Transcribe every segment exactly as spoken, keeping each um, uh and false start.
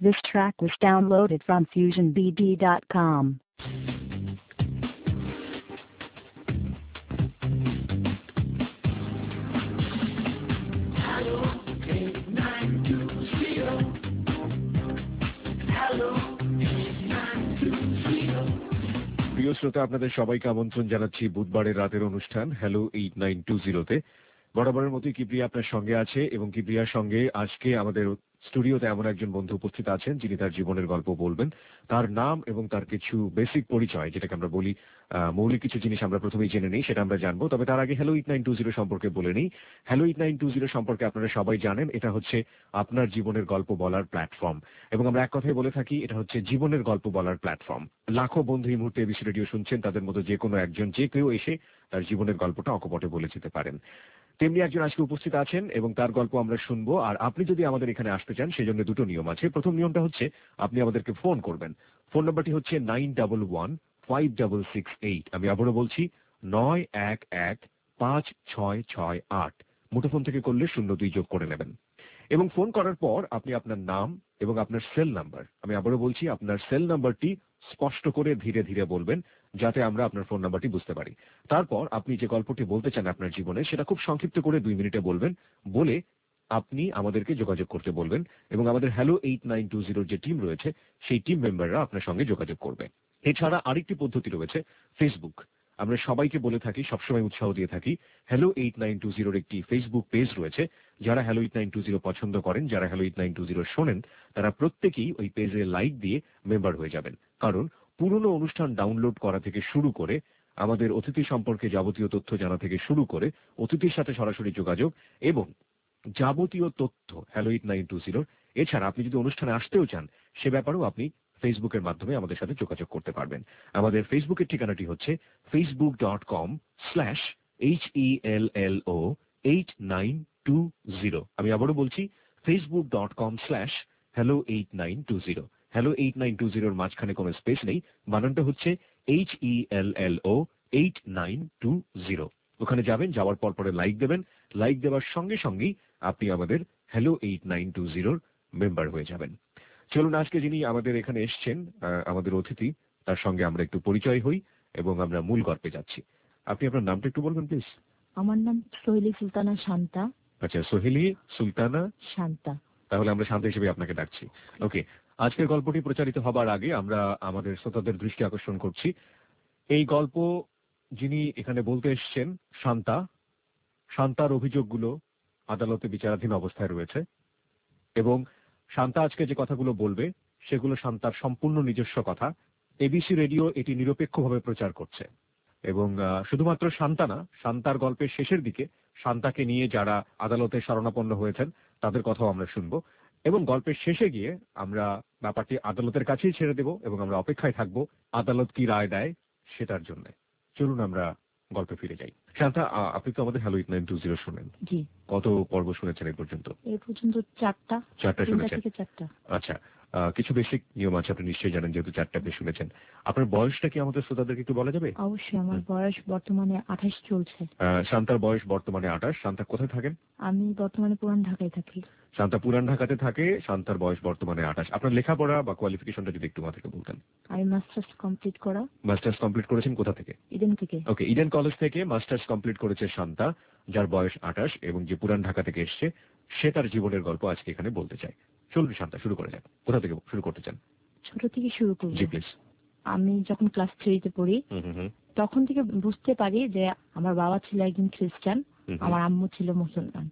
This track was downloaded from fusion b d dot com. প্রিয় শ্রোতা, আপনাদের সবাইকে আমন্ত্রণ জানাচ্ছি বুধবারের রাতের অনুষ্ঠান হ্যালো এইট নাইন টু জিরোতে। বরাবরের মতোই কিপ্রিয়া আপনার সঙ্গে আছে এবং কিপ্রিয়ার সঙ্গে আজকে আমাদের স্টুডিওতে এমন একজন বন্ধু উপস্থিত আছেন যিনি তার জীবনের গল্প বলবেন। তার নাম এবং তার কিছু বেসিক পরিচয়, যেটাকে আমরা বলি মৌলিক কিছু জিনিস আমরা প্রথমেই জেনে নিই, সেটা আমরা জানবো। তবে তার আগে hello eight nine two zero সম্পর্কে বলে নিই। Hello eight nine two zero সম্পর্কে আপনারা সবাই জানেন, এটা হচ্ছে আপনার জীবনের গল্প বলার প্ল্যাটফর্ম। এবং আমরা এক কথায় বলে থাকি, এটা হচ্ছে জীবনের গল্প বলার প্ল্যাটফর্ম। লাখো বন্ধু এই মুহূর্তে এবিসি রেডিও শুনছেন, তাদের মধ্যে যে কোনো একজন, যে কেউ এসে তার জীবনের গল্পটা অকপটে বলে যেতে পারেন। তেমনি একজন আজকে উপস্থিত আছেন এবং তার গল্প আমরা শুনবো। আর আপনি যদি আমাদের এখানে আসতে চান, সেই জন্য দুটো নিয়ম আছে। প্রথম নিয়মটা হচ্ছে আপনি আমাদেরকে ফোন করবেন। ফোন নাম্বারটি হচ্ছে nine double one five double six eight. আমি আবারও বলছি, নয় এক এক পাঁচ ছয় ছয় আট। মুঠোফোন থেকে করলে শূন্য দুই যোগ করে নেবেন। এবং ফোন করার পর আপনি আপনার নাম এবং আপনার সেল নাম্বার, আমি আবারও বলছি, আপনার সেল নাম্বারটি স্পষ্ট করে ধীরে ধীরে বলবেন, যাতে আমরা আপনার ফোন নাম্বারটি বুঝতে পারি। তারপর আপনি যে গল্পটি বলতে চান আপনার জীবনে, সেটা খুব সংক্ষিপ্ত করে দুই মিনিটে বলবেন। বলে আপনি আমাদেরকে যোগাযোগ করতে বলবেন এবং আমাদের হ্যালো এইট নাইন টু জিরোর যে টিম রয়েছে, সেই টিম মেম্বাররা আপনার সঙ্গে যোগাযোগ করবে। এছাড়া আরেকটি পদ্ধতি রয়েছে, ফেসবুক। আমরা সবাইকে বলে থাকি, সবসময় উৎসাহ দিয়ে থাকি, হ্যালো এইট নাইন টু জিরোর একটি ফেসবুক পেজ রয়েছে। যারা hello eight nine two zero পছন্দ করেন, যারা hello eight nine two zero শোনেন, তারা প্রত্যেকেই ওই পেজে লাইক দিয়ে মেম্বার হয়ে যাবেন। কারণ পুরনো অনুষ্ঠান ডাউনলোড করা থেকে শুরু করে, আমাদের অতিথি সম্পর্কে যাবতীয় তথ্য জানা থেকে শুরু করে, অতিথির সাথে সরাসরি যোগাযোগ এবং যাবতীয় তথ্য hello eight nine two zero. এছাড়া আপনি যদি অনুষ্ঠানে আসতেও চান, সে ব্যাপারেও আপনি ফেসবুকের মাধ্যমে আমাদের সাথে যোগাযোগ করতে পারবেন। আমাদের ফেসবুকের ঠিকানাটি হচ্ছে Facebook dot com slash H E L L O eight nine two zero. আমি আবারও বলছি, Facebook dot com slash hello eight nine two zero. Hello eight nine two জিরোর মাঝখানে কোনো স্পেস নেই, বানানটা হচ্ছে H E L L O eight nine two zero. ওখানে যাবেন, যাওয়ার পর পরে লাইক দেবেন। লাইক দেওয়ার সঙ্গে সঙ্গেই আপনি আমাদের হ্যালো এইট নাইন টু জিরোর মেম্বার হয়ে যাবেন। চলুন, আজকে যিনি আমাদের এখানে এসছেন, আমাদের অতিথি, তার সঙ্গে আমরা একটু পরিচয় হই এবং আমরা মূল গল্পে যাচ্ছি। আপনি আপনার নামটা একটু বলবেন প্লিজ? আমার নাম সোহেলি সুলতানা শান্তা। আচ্ছা, সোহেলি সুলতানা শান্তা। তাহলে আমরা শান্তা হিসেবে আপনাকে ডাকছি। ওকে, আজকের গল্পটি প্রচারিত হবার আগে আমরা আমাদের শ্রোতাদের দৃষ্টি আকর্ষণ করছি, এই গল্প যিনি এখানে বলতে এসছেন, শান্তা। শান্তার অভিযোগগুলো আদালতে বিচারাধীন অবস্থায় রয়েছে এবং শান্তা আজকে যে কথাগুলো বলবে, সেগুলো শান্তার সম্পূর্ণ নিজস্ব কথা। এবিসি রেডিও এটি নিরপেক্ষভাবে প্রচার করছে এবং শুধুমাত্র শান্তা না, শান্তার গল্পের শেষের দিকে শান্তাকে নিয়ে যারা আদালতে শরণাপন্ন হয়েছেন, তাদের কথাও আমরা শুনবো এবং গল্পের শেষে গিয়ে আমরা ব্যাপারটি আদালতের কাছেই ছেড়ে দেব এবং আমরা অপেক্ষায় থাকবো আদালত কি রায় দেয় সেটার জন্য। চলুন আমরা গল্পে ফিরে যাই। শান্তা, আপনি তো আমাদের hello eight nine two zero শোনেন। জি। কত পর্ব শুনেছেন এই পর্যন্ত? এই পর্যন্ত চারটা। চারটা শুনেছেন? চারটা। আচ্ছা, কিছু বেসিক নিয়ম আছে, আপনি নিশ্চয়ই জানেন, যেহেতু চারটাতে শুনেছেন। আপনার বয়সটা কি আমাদের শ্রোতাদেরকে একটু বলা যাবে? অবশ্যই, আমার বয়স বর্তমানে আঠাশ চলছে। শান্তার বয়স বর্তমানে আঠাশ। শান্তা কোথায় থাকেন? আমি বর্তমানে পুরান ঢাকায় থাকি। শান্তা পুরান ঢাকাতে থাকে, শান্তার বয়স বর্তমানে আঠাশ। আপনার লেখাপড়া বা কোয়ালিফিকেশনটা যদি একটু আমাদেরকে বলতেন। আমি মাস্টার্স কমপ্লিট করা। মাস্টার্স কমপ্লিট করেছেন কোথা থেকে? ইডেন থেকে। ওকে, ইডেন কলেজ থেকে মাস্টার্স কমপ্লিট করেছে শান্তা, যার বয়স আঠাশ এবং যে পুরান ঢাকা থেকে এসছে, সে তার জীবনের গল্প আজকে এখানে বলতে চায়। চলুন শান্তা, শুরু করে যাক। কোথা থেকে শুরু করতে চান? ছোট থেকে শুরু করব। জি প্লিজ। আমি যখন ক্লাস থ্রিতে পড়ি, তখন থেকে বুঝতে পারি যে আমার বাবা ছিল একজন খ্রিস্টান, আমার আম্মু ছিল মুসলমান।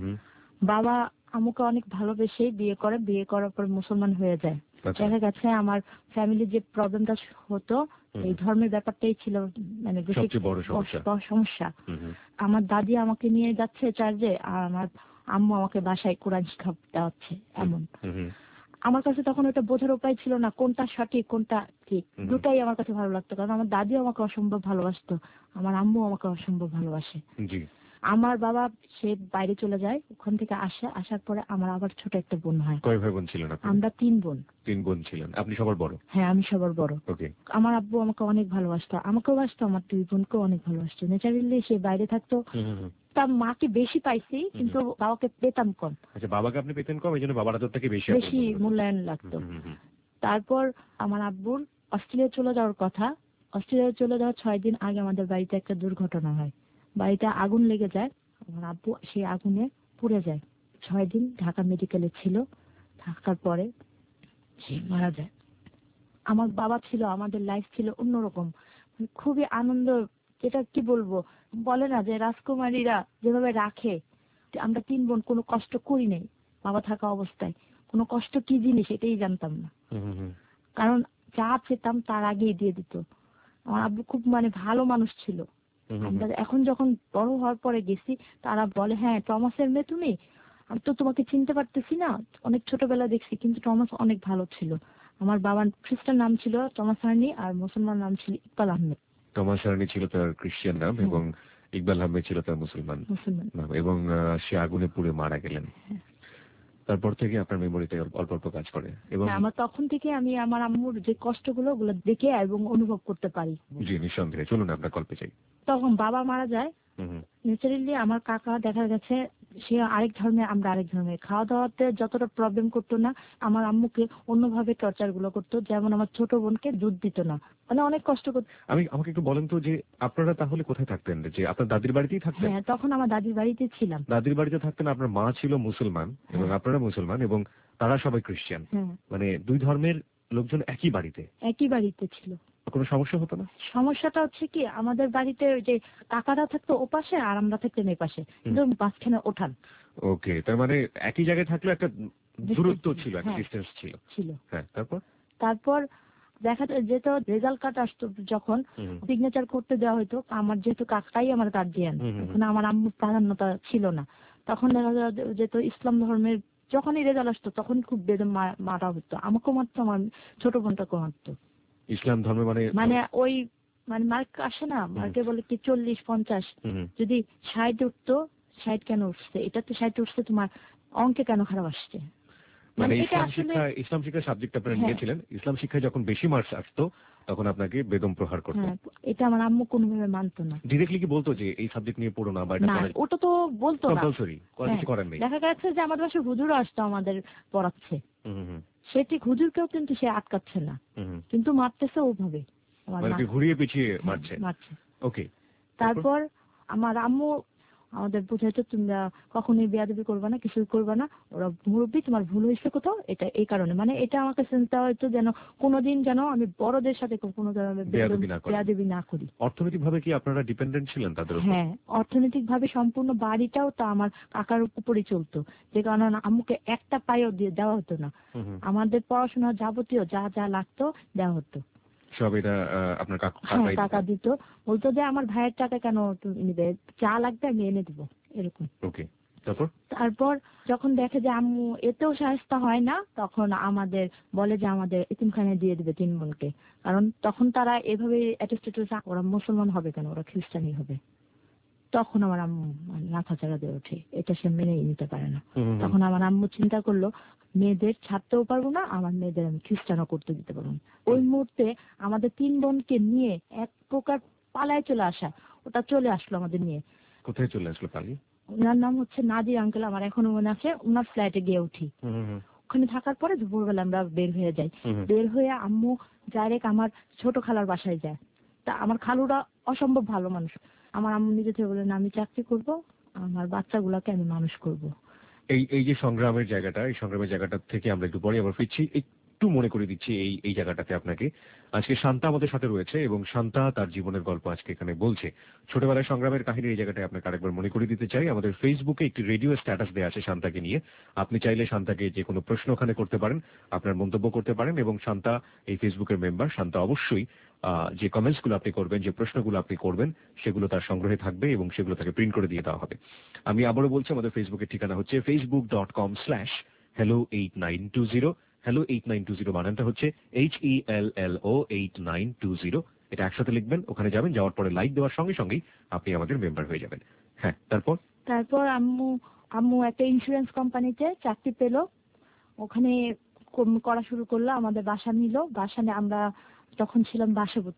বাবা আম্মুকে অনেক ভালোবেসে বিয়ে করে, বিয়ে করার পর মুসলমান হয়ে যায়। দেখা গেছে আমার ফ্যামিলির যে প্রবলেমটা হতো, এই ধর্মের ব্যাপারটাই ছিল মানে বেশি সমস্যা। আমার দাদি আমাকে নিয়ে যাচ্ছে চার্চে, আর আমার আম্মু আমাকে বাসায় কোরআন শিক্ষা দেওয়াচ্ছে। এমন আমার কাছে তখন ওটা বোঝার উপায় ছিল না, কোনটা সঠিক কোনটা ঠিক। দুটাই আমার কাছে ভালো লাগতো, কারণ আমার দাদিও আমাকে অসম্ভব ভালোবাসতো, আমার আম্মু আমাকে অসম্ভব ভালোবাসে। আমার বাবা সে বাইরে চলে যায়, ওখান থেকে আসে, আসার পরে আমার আবার ছোট একটা বোন হয়। কয় ভাই বোন ছিলেন আপনি? আমরা তিন বোন। তিন বোন ছিলেন, আপনি সবার বড়? হ্যাঁ, আমি সবার বড়। ওকে। আমার আব্বু আমাকে অনেক ভালোবাসতো, আমাকেও বাসতো, আমার দুই বোনকেও অনেক ভালোবাসতো। ন্যাচারালি সে বাইরে থাকতো, তার মাকে বেশি পাইছি কিন্তু বাবাকে পেতাম কম। আচ্ছা, বাবাকে আপনি পেতেন কম, এই জন্য বাবার আদর থেকে বেশি বেশি মূল্যায়ন লাগতো। তারপর আমার আব্বুর অস্ট্রেলিয়া চলে যাওয়ার কথা। অস্ট্রেলিয়া চলে যাওয়ার ছয় দিন আগে আমাদের বাড়িতে একটা দুর্ঘটনা হয়। বাড়িতে আগুন লেগে যায়, আমার আব্বু সেই আগুনে পুড়ে যায়। ছয় দিন ঢাকা মেডিকেলে ছিল, থাকার পরে সে মারা যায়। আমার বাবা ছিল, আমাদের লাইফ ছিল অন্যরকম, খুবই আনন্দ। যেটা কি বলবো, বলে না যে রাজকুমারীরা যেভাবে রাখে, আমরা তিন বোন কোনো কষ্ট করি নাই বাবা থাকা অবস্থায়। কোনো কষ্ট কি জিনিস এটাই জানতাম না, কারণ যা পেতাম তার আগেই দিয়ে দিত। আমার আব্বু খুব মানে ভালো মানুষ ছিল। আমরা এখন যখন বড় হওয়ার পরে গেছি, তারা বলে হ্যাঁ টমাসের মেয়ে তুমি, আমি তো তোমাকে চিনতে পারতেছি না, অনেক ছোটবেলা দেখছি, কিন্তু টমাস অনেক ভালো ছিল। আমার বাবার খ্রিস্টান নাম ছিল টমাস হার্নি আর মুসলমান নাম ছিল ইকবাল আহমেদ। টমাস হার্নি ছিল তার খ্রিস্টান নাম এবং ইকবাল আহমেদ ছিল তার মুসলমান নাম, এবং সে আগুনে পুড়ে মারা গেলেন। তারপর থেকে আপনার মেমোরিতে অল্প অল্প কাজ করে এবং আমার তখন থেকে আমি আমার আম্মুর যে কষ্টগুলো ওগুলো দেখে এবং অনুভব করতে পারি। জি নিঃসন্দেহে, চলুন আপনার গল্পে চাই। তখন বাবা মারা যায়, ন্যাচারালি আমার কাকা দেখা গেছে সে আরেক ধর্মের, আমরা আরেক ধর্মের। খাওয়া দাওয়াতে যতটা প্রবলেম করতো না, আমার আম্মুকে অন্যভাবে টর্চার গুলো করতো। যেমন আমার ছোট বোনকে দুধ দিত না, মানে অনেক কষ্ট করতো। আমি আমাকে একটু বলেন তো যে আপনারা তাহলে কোথায় থাকতেন? যে আপনার দাদির বাড়িতেই থাকতেন? হ্যাঁ, তখন আমার দাদির বাড়িতে ছিলাম। দাদির বাড়িতে থাকতেন, আপনার মা ছিল মুসলমান এবং আপনারা মুসলমান এবং তারা সবাই খ্রিস্টান, মানে দুই ধর্মের লোকজন একই বাড়িতে একই বাড়িতে ছিল। কোনো সমস্যা হতো না? সমস্যাটা হচ্ছে কি, আমাদের বাড়িতে যে কাকারা থাকতো ও পাশে আর আমরা থাকতাম এই পাশে, কিন্তু মাঝখানে ওঠান। ওকে, তার মানে একই জায়গায় থাকলে একটা দূরত্ব ছিল, একটা ডিসটেন্স ছিল ছিল। হ্যাঁ, তারপর তারপর দেখা যেত রেজাল্ট কার্ড আসতো, যখন সিগনেচার করতে দেওয়া হতো, আমার যেহেতু কাকাই আমার গার্জিয়ান, এখন আমার আম্মুর প্রাধান্যতা ছিল না। তখন দেখা যেত ইসলাম ধর্মের যখনই রেজাল্ট আসতো তখন খুব বেদম মারা হতো, আমাকেও মারতো, আমার ছোট বোনটাকেও মারতো। ইসলাম ধর্মে মানে মানে ওই মানে মার্ক আসে না, মার্কে বলে কি চল্লিশ পঞ্চাশ, যদি ষাট উঠতো, ষাট কেন উঠছে, এটা তো ষাট উঠছে, তোমার অঙ্কে কেন খারাপ আসছে। মানে ইসলাম শিক্ষা, ইসলাম শিক্ষা সাবজেক্ট আপনারা নিয়েছিলেন, ইসলাম শিক্ষায় যখন বেশি মার্কস আসতো তখন আপনাকে বেদম প্রহার করতো। এটা আমার আম্মু কোনোভাবে মানতো না। ডিরেক্টলি কি বলতো যে এই সাবজেক্ট নিয়ে পড়ো না, বা এটা কলেজ? ওটা তো বলতো না, কম্পালসরি, কিছু করার নেই। দেখা গেছে যে আমাদের বাসায় হুজুর আসতো আমাদের পড়াচ্ছে, সে ঠিক হুজুরকেও কিন্তু সে আটকাচ্ছে না, কিন্তু মারতেছে ওভাবে, মানে ঘুরিয়ে পিছিয়ে মারছে মারছে। ওকে। তারপর আমার আম্মু আমাদের বুঝাইতো তোমরা কখনোই বেয়াদবি করবা না, কিছু করবা না, ওরা মুরব্বী, তোমার ভুল হয়েছে কোথাও, এটা এই কারণে, মানে এটা আমাকে চিন্তা হয়তো যেন কোনোদিন যেন আমি বড়দের সাথে কোনো ধরনের বেয়াদবি না করি। অর্থনৈতিক ভাবে কি আপনারা ডিপেন্ডেন্ট ছিলেন তাদের উপর? হ্যাঁ, অর্থনৈতিক ভাবে সম্পূর্ণ বাড়িটাও তো আমার কাকার উপরই চলতো, যে কারণে আম্মুকে একটা পাইও দিয়ে দেওয়া হতো না। আমাদের পড়াশোনার যাবতীয় যা যা লাগতো দেওয়া হতো সব, এটা আপনার কাকা দিত। বলতো যে আমার ভাইয়ের টাকা কেন নিবে, যা লাগবে আমি এনে দিব, এরকম। ওকে, তারপর তারপর যখন দেখে যে আম্মু এতেও সাহায্য হয় না, তখন আমাদের বলে যে আমাদের এতিমখানায় দিয়ে দিবে তিন বোনকে, কারণ তখন তারা এভাবে অ্যাটিস্টেড, ওরা মুসলমান হবে কেন, ওরা খ্রিস্টানই হবে। তখন আমার আম্মু মাথা চাড়া দিয়ে ওঠে, এটা সে মেনে নিতে পারে না। তখন আমার আম্মু চিন্তা করলো মেয়েদের ছাড়তেও পারবো না, আমার মেয়েদের আমি খ্রিস্টানও করতে দিতে পারবো না। ওই মুহূর্তে আমাদের তিন বোনকে নিয়ে এক প্রকার পালায় চলে আসা, ওটা চলে আসলো আমাদের নিয়ে। কোথায় চলে আসলো পালিয়ে? ওনার নাম হচ্ছে নাদির আঙ্কেল, আমার এখনো মনে আছে। ওনার ফ্ল্যাটে গিয়ে উঠি, ওখানে থাকার পরে দুপুরবেলা আমরা বের হয়ে যাই। বের হয়ে আম্মু ডাইরেক্ট আমার ছোট খালার বাসায় যায়। তা আমার খালুরা অসম্ভব ভালো মানুষ। আমার আম্মু নিজে থেকে বলেন আমি চাকরি করব, আমার বাচ্চাগুলোকে আমি মানুষ করব। এই এই যে সংগ্রামের জায়গাটা, এই সংগ্রামের জায়গাটা থেকে আমরা একটু পরে আবার ফিরছি। একটু মনে করে দিচ্ছি এই এই জায়গাটাতে আপনাকে, আজকে শান্তা আমাদের সাথে রয়েছে এবং শান্তা তার জীবনের গল্প আজকে এখানে বলছে। ছোটবেলায় সংগ্রামের কাহিনী এই জায়গাটায় আপনাকে আরেকবার মনে করে দিতে চাই। আমাদের ফেসবুকে একটি রেডিও স্ট্যাটাস দেওয়া আছে শান্তাকে নিয়ে। আপনি চাইলে শান্তাকে যে কোনো প্রশ্ন ওখানে করতে পারেন, আপনার মন্তব্য করতে পারেন, এবং শান্তা এই ফেসবুকের মেম্বার। শান্তা অবশ্যই যে কমেন্টস গুলো আপনি করবেন, যে প্রশ্নগুলো আপনি করবেন, সেগুলো তার সংগ্রহে থাকবে এবং সেগুলো তাকে প্রিন্ট করে দিয়ে দেওয়া হবে। আমি আবারও বলছি, আমাদের ফেসবুকের ঠিকানা হচ্ছে Facebook dot com slash hello eight nine two zero. Hello eight nine two zero বানানটা হচ্ছে H E L L O eight nine two zero. এটা একসাথে লিখবেন, ওখানে যাবেন, যাওয়ার পরে লাইক দেওয়ার সঙ্গে সঙ্গেই আপনি আমাদের মেম্বার হয়ে যাবেন। হ্যাঁ, তারপর তারপর আম্মু আম্মু একটা ইন্স্যুরেন্স কোম্পানিতে চাকরি পেল, ওখানে করা শুরু করলো, আমাদের বাসা নিল। বাসা নিয়ে আমরা তখন ছিলাম বাসাবোতে,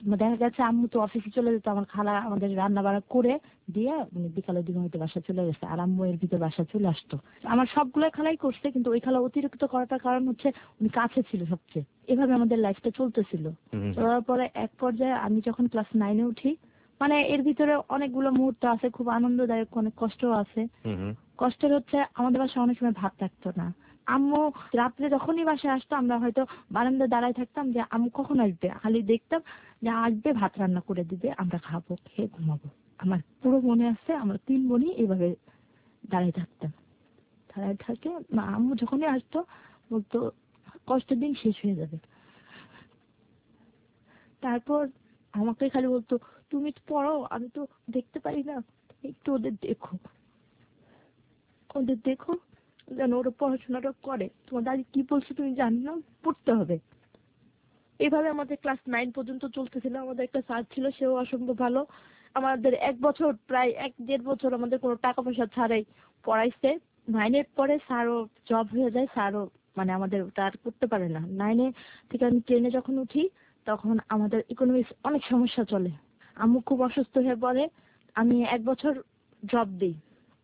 দেখা গেছে আম্মু তো অফিসে চলে যেত, আমার খালা আমাদের রান্না বান্না করে দিয়ে মানে বিকালের দিকে হয়তো বাসা চলে গেছে, আর আম্মু এর ভিতরে বাসা চলে আসতো। আমার সবগুলো খালাই করছে, কিন্তু ওই খালা অতিরিক্ত করাটার কারণ হচ্ছে উনি কাছে ছিল সবচেয়ে। এভাবে আমাদের লাইফটা চলতেছিল। চলার পরে এক পর্যায়ে আমি যখন ক্লাস নাইনে উঠি, মানে এর ভিতরে অনেকগুলো মুহূর্ত আছে, খুব আনন্দদায়ক, অনেক কষ্টও আছে। কষ্টের হচ্ছে আমাদের বাসায় অনেক সময় ভাত থাকতো না। আম্মু রাত্রে যখনই বাসায় আসতো আমরা হয়তো বারান্দায় দাঁড়ায় থাকতাম যে আম্মু কখন আসবে, খালি দেখতাম যে আসবে, ভাত রান্না করে দিবে, আমরা খাবো, খেয়ে ঘুমাবো। আমার পুরো মনে আছে আমরা তিন বোনই এইভাবে দাঁড়ায় থাকতাম। দাঁড়ায় থাকে আম্মু যখনই আসতো বলতো কষ্টের দিন শেষ হয়ে যাবে। তারপর আমাকে খালি বলতো তুমি তো পড়ো, আমি তো দেখতে পারি না, একটু ওদের দেখো, ওদের দেখো যেন ওরা পড়াশোনাটা করে, তোমার দাদি কি বলছে তুমি জানি না, পড়তে হবে। এভাবে আমাদের ক্লাস নাইন পর্যন্ত চলতেছিল। আমাদের একটা স্যার ছিল, সেও অসম্ভব ভালো। আমাদের এক বছর প্রায় এক দেড় বছর আমাদের কোনো টাকা পয়সা ছাড়াই পড়াইছে। নাইনের পরে স্যারও জব হয়ে যায়, স্যারও মানে আমাদের ওটা আর করতে পারে না। নাইনে থেকে আমি টেনে যখন উঠি তখন আমাদের ইকোনমিক্স অনেক সমস্যা চলে। আম্মু খুব অসুস্থ হয়ে পড়ে, আমি এক বছর ড্রপ দিই।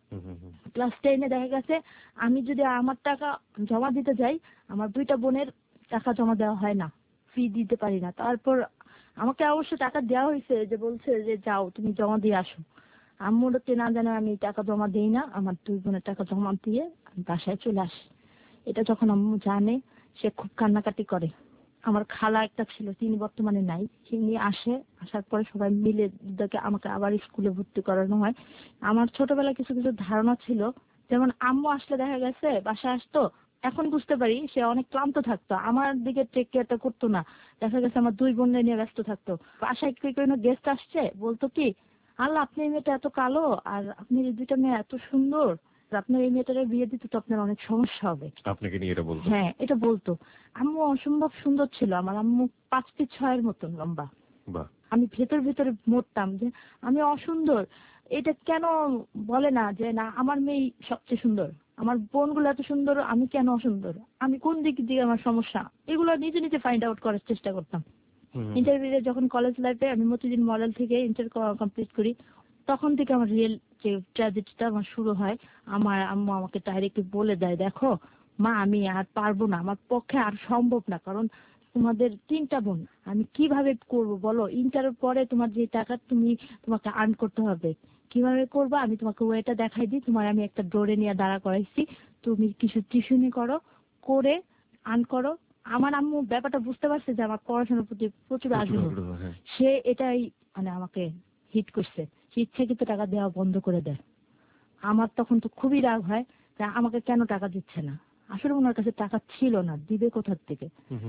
ক্লাস টেনে দেখা গেছে আমি যদি আমার টাকা জমা দিতে যাই, আমার দুইটা বোনের টাকা জমা দেওয়া হয় না, ফি দিতে পারি না। তারপর আমাকে অবশ্য টাকা দেওয়া হয়েছে, যে বলছে যে যাও তুমি জমা দিয়ে আসো। আম্মুর কে না জানে আমি টাকা জমা দিই না, আমার দুই বোনের টাকা জমা দিয়ে আমি বাসায় চলে আসি। এটা যখন আম্মু জানে, সে খুব কান্নাকাটি করে। আমার খালা একটা ছিল, তিনি বর্তমানে নাই, তিনি আসে, আসার পরে সবাই মিলে দিদাকে আমাকে আবার স্কুলে ভর্তি করানো হয়। আমার ছোটবেলায় কিছু কিছু ধারণা ছিল, যেমন আম্মু আসলে দেখা গেছে বাসায় আসতো, এখন বুঝতে পারি সে অনেক ক্লান্ত থাকতো, আমার দিকে টেক কেয়ারটা করতো না। দেখা গেছে আমার দুই বোনদের নিয়ে ব্যস্ত থাকতো। বাসায় কি কোনো গেস্ট আসছে, বলতো কি আল্লাহ আপনি এই মেয়েটা এত কালো, আর আপনি এই দুইটা মেয়ে এত সুন্দর, আপনার এই মেয়েটার বিয়ে দিতে তো আপনার অনেক সমস্যা হবে, আপনাকে নিয়ে এটা বলতো? হ্যাঁ এটা বলতো। আম্মু অসম্ভব সুন্দর ছিল, আমার আম্মু পাঁচ ফিট ছয়ের মতন লম্বা। বাহ। আমি ভেতর ভেতরে মরতাম যে আমি অসুন্দর। এটা কেন বলে না যে না আমার মেয়ে সবচেয়ে সুন্দর, আমার বোনগুলো এত সুন্দর, আমি কেন অসুন্দর, আমি কোন দিক দিয়ে আমার সমস্যা, এগুলো নিজে নিজে ফাইন্ড আউট করার চেষ্টা করতাম। ইন্টারভিউ যখন কলেজ লাইফে আমি মতিঝিল মডেল থেকে ইন্টার কমপ্লিট করি, তখন থেকে আমার রিয়েল যে ট্র্যাজেডিটা আমার শুরু হয়। আমার আম্মু আমাকে ডাইরেক্টলি বলে দেয়, দেখো মা আমি আর পারবো না, আমার পক্ষে আর সম্ভব না, কারণ তোমাদের তিনটা বোন, আমি কিভাবে করব বলো, ইন্টারের পরে তোমার যে টাকা তুমি তোমাকে আর্ন করতে হবে, কিভাবে করবা, আমি তোমাকে ওয়েটা দেখাই দিই, তোমার আমি একটা ডোরে নিয়ে দাঁড়া করাইছি, তুমি কিছু টিউশনি করো, করে আর্ন করো। আমার আম্মু ব্যাপারটা বুঝতে পারছে যে আমার পড়াশোনার প্রতি প্রচুর আগ্রহ, সে এটাই মানে আমাকে হিট করছে, সে ইচ্ছাকৃত টাকা দেওয়া বন্ধ করে দেয়। আমার তখন তো খুবই রাগ হয়, আমাকে কেন টাকা দিচ্ছে না, আসলে ওনার কাছে টাকা ছিল না, দিবে কোথার থেকে।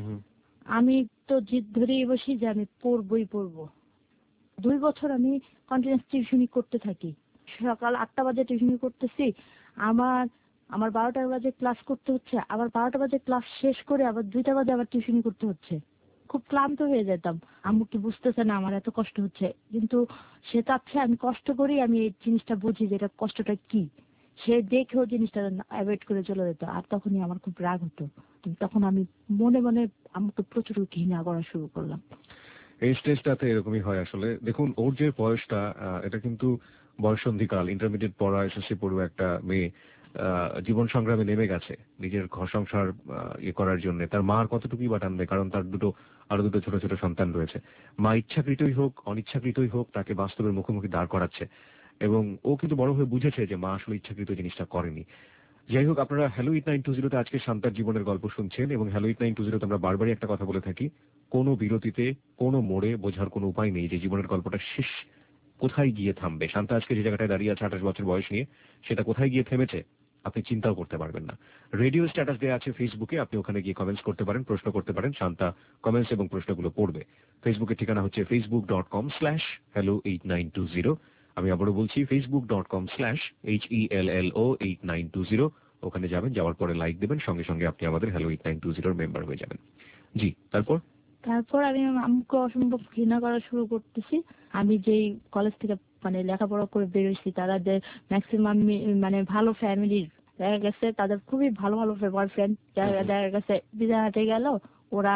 আমি তো জিদ ধরেই বসি যে আমি পড়বই পড়বো। দুই বছর আমি কন্টিনিউয়াস টিউশনি করতে থাকি, সকাল আটটা বাজে টিউশনি করতেছি, আমার আমার বারোটা বাজে ক্লাস করতে হচ্ছে, আবার বারোটা বাজে ক্লাস শেষ করে আবার দুইটা বাজে আবার টিউশনি করতে হচ্ছে। খুব ক্লান্ত হয়ে যেতাম। আম্মু কি বুঝতেছে না আমার এত কষ্ট হচ্ছে, কিন্তু সে চাচ্ছে আমি কষ্ট করি, আমি এই জিনিসটা বুঝি যে এটা কষ্টটা কি। সে দেখেও জিনিসটা অ্যাভয়েড করে চলে যেত, আর তখনই আমার খুব রাগ হতো। তখন আমি মনে মনে আম্মুকে প্রচুর ঘৃণা করা শুরু করলাম। এই স্টেজটাতে এরকমই হয় আসলে। দেখুন ওর যে বয়সটা, এটা কিন্তু বয়সন্ধিকাল, ইন্টারমিডিয়েট পড়া, এসএসসি পড়ুয়া একটা মেয়ে জীবন সংগ্রামে নেমে গেছে নিজের ঘর সংসার ইয়ে করার জন্য। তার মার কতটুকুই বা টানবে, কারণ তার দুটো আরো দুটো ছোট ছোট সন্তান রয়েছে। মা ইচ্ছাকৃতই হোক অনিচ্ছাকৃতই হোক তাকে বাস্তবের মুখোমুখি দাঁড় করাচ্ছে, এবং ও কিন্তু বড় হয়ে বুঝেছে যে মা আসলে ইচ্ছাকৃত জিনিসটা করেনি। যাই হোক, আপনারা হ্যালো এইট নাইন টু জিরোতে আজকে শান্তার জীবনের গল্প শুনছেন, এবং হ্যালো এইট নাইন টু জিরোতে আমরা বারবারই একটা কথা বলে থাকি, কোনো বিরতিতে কোনো মোড়ে বোঝার কোনো উপায় নেই যে জীবনের গল্পটা শেষ কোথায় গিয়ে থামবে। শান্তা আজকে যে জায়গাটায় দাঁড়িয়ে আছে আঠাশ বছর বয়স নিয়ে, সেটা কোথায় গিয়ে থেমেছে আপনি চিন্তাও করতে পারবেন না। রেডিও স্ট্যাটাস দেওয়া আছে ফেসবুকে, আপনি ওখানে গিয়ে কমেন্টস করতে পারেন, প্রশ্ন করতে পারেন, শান্তা কমেন্টস এবং প্রশ্নগুলো পড়বে। ফেসবুকের ঠিকানা হচ্ছে Facebook dot com slash hello eight nine two zero. আমি আবারও বলছি Facebook dot com slash H E L L O eight nine two zero. ওখানে যাবেন, যাওয়ার পরে লাইক দেবেন, সঙ্গে সঙ্গে আপনি আমাদের হ্যালো এইট নাইন টু জিরোর মেম্বার হয়ে যাবেন। জি, তারপর তারপর আমি আমাকে অসম্ভব ঘৃণা করা শুরু করতেছি। আমি যেই কলেজ থেকে মানে লেখাপড়া করে বেরোইছি, তারা যে ম্যাক্সিমাম মানে ভালো ফ্যামিলির, দেখা গেছে তাদের খুবই ভালো ভালো বয়ফ্রেন্ড, দেখা গেছে বিদায় হাটে গেল, ওরা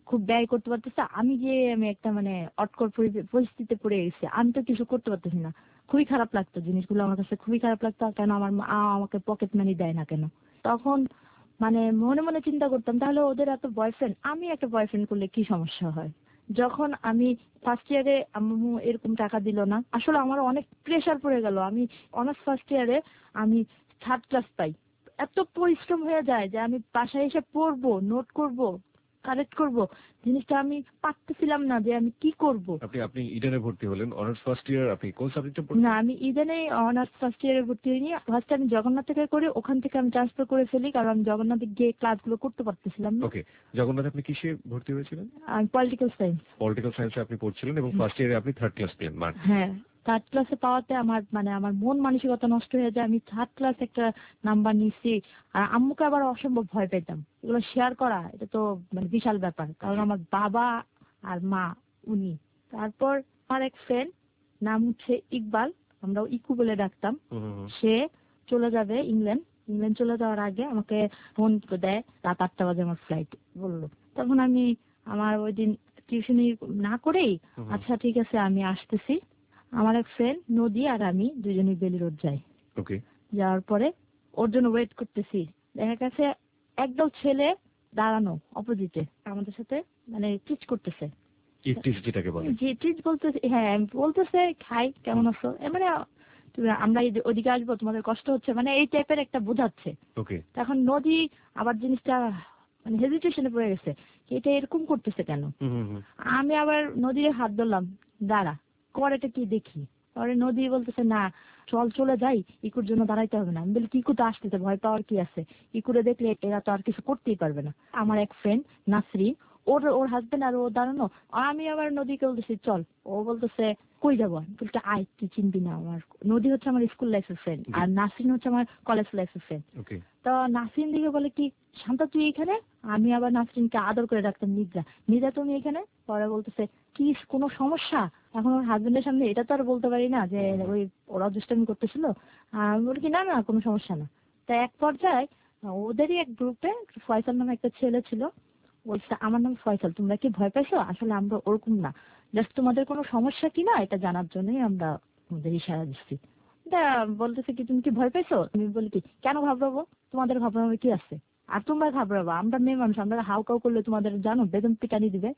খুব ব্যয় করতে পারতেছে, আমি যে আমি একটা মানে অটকর পরি- পরিস্থিতিতে পড়ে গেছি, আমি তো কিছু করতে পারতেছি না। খুবই খারাপ লাগতো জিনিসগুলো, আমার কাছে খুবই খারাপ লাগতো। আর কেন আমার মা আমাকে পকেট মানি দেয় না কেন? তখন মানে মনে মনে চিন্তা করতাম, তাহলে ওদের এত বয়ফ্রেন্ড, আমি একটা বয়ফ্রেন্ড করলে কি সমস্যা হয়? যখন আমি ফার্স্ট ইয়ারে আম্মু এরকম টাকা দিল না, আসলে আমার অনেক প্রেসার পড়ে গেল। আমি অনার্স ফার্স্ট ইয়ারে আমি থার্ড ক্লাস পাই। এত পরিশ্রম হয়ে যায় যে আমি বাসায় এসে পড়বো, নোট করব, কালেক্ট করব, জিনিসটা আমি পারতেছিলাম না যে আমি কি করব। আপনি আপনি ইডেনে ভর্তি হলেন অনার্স ফার্স্ট ইয়ার, আপনি কোন সাবজেক্টে পড়তেন? না, আমি ইডেনে অনার্স ফার্স্ট ইয়ারে ভর্তি হইনি। ফার্স্ট আমি জগন্নাথ থেকে করে, ওখান থেকে আমি ট্রান্সফার করে ফেলি, কারণ আমি জগন্নাথে গিয়ে ক্লাসগুলো করতে পারতেছিলাম না। ওকে, জগন্নাথ আপনি কিসে ভর্তি হয়েছিলেন? আমি পলিটিক্যাল সায়েন্স। পলিটিক্যাল সায়েন্সে আপনি পড়ছিলেন এবং ফার্স্ট ইয়ারে আপনি থার্ড ক্লাস পেলেন মার্ক। হ্যাঁ, থার্ড ক্লাসে পাওয়াতে আমার মানে আমার মন মানসিকতা নষ্ট হয়ে যায়। আমি থার্ড ক্লাস একটা নাম্বার নিচ্ছি, আর আম্মুকে আবার অসম্ভব ভয় পেতাম। এগুলো শেয়ার করা এটা তো মানে বিশাল ব্যাপার, কারণ আমার বাবা আর মা উনি। তারপর আমার এক ফ্রেন্ড, নাম হচ্ছে ইকবাল, আমরা ইকু বলে ডাকতাম। হুম, হুম, হুম। সে চলে যাবে ইংল্যান্ড। ইংল্যান্ড চলে যাওয়ার আগে আমাকে ফোন দেয়, রাত আটটা বাজে আমার ফ্লাইট বললো। তখন আমি আমার ওই দিন টিউশনি না করেই হুম। আচ্ছা ঠিক আছে আমি আসতেছি। আমার এক ফ্রেন্ড নদী আর আমি দুজনেই বেলি রোড যাই। ওকে, যাওয়ার পরে ওর জন্য ওয়েট করতেছি, দেখা গেছে একদল ছেলে দাঁড়ানো অপোজিটে আমাদের সাথে মানে টিচ করতেছে। ইফটিস যেটাকে বলে। যে টিচ বলতেছে, হ্যাঁ বলতেছে খাই কেমন আছো, এ মানে তুমি আমরা এই- ওদিকে আসবো তোমাদের কষ্ট হচ্ছে, মানে এই টাইপের একটা বোঝাচ্ছে। ওকে, তখন নদী আবার জিনিসটা মানে হেজিটেশনে পড়ে গেছে, এটা এরকম করতেছে কেন। হুম, হুম, হুম। আমি আবার নদীর হাত ধরলাম, দাঁড়া কর এটা কি দেখি। পরে নদী বলতেছে না চল চলে যাই, ইকুর জন্য দাঁড়াইতে হবে না। আমি বলি ইকু তো আসতেছে, ভয় পাওয়ার কি আছে, ইকুরে দেখলে এরা তো আর কিছু করতেই পারবে না। আমার এক ফ্রেন্ড নাসরিন, ওর ওর হাজবেন্ড আর ও দাঁড়ানো, আমি আবার নদীকে বলতেছি চল, ও বলতেছে কই যাবো। আমি বলতে আয় তুই চিনবি না, আমার নদী হচ্ছে আমার স্কুল লাইফের ফ্রেন্ড আর নাসরিন হচ্ছে আমার কলেজ লাইফের ফ্রেন্ড। ওকে, তো নাসরিন দিকে বলে কি শান্তা তুই এখানে, আমি আবার নাসরিনকে আদর করে ডাকতাম নিদ্রা, নিদ্রা তুমি এখানে। পরে বলতেছে কি কোনো সমস্যা, এখন ওর হাজবেন্ডের সামনে এটা তো আর বলতে পারি না যে ওই ওরা দুষ্টামি করতেছিল। আমি বলি কি না না কোনো সমস্যা না। তা এক পর্যায়ে ওদেরই এক গ্রুপে ফয়সাল নামে একটা ছেলে ছিল, বলছে আমার নাম ফয়সাল, তোমরা কি ভয় পাইছো? আসলে আমরা ওরকম না, জাস্ট তোমাদের কোনো সমস্যা কিনা এটা জানার জন্যই আমরা তোমাদের ইশারা দিচ্ছি। তা বলতেছে কি তুমি কি ভয় পাইছো? আমি বলি কি কেন ঘাবড়াবো, তোমাদের ঘাবড়াবো কি আছে, আর তোমরা ঘাবড়াবো, আমরা মেয়ে মানুষ, আমরা হাউ কাউ করলে তোমাদের জানো বেদম পিটানি দিবে।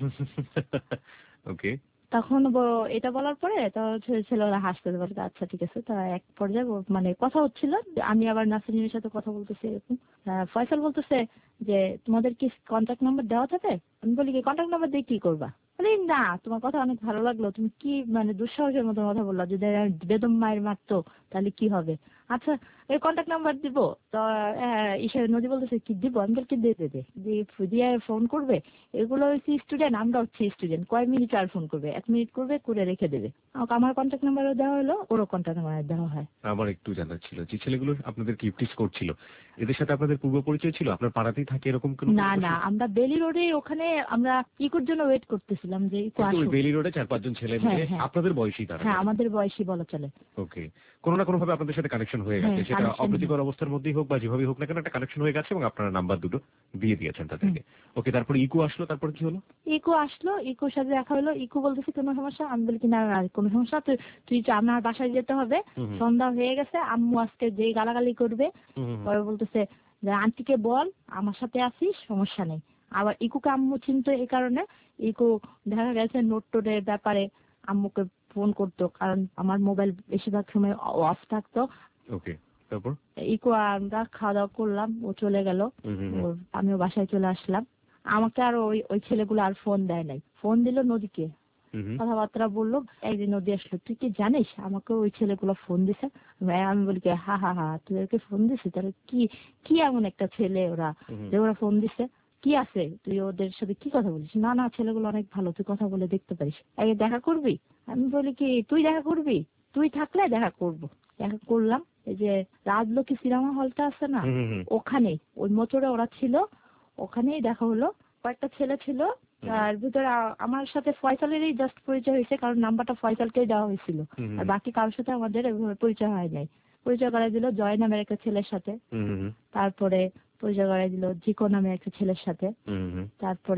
ওকে, তখন ব- এটা বলার পরে তো ছে- ছেলেরা হাসতে বলে আচ্ছা ঠিক আছে। তা এক পর্যায়ে ও- মানে কথা হচ্ছিল, আমি আবার নাসরিনের সাথে কথা বলতেছি এরকম। আহ, ফয়সাল বলতেছে যে তোমাদের কি কন্ট্যাক্ট নাম্বার দেওয়া থাকে? আমি বলি কি কন্ট্যাক্ট নাম্বার দিয়ে কি করবা? বলি না তোমার কথা অনেক ভালো লাগলো, তুমি কি মানে দুঃসাহসের মতো কথা বললা, যদি বেদম মায়ের মারতো তাহলে কি হবে। আচ্ছা এই কন্ট্যাক্ট নাম্বার দিব তো ইসে নদী বলতেছে কি দিব। আমি বলি কি দিয়ে দেবে দিয়ে ফোন করবে, এগুলো হচ্ছে স্টুডেন্ট, আমরা হচ্ছে স্টুডেন্ট, কয় মিনিট আর ফোন করবে, এক মিনিট করবে করে রেখে দেবে। আমাকে আমার কন্ট্যাক্ট নাম্বারও দেওয়া হলো, ওরও কন্ট্যাক্ট নাম্বার দেওয়া হয়। আমার একটু জানার ছিল যে ছেলেগুলো আপনাদের ইফটিস করছিল, এদের সাথে আপনাদের পূর্ব পরিচয় ছিল? আপনার পাড়াতেই থাকে এরকম কোনো? না না, আমরা বেলি রোডে ওখানে আমরা ইকুর জন্য ওয়েট করতেছিলাম যে ইকু কিন্তু ওই আসুক। বেলি রোডে চার পাঁচজন ছেলে হ্যাঁ, মিলে হ্যাঁ। আপনাদের বয়সী তারা? হ্যাঁ আমাদের বয়সী বলা চলে। ওকে, কোনো না কোনো ভাবে আপনাদের সাথে কানেকশন হয়ে গেছে, হ্যাঁ, সেটা connection অপ্রীতিকর অবস্থার মধ্যেই হোক বা যেভাবেই হোক না কেন, একটা কানেকশন হয়ে গেছে এবং আপনারা নাম্বার দুটো দিয়ে দিয়েছেন তাদেরকে। ওকে, তারপর ইকু আসলো, তারপর কি হলো? ইকো আসলো, ইকোর সাথে দেখা হলো, ইকো বলতেছে কোনো সমস্যা? আমি বলি কি না না কোনো সমস্যা, তুই তুই চ, আমার বাসায় যেতে হবে, হুম, হুম, সন্ধ্যা হয়ে গেছে, আম্মু আজকে যেই গালাগালি করবে। হুম, হুম, পরে বলতেছে যে আন্টিকে বল আমার সাথে আসিস, সমস্যা নেই। আবার ইকুকে আম্মু চিনতো এই কারণে, ইকু দেখা গেছে নোট টোটের ব্যাপারে আম্মুকে ফোন করতো, কারণ আমার মোবাইল বেশিরভাগ সময় অফ থাকতো। ওকে, তারপর? ইকো আমরা খাওয়া দাওয়া করলাম, ও চলে গেল, হুম, হুম, হুম, ওর আমিও বাসায় চলে আসলাম। আমাকে আর ওই ওই ছেলেগুলো আর ফোন দেয় নাই, ফোন দিল নদীকে, হুম, হুম, কথাবার্তা বললো। একদিন নদী আসলো, তুই কি জানিস আমাকে ওই ছেলেগুলো ফোন দিছে? আমি বলি কি হা হা হা তুই ওকে ফোন দিছিস, তাহলে কি কি এমন একটা ছেলে ওরা হুম, যে ওরা ফোন দিছে, কি আছে তুই ওদের সাথে কি কথা বলিস? না না ছেলেগুলো অনেক ভালো, তুই কথা বলে দেখতে পারিস, আগে দেখা করবি। আমি বলি কি তুই দেখা করবি? তুই থাকলে দেখা করব। দেখা করলাম, এই যে রাজলক্ষ্মী সিনেমা হলটা আছে না, হুম, হুম, হুম, ওখানে ওই মোচড়ে ওরা ছিল, ওখানেই দেখা হলো। কয়েকটা ছেলে ছিল, তার ভিতরে আ- আমার সাথে ফয়সালেরই জাস্ট পরিচয় হয়েছে, কারণ নাম্বারটা ফয়সালকেই দেওয়া হয়েছিল, হুম, হুম, আর বাকি কারোর সাথে আমাদের এভাবে পরিচয় হয় নাই। পরিচয় করাই দিল জয় নামের একটা ছেলের সাথে, হুম, হুম, তারপরে পরিচয় করাই দিল জিকো নামের একটা ছেলের সাথে, হুম, হুম, তারপরে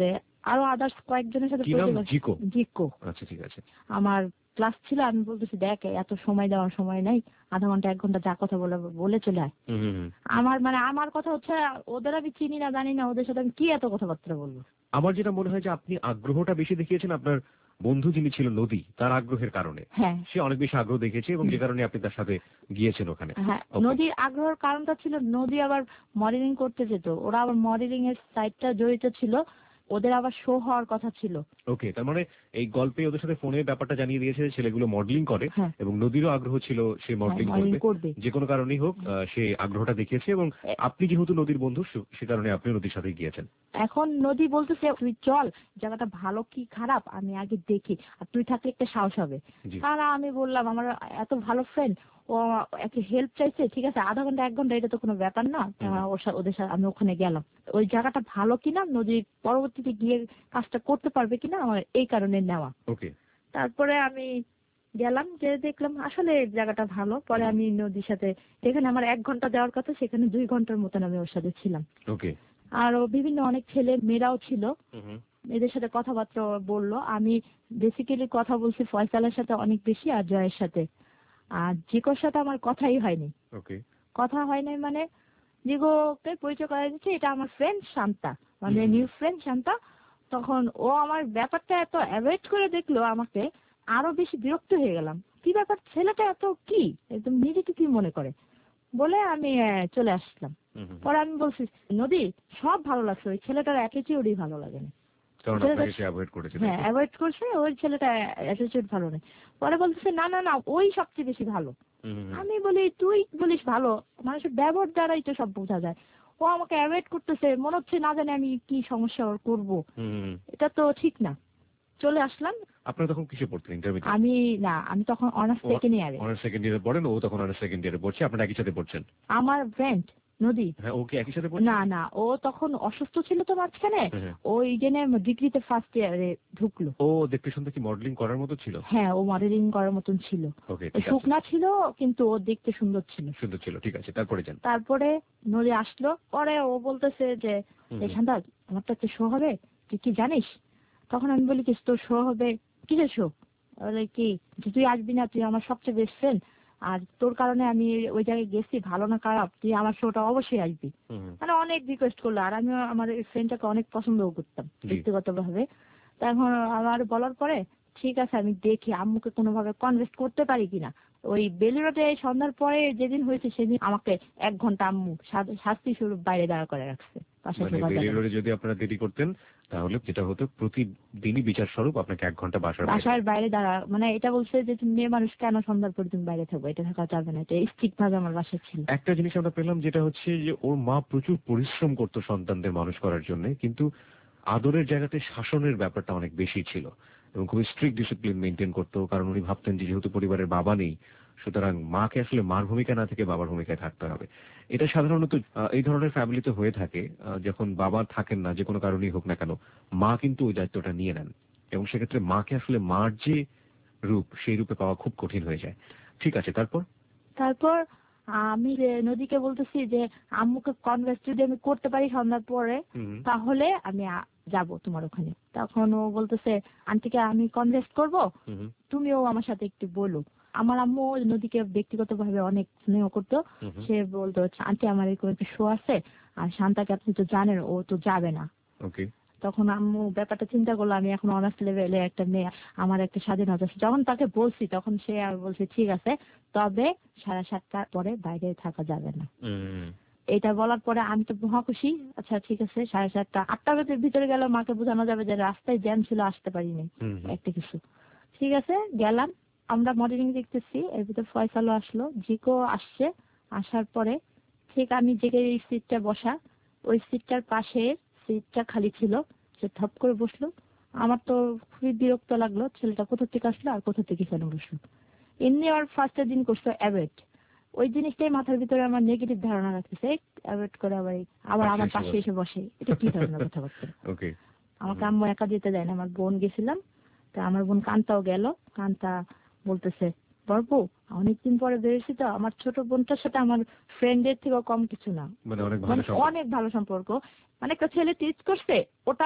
আরো আদার্স কয়েকজনের সাথে কি নাম? জিকো? জিকো। আচ্ছা, ঠিক আছে। আমার ক্লাস ছিল, আমি বলতেছি দেখ এত সময় দেওয়ার সময় নাই, আধা ঘন্টা এক ঘন্টা যা কথা বলে বলে চলে আয়। আমার মানে আমার কথা হচ্ছে ওদের আমি চিনি না জানি না, ওদের সাথে আমি কি এত কথাবার্তা বলবো। আমার যেটা মনে হয় যে আপনি আগ্রহটা বেশি দেখিয়েছেন আপনার বন্ধু যিনি ছিল নদী, তার আগ্রহের কারণে। হ্যাঁ, সে অনেক বেশি আগ্রহ দেখিয়েছে এবং যে কারণে আপনি তার সাথে গিয়েছেন ওখানে। হ্যাঁ, নদীর আগ্রহের কারণটা ছিল নদী আবার মডেলিং করতে যেত, ওরা আবার মডেলিং এর সাইডটা জড়িত ছিল, ওদের আবার শো হওয়ার কথা ছিল। ওকে, তার মানে এই গল্পে ওদের সাথে ফোনে ব্যাপারটা জানিয়ে দিয়েছে যে ছেলেগুলো মডেলিং করে হ্যাঁ। এবং নদীরও আগ্রহ ছিল সে মডেলিং মডেলিং করবে, করবে। যে কোনো কারণেই হোক আহ, সে আগ্রহটা দেখিয়েছে এবং আপনি যেহেতু নদীর বন্ধু সে- সে কারণে আপনি নদীর সাথে গিয়েছেন। এখন নদী বলতেছে তুই চল, জায়গাটা ভালো কি খারাপ আমি আগে দেখি, আর তুই থাকলে একটা সাহস হবে। জি। তারা আমি বললাম আমার এত ভালো ফ্রেন্ড, ও একটা হেল্প চাইছে, ঠিক আছে আধা ঘন্টা এক ঘন্টা এটা তো কোনো ব্যাপার না। আহ, ওর সাথে ওদের সাথে আমি ওখানে গেলাম, ওই জায়গাটা ভালো কিনা, নদী পরবর্তীতে গিয়ে কাজটা করতে পারবে কিনা আমার এই কারণে নেওয়া। ওকে। তারপরে আমি গেলাম, যে দেখলাম আসলে এই জায়গাটা ভালো। পরে আমি নদীর সাথে, যেখানে আমার এক ঘন্টা দেওয়ার কথা সেখানে দুই ঘন্টার মতন আমি ওর সাথে ছিলাম। ওকে। আরো বিভিন্ন অনেক ছেলে মেয়েরাও ছিল, এদের সাথে কথাবার্তা বললো। আমি বেসিক্যালি কথা বলছি ফয়সালের সাথে অনেক বেশি আর জয়ের সাথে, আর জিকোর সাথে আমার কথাই হয়নি। ওকে। কথা হয় নাই মানে জিকোকে পরিচয় করা দিচ্ছে, এটা আমার ফ্রেন্ড শান্তা, মানে নিউ ফ্রেন্ড শান্তা। তখন ও আমার ব্যাপারটা এত অ্যাভয়েড করে দেখলো আমাকে, আরো বেশি বিরক্ত হয়ে গেলাম। কি ব্যাপার ছেলেটা এত কি একদম নিজেকে কি মনে করে বলে আমি আহ, চলে আসলাম। পরে আমি বলছি নদী সব ভালো লাগছে, ওই ছেলেটার অ্যাটিটিউডই ভালো লাগেনি। কারণ ছেলেটা- আপনাকে সে অ্যাভয়েড করেছে। হ্যাঁ অ্যাভয়েড করছে, ওই ছেলেটা অ্যাটিটিউড ভালো নেই। পরে বলতেছে না না না ওই সবচেয়ে বেশি ভালো। আমি বলি তুই বলিস ভালো, মানুষের ব্যবহার দ্বারাই তো সব বোঝা যায়। ও আমাকে অ্যাভয়েড করতেছে, মনে হচ্ছে না জানি আমি কি সমস্যা ওর করবো, এটা তো ঠিক না। চলে আসলাম। আপনারা তখন কিসে পড়তেন? ইন্টারমিডিয়েট? আমি না, আমি তখন অনার্স সেকেন্ড ইয়ারে। অনার্স সেকেন্ড ইয়ারে পড়েন, ও তখন অনার্স সেকেন্ড ইয়ারে পড়ছে, আপনারা একই সাথে পড়ছেন? আমার ফ্রেন্ড নদী, হ্যাঁ, ও কি একই সাথে পড়ছে? না না ও তখন অসুস্থ ছিল তো মাঝখানে, হ্যাঁ। ওই জেনে ডিগ্রিতে ফার্স্ট ইয়ারে ঢুকলো। ও দেখতে শুনতে কি মডেলিং করার মতো ছিল? হ্যাঁ ও মডেলিং করার মতন ছিল। ওকে, ও ঠিক আছে। শুকনা ছিল কিন্তু ও দেখতে সুন্দর ছিল। সুন্দর ছিল, ঠিক আছে। তারপরে যান। তারপরে নদী আসলো, পরে ও বলতেছে যে এই শান্তা আমার তো একটা শো হবে, তুই কি জানিস? তখন আমি বলি কি তোর শো হবে, কিসের শো? বলে কি যে তুই আসবি না, তুই আমার সবচেয়ে বেস্ট ফ্রেন্ড, আর তোর কারণে আমি ওই জায়গায় গেছি, ভালো না খারাপ তুই আমার শোটা অবশ্যই আসবি। মানে অনেক রিকোয়েস্ট করলো, আর আমি আমার এই ফ্রেন্ডটাকে অনেক পছন্দও করতাম ব্যক্তিগত ভাবে। তখন আমার বলার পরে ঠিক আছে আমি দেখি আম্মুকে কোনোভাবে কনভিন্স করতে পারি কিনা। ওই বেলি রোডে সন্ধ্যার পরে যেদিন হয়েছে সেদিন আমাকে এক ঘন্টা আম্মু শাস্তি স্বরূপ বাইরে দাঁড়া করে রাখছে, বাসায় মানে ঢোকা যাবে বেলি না। রোডে যদি আপনারা দেরি করতেন তাহলে যেটা হতো প্রতিদিনই বিচার স্বরূপ আপনাকে এক ঘন্টা বাসার বাইরে। বাসার বাইরে দাঁড়া মানে এটা বলছে যে তুমি মেয়ে মানুষ কেন সন্ধ্যার পরে তুমি বাইরে থাকবো, এটা থাকা যাবে না, এটা স্ট্রিক্ট ভাবে আমার বাসায় ছিল। একটা জিনিস আমরা পেলাম যেটা হচ্ছে যে ওর মা প্রচুর পরিশ্রম করতো সন্তানদের মানুষ করার জন্য, কিন্তু আদরের জায়গাতে শাসনের ব্যাপারটা অনেক বেশি ছিল এবং খুবই স্ট্রিক্ট ডিসিপ্লিন মেনটেন করতো, কারণ উনি ভাবতেন যে যেহেতু পরিবারের বাবা নেই সুতরাং মাকে আসলে মার ভূমিকা না থেকে বাবার ভূমিকায় থাকতে হবে। এটা সাধারণত আহ, এই ধরনের ফ্যামিলিতে হয়ে থাকে, আহ, যখন বাবা থাকেন না যে কোনো কারণেই হোক না কেন মা কিন্তু ওই দায়িত্বটা নিয়ে নেন এবং সেক্ষেত্রে মাকে আসলে মার যে রূপ সেই রূপে পাওয়া খুব কঠিন হয়ে যায়। ঠিক আছে, তারপর? তারপর আমি যে নদীকে বলতেছি যে আম্মুকে কনভার্স যদি আমি করতে পারি সন্ধ্যার পরে তাহলে আমি আ- যাব তোমার ওখানে। তখন ও বলতেছে আন্টিকে আমি কনভার্স করব, তুমিও আমার সাথে একটু বলো। আমার আম্মু নদীকে ব্যক্তিগত ভাবে অনেক স্নেহ করতো, সে বলতো আন্টি আমার এরকম একটা শো আছে, আর শান্তাকে আপনি তো জানেন ও তো যাবে না। ওকে। তখন আম্মু ব্যাপারটা চিন্তা করলো আমি এখন অনার্স লেভেলে একটা মেয়ে, আমার একটা স্বাধীনতা আছে। যখন তাকে বলছি তখন সে আর বলছে ঠিক আছে, তবে সাড়ে সাতটার পরে বাইরে থাকা যাবে না। এটা বলার পরে আমি তো মহা খুশি, আচ্ছা ঠিক আছে সাড়ে সাতটা আটটা বাজে ভিতরে গেল, মাকে বোঝানো যাবে যে রাস্তায় জ্যাম ছিল আসতে পারিনি একটা কিছু। ঠিক আছে গেলাম, আমরা মডেলিং দেখতেছি, এর ভিতরে ফয়সালও আসলো, জিকো আসছে। আসার পরে ঠিক আমি যে সিটটা বসা, ওই সিটটার পাশে সিটটা খালি ছিল, সে থপ করে বসলো। আমার তো খুবই বিরক্ত লাগলো, ছেলেটা কোথা থেকে আসলো আর কোথা থেকে কেন বসলো। এমনি আর ফার্স্টের দিন করছো অ্যাভয়েড, ওই জিনিসটাই মাথার ভিতরে আমার নেগেটিভ ধারণা রাখতেছে, অ্যাভয়েড করে আবার আবার আমার পাশে এসে বসে, এটা কি ধরনের কথাবার্তা। ওকে। আমাকে আম্মু একা যেতে দেয় না, আমার বোন গেছিলাম, তা আমার বোন কান্তাও গেল। কান্তা বলতেছে বড়বু অনেকদিন পরে বেরিয়েছি তো, আমার ছোট বোনটার সাথে আমার ফ্রেন্ডের থেকেও কম কিছু না, মানে অনেক ভালো সম্পর্ক। অনেক ভালো সম্পর্ক। মানে একটা ছেলে টিচ করছে, ওটা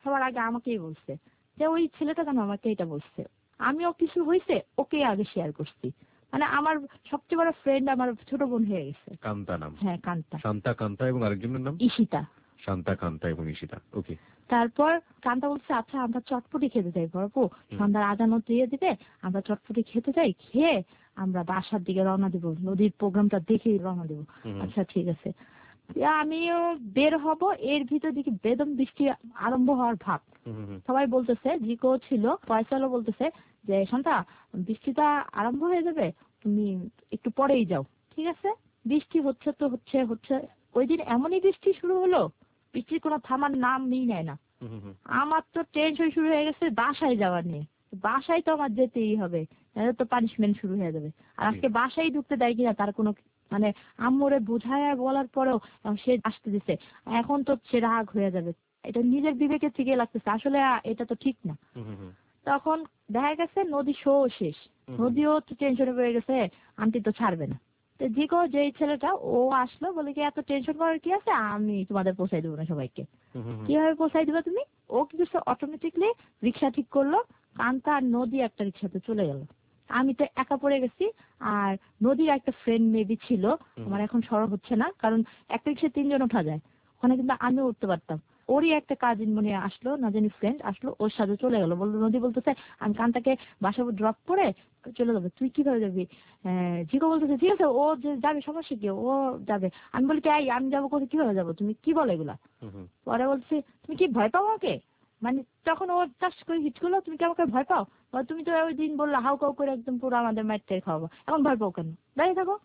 সবার আগে আমাকেই বলছে যে ওই ছেলেটা কেন আমাকে এটা বলছে। আমিও কিছু হয়েছে ওকে আগে শেয়ার করছি, মানে আমার সবচেয়ে বড় ফ্রেন্ড আমার ছোট বোন হয়ে গেছে। কান্তা নাম? হ্যাঁ কান্তা। শান্তা কান্তা এবং আরেকজনের নাম ঈশিতা। শান্তা কান্তা এবং ঈশিতা, ওকে। তারপর কান্তা বলছে আচ্ছা আমরা চটপটি খেতে যাই বড়পু, সন্ধ্যার আজানও দিয়ে দিবে, আমরা চটপটি খেতে যাই, খেয়ে আমরা বাসার দিকে রওনা দিব, নদীর প্রোগ্রামটা দেখে রওনা দিব। আচ্ছা ঠিক আছে। আমিও বের হব, এর ভিতর দিকে বেদম বৃষ্টি আরম্ভ হওয়ার ভাব। সবাই বলতেছে, জিকো ছিল, ফয়সালও বলতেছে যে শান্তা বৃষ্টিটা আরম্ভ হয়ে যাবে, তুমি একটু পরেই যাও। ঠিক আছে, বৃষ্টি হচ্ছে তো হচ্ছে হচ্ছে ওই দিন এমনই বৃষ্টি শুরু হলো, বৃষ্টির কোনো থামার নাম নেই নেয় না। আমার তো টেনশন শুরু হয়ে গেছে বাসায় যাওয়ার নিয়ে, বাসায় তো আমার যেতেই হবে, তো পানিশমেন্ট শুরু হয়ে যাবে। আর আজকে বাসায় ঢুকতে দেয় কিনা তার কোনো মানে আম্মুরে বোঝায় বলার পরেও সে আসতে দিছে, এখন তো সে রাগ হয়ে যাবে। এটা নিজের বিবেকের থেকে লাগতেছে, আসলে এটা তো ঠিক না। তখন দেখা গেছে নদী শো শেষ, নদীও তো টেনশনে পড়ে গেছে, আন্টি তো ছাড়বে না। তো জিকো যেই ছেলেটা ও আসলো, বলে কি এত টেনশন করার কি আছে, আমি তোমাদের পৌঁছাই দেবো না সবাইকে। কিভাবে পৌঁছাই দিবা তুমি? ও কি করছে, অটোমেটিকলি রিক্সা ঠিক করলো, কান্তা আর নদী একটা রিক্সাতে চলে গেল। আমি তো একা পড়ে গেছি, আর নদীর একটা ফ্রেন্ড মেবি ছিল, আমার এখন সরব হচ্ছে না, কারণ একটা রিক্সায় তিনজন ওঠা যায়, ওখানে কিন্তু আমিও উঠতে পারতাম। ওরই একটা কাজিন মনে আসলো, না জানি ফ্রেন্ড আসলো, ওর সাথে চলে গেল। বললো নদী বলতেছে আমি কান্তাকে বাসা ড্রপ করে চলে যাবে, তুই কিভাবে যাবি? জিকো বলতেছে ঠিক আছে ও যে যাবে, সমস্যা কি, ও যাবে। আমি বলি কি আমি যাবো কোথায়, কিভাবে যাবো, তুমি কি বলো এগুলা? পরে বলছে তুমি কি ভয় পাও আমাকে? মানে তখন ও চাষ করে হিট করলো, তুমি কি আমাকে ভয় পাও? তুমি তো ওই দিন বললো হাউ কাউ করে একদম পুরো আমাদের মাইটে খাওয়াবো, এখন ভয় পাও কেন, দাঁড়িয়ে থাকো।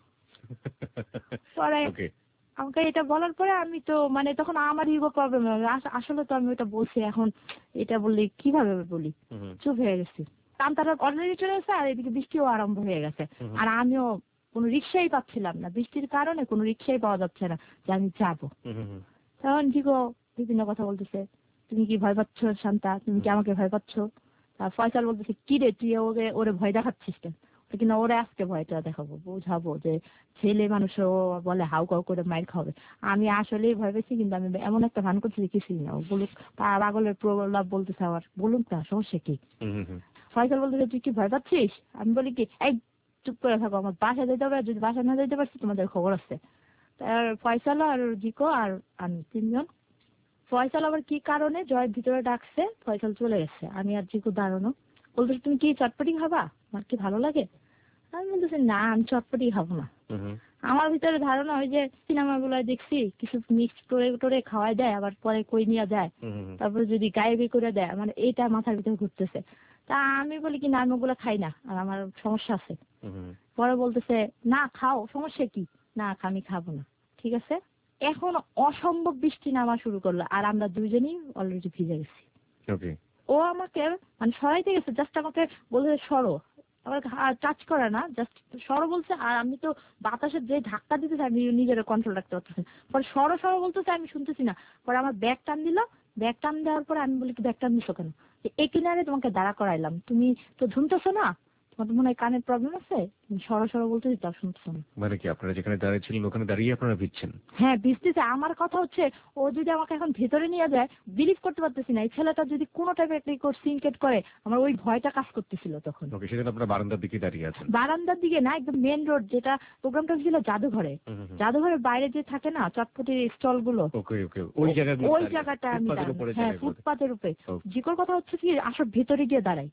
পরে আমাকে এটা বলার পরে আমি তো মানে তখন আমার ইগো প্রবলেম, আসলে তো আমি ওটা বলছি, এখন এটা বললে কিভাবে বলি, চুপ হয়ে গেছি। কান্তারা অলরেডি চলে গেছে, আর এদিকে বৃষ্টিও আরম্ভ হয়ে গেছে, আর আমিও কোনো রিক্সাই পাচ্ছিলাম না, বৃষ্টির কারণে কোনো রিক্সাই পাওয়া যাচ্ছে না যে আমি যাবো। তখন জিগো বিভিন্ন কথা বলতেছে, তুমি কি ভয় পাচ্ছ শান্তা, তুমি কি আমাকে ভয় পাচ্ছ? ফয়সাল বলতেছে কি রে তুই ওকে ওরে ভয় দেখাচ্ছিস কেন? কিনা ওরে আজকে ভয়টা দেখাবো, বোঝাবো যে ছেলে মানুষও বলে হাউ কাউ করে মাইর খাবে। আমি আসলেই ভয় পেয়েছি, কিন্তু আমি এমন একটা ভান করছি যে কিছুই না, ও বলুক পাগলের প্রলাপ বলতেছে, আবার বলুন না সমস্যা কি। ফয়সাল বলতেছে তুই কি ভয় পাচ্ছিস? আমি বলি কি এই চুপ করে থাকো, আমার বাসা যেতে হবে, যদি বাসা না যেতে পারছি তোমাদের খবর আছে। তার ফয়সাল আর জিকো আর আমি তিনজন। ফয়সাল আবার কি কারণে জয়ের ভিতরে ডাকছে, ফয়সাল চলে গেছে, আমি আর জিকো দাঁড়ানো। বলতেছে তুমি কি চটপটি খাবা, আমার কি ভালো লাগে? আমি বলতেছি না আমি চটপটি খাবো না। আমার ভিতরে ধারণা ওই যে সিনেমা গুলায় দেখছি কিছু মিক্স করে টোরে খাওয়াই দেয়, আবার পরে কই নিয়ে যায়, তারপরে যদি গায়েবি করে দেয়, মানে এইটা মাথার ভিতরে ঘুরতেছে। তা আমি বলি কি না আমি ওগুলো খাই না, আর আমার সমস্যা আছে। পরে বলতেছে না খাও, সমস্যা কি? না আমি খাবো না। ঠিক আছে, এখন অসম্ভব বৃষ্টি নামা শুরু করলো, আর আমরা দুইজনই অলরেডি ভিজে গেছি। ও আমাকে মানে সরাইতে গেছে, জাস্ট আমাকে বলছে সরো, আমার টাচ করে না, জাস্ট সরো বলছে, আর আমি তো বাতাসের যে ধাক্কা দিতেছে আমি নিজের কন্ট্রোল রাখতে পারতেছি। পরে সরো সরো বলতেছে, আমি শুনতেছি না। পরে আমার ব্যাগ টান দিল, ব্যাগ টান দেওয়ার পরে আমি বলি কি ব্যাগ টান দিছো কেন? এই কিনারে তোমাকে দাঁড়া করাইলাম, তুমি তো শুনতেছো না, তোমার মনে হয় কানের প্রবলেম আছে, সরো সরো বলতেছি তাও শুনতেছো না। মানে কি আপনারা যেখানে দাঁড়িয়েছিলেন ওখানে দাঁড়িয়ে আপনারা ভিজছেন? হ্যাঁ ভিজতেছে। আমার কথা হচ্ছে ও যদি আমাকে এখন ভেতরে নিয়ে যায়, বিলিভ করতে পারতেছি না এই ছেলেটা যদি কোনো টাইপের একটা সিনকেট করে, আমার ওই ভয়টা কাজ করতেছিল তখন। ওকে, সেদিন আপনারা বারান্দার দিকে দাঁড়িয়ে আছেন? বারান্দার দিকে না, একদম মেন রোড, যেটা প্রোগ্রামটা ছিল জাদুঘরে, জাদুঘরের বাইরে যে থাকে না চটপটির স্টল গুলো, ওই জায়গাটা আমি হ্যাঁ ফুটপাতের উপরে। জিকোর কথা হচ্ছে কি আসলে ভেতরে গিয়ে দাঁড়াই,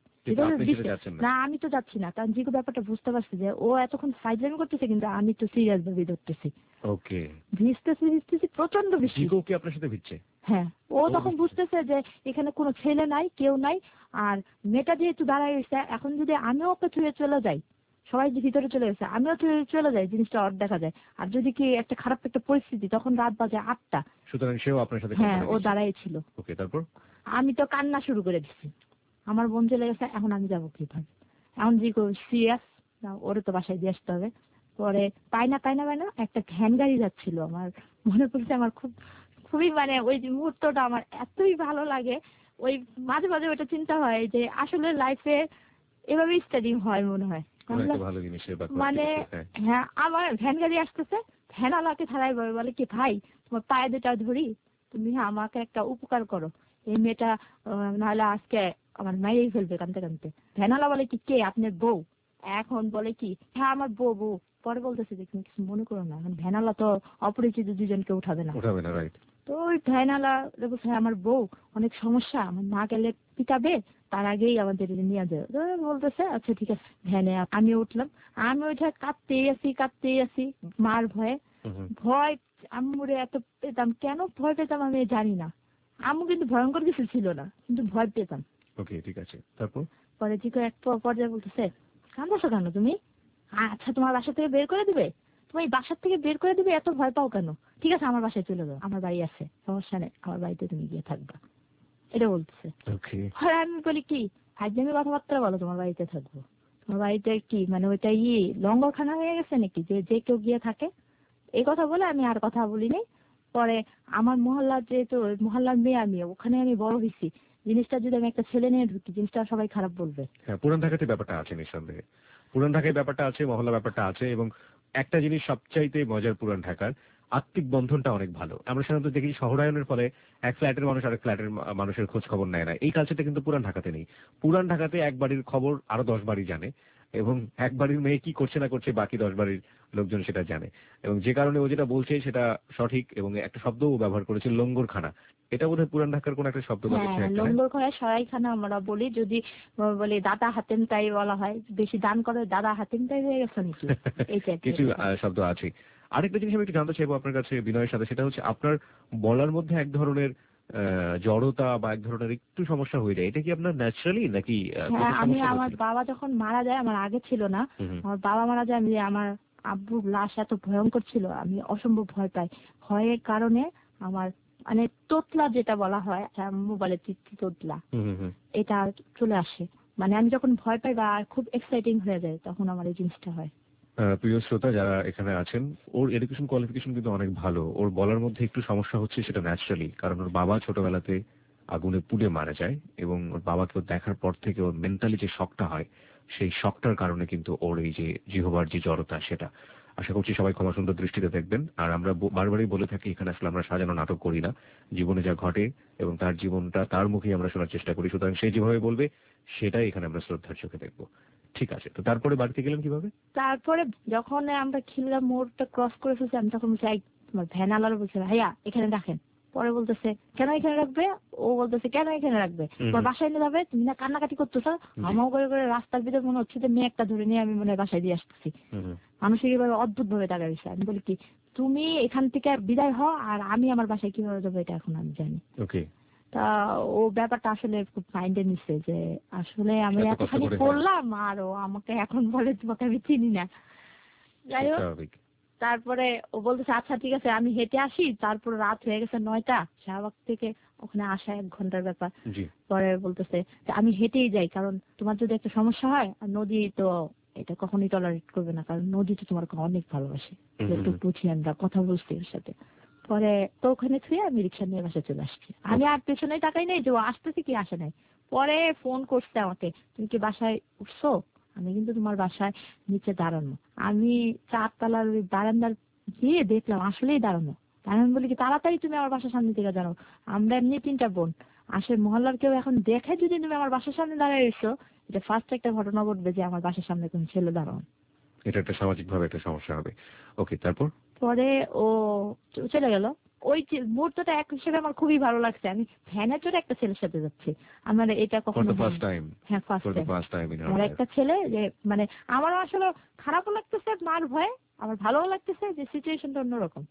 না আমি তো যাচ্ছি না, কারণ জিকো ব্যাপারটা বুঝতে পারছি যে ও এতক্ষণ ফাইজলামি করতেছে, কিন্তু আমি তো সিরিয়াস ভাবে ধরতেছি। ওকে, ভিজতেছি ভিজতেছি প্রচন্ড বৃষ্টি। জিকো কি আপনার সাথে ভিজছে? হ্যাঁ, ও তখন বুঝতেছে যে এখানে কোনো ছেলে নাই, কেউ নাই, আর মেয়েটা যেহেতু দাঁড়ায় গেছে, এখন যদি আমিও ওকে ছুঁয়ে চলে যাই, সবাই যে ভিতরে চলে গেছে, আমিও ছুঁয়ে চলে যাই, জিনিসটা অড দেখা যায়। আর যদি কি একটা খারাপ একটা পরিস্থিতি, তখন রাত বাজে আটটা, সুতরাং সেও আপনার সাথে হ্যাঁ ও দাঁড়াই ছিল। ওকে, তারপর আমি তো কান্না শুরু করে দিচ্ছি, আমার বোন চলে গেছে, এখন আমি যাবো কিভাবে? এখন জিকো সিরিয়াস, ওরে তো বাসায় দিয়ে আসতে হবে। পরে পাই না পাই না পাই না একটা ভ্যান গাড়ি যাচ্ছিল, আমার মনে পড়ছে, আমার খুব খুবই মানে ওই মুহূর্তটা আমার এতই ভালো লাগে, ওই মাঝে মাঝে ওটা চিন্তা হয় যে আসলে লাইফে এভাবে স্টাডি হয় মনে হয়। মানে হ্যাঁ, আমার ভ্যান গাড়ি আসতেছে, ভ্যান আলাকে থানায় বলে কি ভাই তোমার পায়ে দুটা ধরি, তুমি আমাকে একটা উপকার করো, এই মেয়েটা নাহলে আজকে আমার মায়েই ফেলবে কানতে কানতে। ভ্যানালা বলে কি কে আপনার বউ? এখন বলে কি হ্যাঁ আমার বউ বউ। পরে বলতেছে যে তুমি কিছু মনে করো না, এখন ভ্যানালা তো অপরিচিত দুজনকে উঠাবে না উঠাবে না, রাইট। তো ওই ভ্যানালা বলছে আমার বউ অনেক সমস্যা, আমার মা গেলে পিটাবে, তার আগেই আমাদের নিয়ে যাবে। বলতেছে আচ্ছা ঠিক আছে। ভ্যানে আমি উঠলাম, আমি উঠে কাঁদতেই আছি কাঁদতেই আছি মার ভয়ে। ভয় আম্মুরে এত পেতাম, কেন ভয় পেতাম আমি জানি না। আম্মু কিন্তু ভয়ঙ্কর কিছু ছিল না, কিন্তু ভয় পেতাম। ওকে, ঠিক আছে। তারপর পরে ঠিক এক পর্যায়ে বলতেছে কাঁদছো কেন তুমি? আচ্ছা তোমার বাসা থেকে বের করে দিবে? তুমি বাসার থেকে বের করে দিবে, এত ভয় পাও কেন? ঠিক আছে আমার বাসায় চলে যাও, আমার বাড়ি আছে, সমস্যা নেই, আমার বাড়িতে তুমি গিয়ে থাকবা। এটা বলতেছে। আর আমি বলি কি ফাইজলামি কথাবার্তা বলো, তোমার বাড়িতে থাকবো? তোমার বাড়িতে কি মানে ওইটা ই লঙ্গরখানা হয়ে গেছে নাকি যে যে কেউ গিয়ে থাকে? এই কথা বলে আমি আর কথা বলিনি। পরে আমার মহল্লার যেহেতু মহল্লার মেয়ে, আমি ওখানে আমি বড় হয়েছি, জিনিসটা যদি আমি একটা ছেলে নিয়ে ঢুকি জিনিসটা সবাই খারাপ বলবে। হ্যাঁ, পুরান ঢাকাতে ব্যাপারটা আছে নিঃসন্দেহে। পুরান ঢাকায় ব্যাপারটা আছে, মহল্লা ব্যাপারটা আছে। এবং একটা জিনিস সবচাইতে মজার পুরান ঢাকার, আত্মিক বন্ধনটা অনেক ভালো। আমরা সাধারণত দেখি শহরায়নের ফলে এক ফ্ল্যাটের মানুষ আরেক ফ্ল্যাটের মানুষের খোঁজ খবর নেয় না। এই কালচারটা কিন্তু পুরান ঢাকাতে নেই। পুরান ঢাকাতে এক বাড়ির খবর আরো দশ বাড়ি জানে, এবং এক বাড়ির মেয়ে কি করছে না করছে বাকি দশ বাড়ির লোকজন সেটা জানে। এবং যে কারণে ও যেটা বলছে সেটা সঠিক। এবং একটা শব্দও ব্যবহার করেছে, লঙ্গরখানা। এটা বোধহয় পুরান ঢাকার কোন একটা শব্দ। লঙ্গরখানা সরাইখানা আমরা বলি, যদি বলি দাদা হাতেম তাই বলা হয়, বেশি দান করে দাদা হাতেম তাই হয়ে গেছে নাকি, এই কিছু শব্দ আছে। আরেকটা জিনিস আমি একটু জানতে চাইবো আপনার কাছে বিনয়ের সাথে, সেটা হচ্ছে আপনার বলার মধ্যে এক ধরনের জড়তা বা এক ধরনের একটু সমস্যা হয়ে যায়। এটা কি আপনার ন্যাচারালি নাকি? আমি আমার বাবা যখন মারা যায়, আমার আগে ছিল না, আমার বাবা মারা যায়, আমি আমার আব্বুর লাশ এত ভয়ঙ্কর ছিল, আমি অসম্ভব ভয় পাই। ভয়ের কারণে আমার মানে তোতলা যেটা বলা হয়, মোবাইলে চিত্তি তোতলা, এটা চলে আসে। মানে আমি যখন ভয় পাই বা খুব এক্সাইটিং হয়ে যায় তখন আমার এই জিনিসটা হয়। প্রিয় শ্রোতা যারা এখানে আছেন, ওর এডুকেশন কোয়ালিফিকেশন কিন্তু অনেক ভালো। ওর বলার মধ্যে একটু সমস্যা হচ্ছে, সেটা ন্যাচারালি, কারণ ওর বাবা ছোটবেলাতে আগুনে পুড়ে মারা যায় এবং ওর বাবাকে দেখার পর থেকে ওর মেন্টালি যে শকটা হয়, সেই শকটার কারণে কিন্তু ওর এই যে জিহবার যে জড়তা, সেটা আশা করছি সবাই ক্ষমা সুন্দর দৃষ্টিতে দেখবেন। আর আমরা বারবারই বলে থাকি এখানে আসলে আমরা সাজানো নাটক করি না, জীবনে যা ঘটে এবং তার জীবনটা তার মুখেই আমরা শোনার চেষ্টা করি। সুতরাং সে যেভাবে বলবে সেটাই এখানে আমরা শ্রদ্ধার চোখে দেখবো। ঠিক আছে, তো তারপরে বাড়িতে গেলেন কিভাবে? তারপরে যখন আমরা খিলগা মোড়টা ক্রস করে ফেলছি, আমি তখন বলছি তোমার ভ্যান আলার বলছে ভাইয়া এখানে রাখেন। পরে বলতেছে কেন এখানে রাখবে? ও বলতেছে কেন এখানে রাখবে, তোমার বাসায় নিয়ে যাবে, তুমি না কান্নাকাটি করতেছো। আমার করে করে রাস্তার ভিতরে মনে হচ্ছে যে মেয়ে একটা ধরে নিয়ে আমি মনে বাসায় দিয়ে আসতেছি। মানুষের এভাবে অদ্ভুত ভাবে দাঁড়াইছে। আমি বলি কি তুমি এখান থেকে বিদায় হও, আর আমি আমার বাসায় কিভাবে যাবো এটা এখন আমি জানি। ওকে। তা ও ব্যাপারটা আসলে খুব মাইন্ডে নিচ্ছে যে আসলে আমি এতখানি করলাম আর ও আমাকে এখন বলে তোমাকে আমি চিনি না। যাই হোক, তারপরে ও বলতেছে আচ্ছা ঠিক আছে আমি হেঁটে আসি। তারপর রাত হয়ে গেছে নয়টা, শাহবাগ থেকে ওখানে আসা এক ঘন্টার ব্যাপার। পরে বলতেছে আমি হেঁটেই যাই, কারণ তোমার যদি একটা সমস্যা হয়, আর নদী তো এটা কখনোই টলারেট করবে না, কারণ নদী তো তোমার অনেক ভালোবাসে, একটু বুঝি আমরা কথা বলছি ওর সাথে। পরে তো ওখানে থুয়ে আমি রিক্সা নিয়ে বাসায় চলে আসছি। আমি আর পেছনে তাকাই নাই যে ও আসতেছে কি আসে নাই। পরে ফোন করছে আমাকে, তুমি কি বাসায় উঠছো? আমি কিন্তু তোমার বাসায় নিচে দাঁড়ানো। আমি চারতলার ওই বারান্দার গিয়ে দেখলাম আসলেই দাঁড়ানো। আমি বলি কি তাড়াতাড়ি তুমি আমার বাসার সামনে থেকে জানো, আমরা এমনি তিনটা বোন, আসে মহল্লার কেউ এখন দেখে যদি তুমি আমার বাসার সামনে দাঁড়িয়ে রয়েছো, এটা ফার্স্ট একটা ঘটনা ঘটবে যে আমার বাসার সামনে কোন ছেলে দাঁড়ানো। এটা একটা সামাজিক ভাবে একটা সমস্যা হবে। ওকে, তারপর? পরে ও চলে গেল। ওই মুহূর্তটা এক হিসেবে আমার খুবই ভালো লাগছে, আমি ভ্যানে চড়ে একটা ছেলের সাথে যাচ্ছি। আমার এটা কখনো ফার্স্ট টাইম। হ্যাঁ ফার্স্ট টাইম। আমার একটা ছেলে যে মানে আমারও আসলে খারাপও লাগতেছে মার ভয়ে, আমার ভালোও লাগতেছে যে সিচুয়েশনটা অন্যরকম।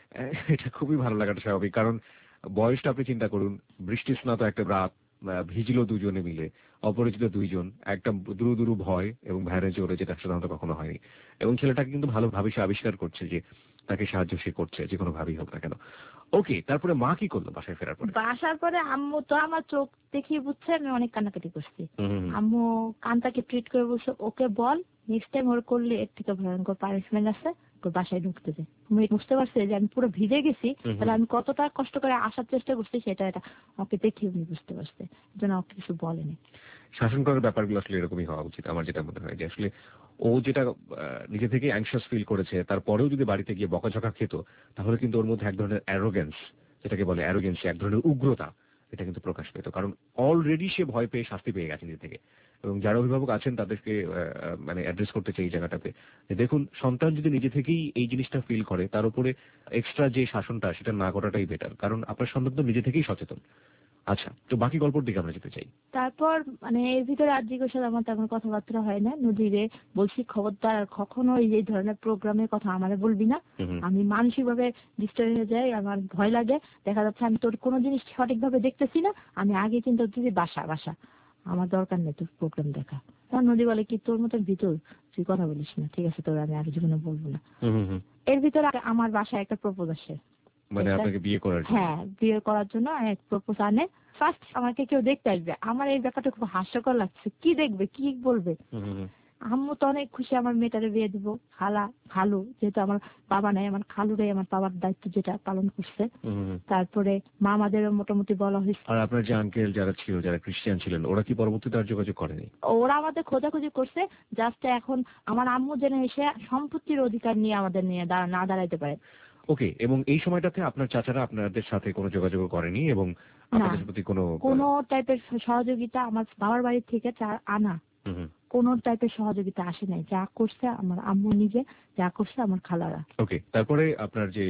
এটা খুবই ভালো লাগাটা স্বাভাবিক, কারণ বয়সটা আপনি চিন্তা করুন, বৃষ্টি স্নাত একটা রাত, ভিজিল দুজনে মিলে, অপরিচিত দুইজন, একটা দুরু দুরু ভয় এবং ভ্যানে চড়ে, যেটা সাধারণত কখনো হয়নি। এবং ছেলেটাকে কিন্তু ভালোভাবে সে আবিষ্কার করছে যে তাকে সাহায্য সে করছে, যে কোনো ভাবেই হোক না কেন। ওকে, তারপরে মা কি করলো বাসায় ফেরার পরে? বাসার পরে আম্মু তো আমার চোখ দেখিয়ে বুঝছে আমি অনেক কান্নাকাটি করছি। আম্মু কানটাকে ট্রিট করে বলছে ওকে বল নেক্সট টাইম ওর করলে এর থেকে ভয়ঙ্কর পানিশমেন্ট আছে, তোর বাসায় ঢুকতে দে। আমি বুঝতে পারছি যে আমি পুরো ভিজে গেছি, তাহলে আমি কতটা কষ্ট করে আসার চেষ্টা করছি সেটা এটা ওকে দেখে উনি বুঝতে পারছে, যেন ওকে কিছু বলেনি। শাসন করার ব্যাপারগুলো আসলে এরকমই হওয়া উচিত আমার যেটা মনে হয়, যে আসলে ও যেটা নিজে থেকে অ্যাংশাস ফিল করেছে, তারপরেও যদি বাড়িতে গিয়ে বকাঝকা খেত, তাহলে কিন্তু ওর মধ্যে এক ধরনের অ্যারোগেন্স, যেটাকে বলে অ্যারোগেন্সি, এক ধরনের উগ্রতা, এটা কিন্তু প্রকাশ পেত, কারণ অলরেডি সে ভয় পেয়ে শাস্তি পেয়ে গেছে নিজে থেকে। এবং যারা অভিভাবক আছেন তাদেরকে মানে অ্যাড্রেস করতে চাই এই জায়গাটাতে, দেখুন সন্তান যদি নিজে থেকেই এই জিনিসটা ফিল করে, তার উপরে এক্সট্রা যে শাসনটা সেটা না করাটাই বেটার, কারণ আপনার সন্তান তো নিজে থেকেই সচেতন। আচ্ছা, তো বাকি গল্পের দিকে আমরা যেতে চাই। তারপর মানে এর ভিতরে আর্যিকের সাথে আমার তেমন কথাবার্তা হয় না। নদীরে বলছি খবরদার আর কখনো এই ধরনের প্রোগ্রামের কথা আমারে বলবি না, আমি মানসিক ভাবে ডিস্টার্ব হয়ে যাই, আমার ভয় লাগে। দেখা যাচ্ছে আমি তোর কোনো জিনিস সঠিক ভাবে দেখতেছি না, আমি আগে চিন্তা করতেছি বাসা বাসা, আমার দরকার নেই তোর প্রোগ্রাম দেখা। তখন নদী বলে কি তোর মতো ভিতর তুই কথা বলিস না, ঠিক আছে তোর আমি আগে জীবনে বলবো না। এর ভিতরে আমার বাসায় একটা প্রপোজ আসে, মানে আপনাকে বিয়ে করার জন্য? হ্যাঁ, বিয়ে করার জন্য এক প্রপোজ আনে। ফার্স্ট আমাকে কেউ দেখতে আসবে, আমার এই ব্যাপারটা খুব হাস্যকর লাগছে, কি দেখবে কি বলবে। আম্মু তো অনেক খুশি আমার মেয়েটারে বিয়ে দিব, খালা খালু যেহেতু আমার বাবা নাই, আমার খালুরাই আমার বাবার দায়িত্ব যেটা পালন করছে। তারপরে মামাদেরও মোটামুটি বলা হয়েছে। আর আপনার যে আঙ্কেল যারা ছিল, যারা খ্রিস্টান ছিলেন, ওরা কি পরবর্তীতে আর যোগাযোগ করেনি? ওরা আমাদের খোঁজাখুঁজি করছে, জাস্ট এখন আমার আম্মু যেন এসে সম্পত্তির অধিকার নিয়ে আমাদের নিয়ে না দাঁড়াইতে পারে। ওকে, এবং এই সময়টাতে আপনার চাচারা আপনাদের সাথে কোনো যোগাযোগ করেনি এবং আপনাদের প্রতি কোনো কোনো টাইপের সহযোগিতা আমার বাবার বাড়ি থেকে আনা কোন টাইপের সহযোগিতা আসে নাই। যা করছে আমার আম্মু নিজে, যা করছে আমার খালারা। ওকে, তারপরে আপনার যে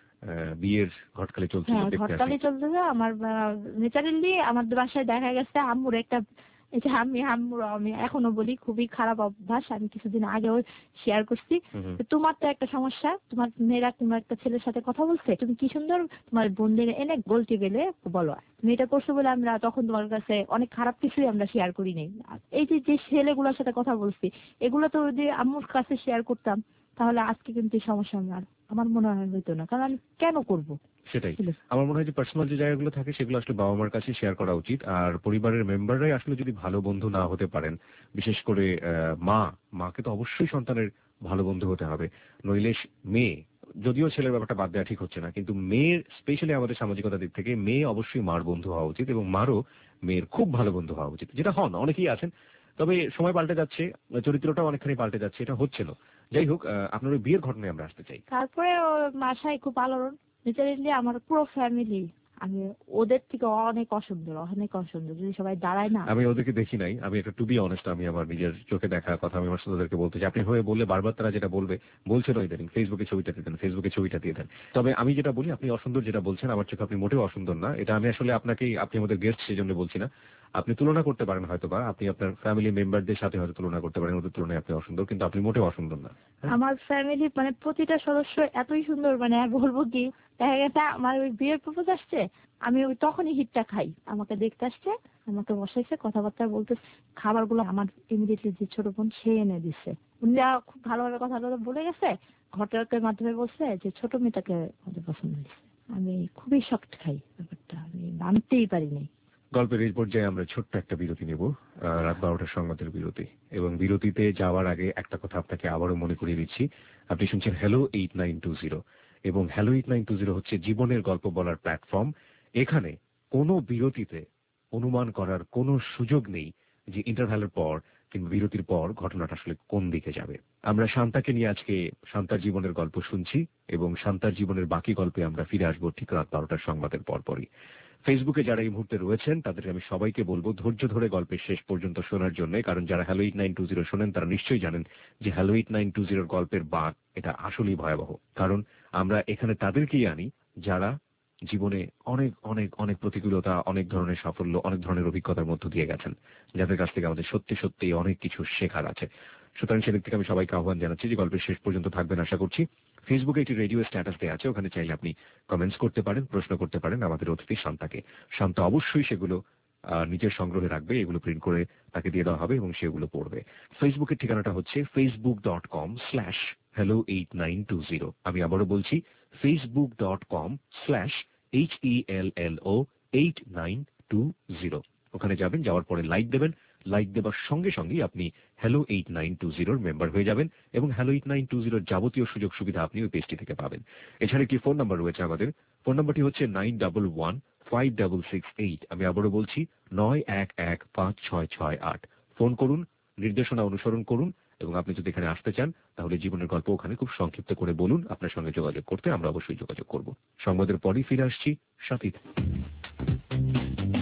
বিয়ের ঘটকালি চলছিল, হ্যাঁ ঘটকালি চলতেছে আমার ন্যাচারালি আমাদের বাসায় দেখা গেছে আম্মুর একটা, এটা আমি আম্মুর আমি এখনো বলি খুবই খারাপ অভ্যাস, আমি কিছুদিন আগেও শেয়ার করছি। তোমার তো একটা সমস্যা, তোমার মেয়েরা তোমার একটা ছেলের সাথে কথা বলছে, তুমি কি সুন্দর তোমার বোনদের এনে গোলটি বেলে বলো মেয়েটা করছে বলে আমরা তখন তোমার কাছে অনেক খারাপ কিছুই আমরা শেয়ার করি নাই। এই যে যে ছেলেগুলোর সাথে কথা বলছি এগুলো তো যদি আম্মুর কাছে শেয়ার করতাম তাহলে আজকে কিন্তু এই সমস্যা আমার আমার মনে হয় হইতো না, কারণ আমি কেন করব। সেটাই আমার মনে হয় যে পার্সোনাল যে জায়গাগুলো থাকে সেগুলো আসলে বাবা মার কাছে শেয়ার করা উচিত। আর পরিবারের মেম্বাররাই আসলে যদি ভালো বন্ধু না হতে পারেন, বিশেষ করে মা মাকে তো অবশ্যই সন্তানের ভালো বন্ধু হতে হবে, নইলে মেয়ে, যদিও ছেলের ব্যাপারটা বাদ দেওয়া ঠিক হচ্ছে না, কিন্তু মেয়ের স্পেশালি আমাদের সামাজিকতার দিক থেকে মেয়ে অবশ্যই মার বন্ধু হওয়া উচিত এবং মারও মেয়ের খুব ভালো বন্ধু হওয়া উচিত, যেটা হন অনেকেই আছেন। তবে সময় পাল্টে যাচ্ছে, চরিত্রটাও অনেকখানি পাল্টে যাচ্ছে, এটা হচ্ছিল। যাই হোক, আপনার ওই বিয়ের ঘটনায় আমরা আসতে চাই। তারপরে বাসায় খুব আলোড়ন, ন্যাচারালি আমার পুরো ফ্যামিলি, আমি ওদের থেকে অনেক অসুন্দর অনেক অসুন্দর, যদি সবাই দাঁড়ায় না। আমি ওদেরকে দেখি নাই, আমি একটা টু বি অনেস্ট, আমি আমার নিজের চোখে দেখা কথা আমি আমার ওদেরকে বলতে চাই। আপনি হয়ে বললে বারবার তারা যেটা বলবে, বলছেন ইদানিং ফেসবুকে ছবিটা দিয়ে দেন, ফেসবুকে ছবিটা দিয়ে দেন। তবে আমি যেটা বলি, আপনি অসুন্দর যেটা বলছেন আমার চোখে আপনি মোটেও অসুন্দর না। এটা আমি আসলে আপনাকে, আপনি আমাদের গেস্ট সেই জন্য বলছি না, আপনি তুলনা করতে পারেন হয়তো, বা আপনি আপনার ফ্যামিলি মেম্বারদের সাথে হয়তো তুলনা করতে পারেন, ওদের তুলনায় আপনি অসুন্দর, কিন্তু আপনি মোটেও অসুন্দর না। আমার ফ্যামিলি মানে প্রতিটা সদস্য এতই সুন্দর, মানে বলবো কি, দেখা গেছে আমার ওই বিয়ের প্রপোজ আসছে, আমি ওই তখনই হিটটা খাই, আমাকে দেখতে আসছে, আমাকে বসাইছে, কথাবার্তা বলতে, খাবারগুলো আমার ইমিডিয়েটলি যে ছোট বোন সে এনে দিচ্ছে, উনিরা খুব ভালোভাবে কথা বলে গেছে, ঘটকের মাধ্যমে বলছে যে ছোট মেয়েটাকে আমাদের পছন্দ হয়েছে। আমি খুবই শক্ট খাই, ব্যাপারটা আমি মানতেই পারিনি। গল্পের এই পর্যায়ে আমরা ছোট্ট একটা বিরতি নেব, রাত বারোটার সংবাদের বিরতি, এবং বিরতিতে যাওয়ার আগে একটা কথা আপনাকে আবারও মনে করিয়ে দিচ্ছি, আপনি শুনছেন hello eight nine two zero, এবং hello eight nine two zero হচ্ছে জীবনের গল্প বলার প্ল্যাটফর্ম। এখানে কোনো বিরতিতে অনুমান করার কোনো সুযোগ নেই যে ইন্টারভ্যালের পর কিংবা বিরতির পর ঘটনাটা আসলে কোন দিকে যাবে। আমরা শান্তাকে নিয়ে আজকে শান্তার জীবনের গল্প শুনছি, এবং শান্তার জীবনের বাকি গল্পে আমরা ফিরে আসবো ঠিক রাত বারোটার সংবাদের পরপরই। ফেসবুকে যারা এই মুহূর্তে রয়েছেন তাদেরকে আমি সবাইকে বলবো ধৈর্য ধরে গল্পের শেষ পর্যন্ত শোনার জন্য, কারণ যারা hello eight nine two zero শোনেন তারা নিশ্চয়ই জানেন যে হ্যালো এইট নাইন টু জিরোর গল্পের বাঁক এটা আসলেই ভয়াবহ, কারণ আমরা এখানে তাদেরকেই আনি যারা জীবনে অনেক অনেক অনেক প্রতিকূলতা, অনেক ধরনের সাফল্য, অনেক ধরনের অভিজ্ঞতার মধ্য দিয়ে গেছেন, যাদের কাছ থেকে আমাদের সত্যি সত্যি অনেক কিছু শেখার আছে। সুতরাং সেদিক থেকে আমি সবাইকে আহ্বান জানাচ্ছি যে গল্পের শেষ পর্যন্ত থাকবেন আশা করছি। ফেসবুকে একটি রেডিও স্ট্যাটাস দেওয়া আছে, ওখানে চাইলে আপনি কমেন্টস করতে পারেন, প্রশ্ন করতে পারেন আমাদের অতিথি শান্তাকে। শান্তা অবশ্যই সেগুলো নিজের সংগ্রহে রাখবে, এগুলো প্রিন্ট করে তাকে দিয়ে দেওয়া হবে এবং সেগুলো পড়বে। ফেসবুকের ঠিকানাটা হচ্ছে Facebook dot com slash hello eight nine two zero. আমি আবারও বলছি Facebook dot com slash H E L L O eight nine two zero. ওখানে যাবেন, যাওয়ার পরে লাইক দেবেন, লাইক দেবার সঙ্গে সঙ্গেই আপনি হ্যালো এইট নাইন টু জিরোর মেম্বার হয়ে যাবেন এবং হ্যালো এইট নাইন টু জিরোর যাবতীয় সুযোগ সুবিধা আপনি ওই পেজটি থেকে পাবেন। এছাড়া একটি ফোন নাম্বার রয়েছে আমাদের, ফোন নাম্বারটি হচ্ছে nine double one five double six eight. আমি আবারও বলছি নয় এক এক পাঁচ ছয় ছয় আট। ফোন করুন, নির্দেশনা অনুসরণ করুন, এবং আপনি যদি এখানে আসতে চান তাহলে জীবনের গল্প ওখানে খুব সংক্ষিপ্ত করে বলুন, আপনার সঙ্গে যোগাযোগ করতে আমরা অবশ্যই যোগাযোগ করব। সংবাদের পরই ফিরে আসছি সাথী।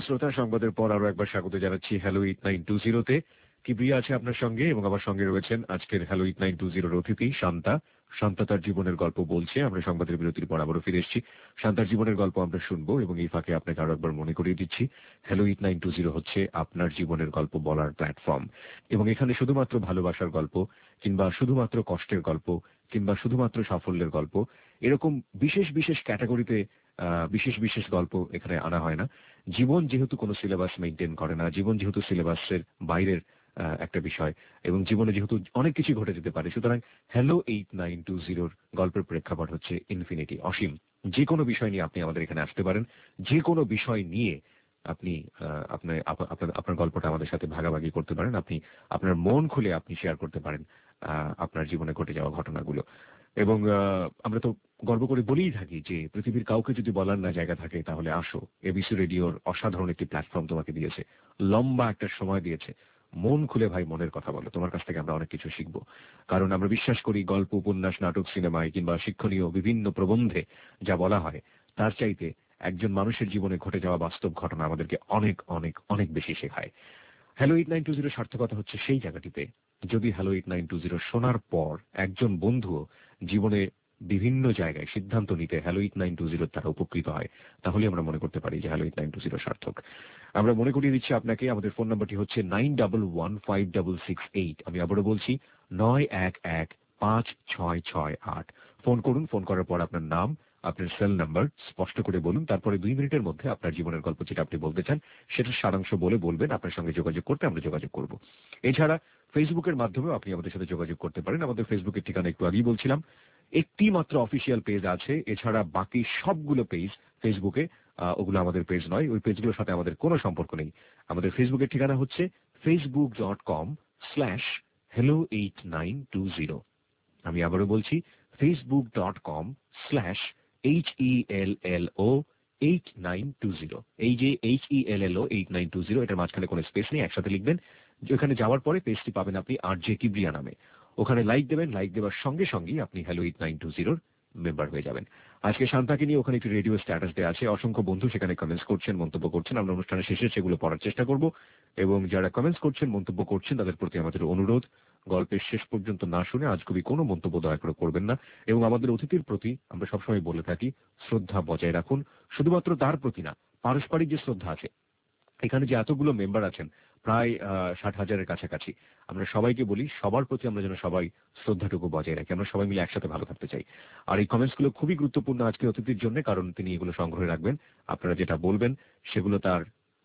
শ্রোতা, সংবাদের পর আরো একবার স্বাগত জানাচ্ছি হ্যালো এইট নাইন টু জিরোতে। কিবরিয়া আছে আপনার সঙ্গে এবং আমার সঙ্গে রয়েছেন আজকের হ্যালো এইট নাইন টু জিরোর অতিথি শান্তা। শান্তা তার জীবনের গল্প বলছে। আমরা সংবাদের বিরতির পর আবারও ফিরে এসেছি। শান্তার জীবনের গল্প আমরা শুনবো এবং এই ফাঁকে আপনাকে আরো একবার মনে করিয়ে দিচ্ছি, hello eight nine two zero হচ্ছে আপনার জীবনের গল্প বলার প্ল্যাটফর্ম। এবং এখানে শুধুমাত্র ভালোবাসার গল্প কিংবা শুধুমাত্র কষ্টের গল্প কিংবা শুধুমাত্র সাফল্যের গল্প, এরকম বিশেষ বিশেষ ক্যাটাগরিতে বিশেষ বিশেষ গল্প এখানে আনা হয় না। জীবন যেহেতু কোনো সিলেবাস মেনটেন করে না, জীবন যেহেতু সিলেবাসের বাইরের একটা বিষয় এবং জীবনে যেহেতু অনেক কিছু ঘটে যেতে পারে, সুতরাং হ্যালো এইট নাইন টু জিরোর গল্পের প্রেক্ষাপট হচ্ছে ইনফিনিটি, অসীম। যে কোনো বিষয় নিয়ে আপনি আমাদের এখানে আসতে পারেন, যে কোনো বিষয় নিয়ে আপনি আপনার আপনার গল্পটা আমাদের সাথে ভাগাভাগি করতে পারেন, আপনি আপনার মন খুলে আপনি শেয়ার করতে পারেন আপনার জীবনে ঘটে যাওয়া ঘটনাগুলো। এবং আমরা তো গর্ব করে বলেই থাকি যে পৃথিবীর কাউকে যদি বলার না জায়গা থাকে তাহলে আসো, এবিসি রেডিওর অসাধারণ একটি প্ল্যাটফর্ম তোমাকে দিয়েছে, লম্বা একটা সময় দিয়েছে। মন খুলে ভাই মনের কথা বলো, তোমার কাছ থেকে আমরা অনেক কিছু শিখবো। কারণ আমরা বিশ্বাস করি গল্প, উপন্যাস, নাটক, সিনেমায় কিংবা শিক্ষণীয় বিভিন্ন প্রবন্ধে যা বলা হয় তার চাইতে একজন মানুষের জীবনে ঘটে যাওয়া বাস্তব ঘটনা আমাদেরকে অনেক অনেক অনেক বেশি শেখায়। Hello eight nine two zero সার্থকতা হচ্ছে সেই জায়গাটিতে, যদি hello eight nine two zero শোনার পর একজন বন্ধুও জীবনে বিভিন্ন জায়গায় সিদ্ধান্ত নিতে hello eight nine two zero তারা উপকৃত হয়, তাহলে আমরা মনে করতে পারি যে hello eight nine two zero সার্থক। আমরা মনে করিয়ে দিচ্ছি আপনাকে, আমাদের ফোন নাম্বারটি হচ্ছে nine double one five double six eight. আমি আবারও বলছি নয় এক এক পাঁচ ছয় ছয় আট। ফোন করুন। ফোন করার পর আপনার নাম, আপনার সেল নাম্বার স্পষ্ট করে বলুন। তারপরে দুই মিনিটের মধ্যে আপনার জীবনের গল্প যেটা আপনি বলতে চান সেটা সারাংশ বলে বলবেন। আপনার সঙ্গে যোগাযোগ করতে আমরা যোগাযোগ করব। এছাড়া ফেসবুকের মাধ্যমেও আপনি আমাদের সাথে যোগাযোগ করতে পারেন। আমাদের ফেসবুকের ঠিকানা একটু আগেই বলছিলাম, একটি মাত্র অফিসিয়াল পেজ আছে, এছাড়া বাকি সবগুলো পেজ ফেসবুকে ওগুলো আমাদের পেজ নয়, ওই পেজগুলোর সাথে আমাদের কোনো সম্পর্ক নেই। আমাদের ফেসবুকের ঠিকানা হচ্ছে Facebook dot com slash hello eight nine two zero. আমি আবারও বলছি Facebook dot com slash H E L L O eight nine two zero. এই যে H E L L O eight nine two zero, এটার মাঝখানে কোনো space নেই, একসাথে লিখবেন। ওখানে যাওয়ার পরে পেজটি পাবেন আপনি আর জে কিবরিয়া নামে। ওখানে লাইক দেবেন, লাইক দেওয়ার সঙ্গে সঙ্গেই আপনি হ্যালো এইট নাইন টু জিরোর মেম্বার হয়ে যাবেন। আজকে শান্তাকে নিয়ে ওখানে একটি রেডিও স্ট্যাটাস দেওয়া আছে, অসংখ্য বন্ধু সেখানে কমেন্টস করছেন, মন্তব্য করছেন। আমরা অনুষ্ঠানের শেষে সেগুলো পড়ার চেষ্টা করব এবং যারা কমেন্টস করছেন, মন্তব্য করছেন, তাদের প্রতি আমাদের অনুরোধ, গল্পের শেষ পর্যন্ত না শুনে আজ কবি কোনো মন্তব্য দয়া করে করবেন না। এবং আমাদের অতিথির প্রতি আমরা সবসময় বলে থাকি শ্রদ্ধা বজায় রাখুন, শুধুমাত্র তার প্রতি না, পারস্পরিক যে শ্রদ্ধা আছে, এখানে যে এতগুলো মেম্বার আছেন প্রায় ষাট হাজারের কাছাকাছি, আমরা সবাইকে বলি সবার প্রতি আমরা যেন সবাই শ্রদ্ধাটুকু বজায় রাখি, আমরা সবাই মিলে একসাথে ভালো থাকতে চাই। আর এই কমেন্টসগুলো খুবই গুরুত্বপূর্ণ আজকে অতিথির জন্য, কারণ তিনি এগুলো সংগ্রহে রাখবেন। আপনারা যেটা বলবেন সেগুলো তার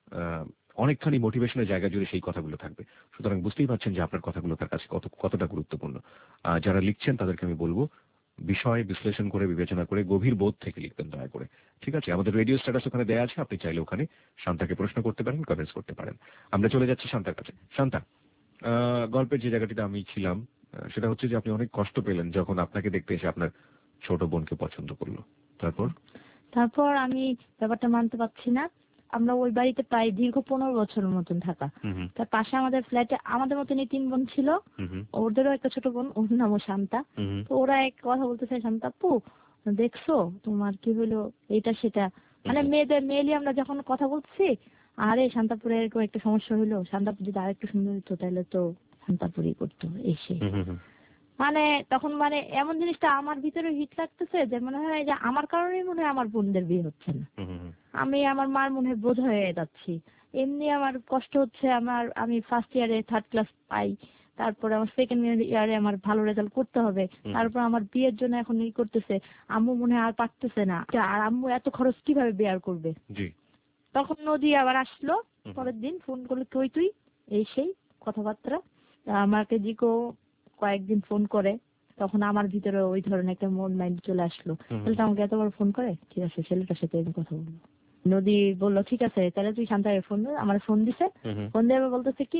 অনেকখানি মোটিভেশনের জায়গা জুড়ে সেই কথাগুলো থাকবে। সুতরাং বুঝতেই পারছেন যে আপনার কথাগুলো তার কাছে কত কতটা গুরুত্বপূর্ণ। যারা লিখছেন তাদেরকে আমি বলবো বিষয় বিশ্লেষণ করে বিবেচনা করে গভীর বোধ থেকে লিখবেন দয়া করে, ঠিক আছে? আমাদের রেডিও স্ট্যাটাস ওখানে দেওয়া আছে, আপনি চাইলে ওখানে শান্তাকে প্রশ্ন করতে পারেন, কমেন্টস করতে পারেন। আমরা চলে যাচ্ছি শান্তার কাছে। শান্তা, গল্পের যে জায়গাটিতে আমি ছিলাম সেটা হচ্ছে যে আপনি অনেক কষ্ট পেলেন যখন আপনাকে দেখতে এসে আপনার ছোট বোনকে পছন্দ করলো। তারপর তারপর আমি ব্যাপারটা মানতে পারছি না। আমরা ওই বাড়িতে প্রায় দীর্ঘ পনেরো বছরের মতন থাকা। তার পাশে আমাদের ফ্ল্যাটে আমাদের মতনই তিন বোন ছিল, ওদেরও একটা ছোট বোন, ওর নামও শান্তা। তো ওরা এক কথা বলতে চাই, শান্তা আপু দেখছো তোমার কি হলো এটা সেটা, মানে মেয়েদের মেয়েলি আমরা যখন কথা বলছি, আরে শান্তাপুরে এরকম একটা সমস্যা হলো, শান্তাপুর যদি আরেকটু সুন্দর হতো তাহলে তো শান্তাপুরই করতো এসে। মানে তখন মানে এমন জিনিসটা আমার ভিতরে হিট লাগতেছে যে মনে হয় যে আমার কারণেই মনে হয় আমার বোনদের বিয়ে হচ্ছে না, আমি আমার মার মনে হয় বোঝ হয়ে যাচ্ছি। এমনি আমার কষ্ট হচ্ছে, আমার আমি ফার্স্ট ইয়ারে থার্ড ক্লাস পাই, তারপরে আমার সেকেন্ড ইয়ারে আমার ভালো রেজাল্ট করতে হবে, তারপর আমার বিয়ের জন্য এখন ই করতেছে, আম্মু মনে হয় আর পারতেছে না, আর আম্মু এত খরচ কিভাবে বিয়ার করবে। তখন নদী আবার আসলো পরের দিন, ফোন করলো কই তুই, এই সেই কথাবার্তা। আমাকে জিকো কয়েকদিন ফোন করে, তখন আমার ভিতরে ওই ধরনের একটা মন মাইন্ড চলে আসলো, ছেলেটা আমাকে এতবার ফোন করে, ঠিক আছে ছেলেটার সাথে আমি কথা বলবো। নদী বললো ঠিক আছে তাহলে তুই শান্তাকে ফোন দে। আমার ফোন দিছে, ফোন দিয়ে বলতেছে কি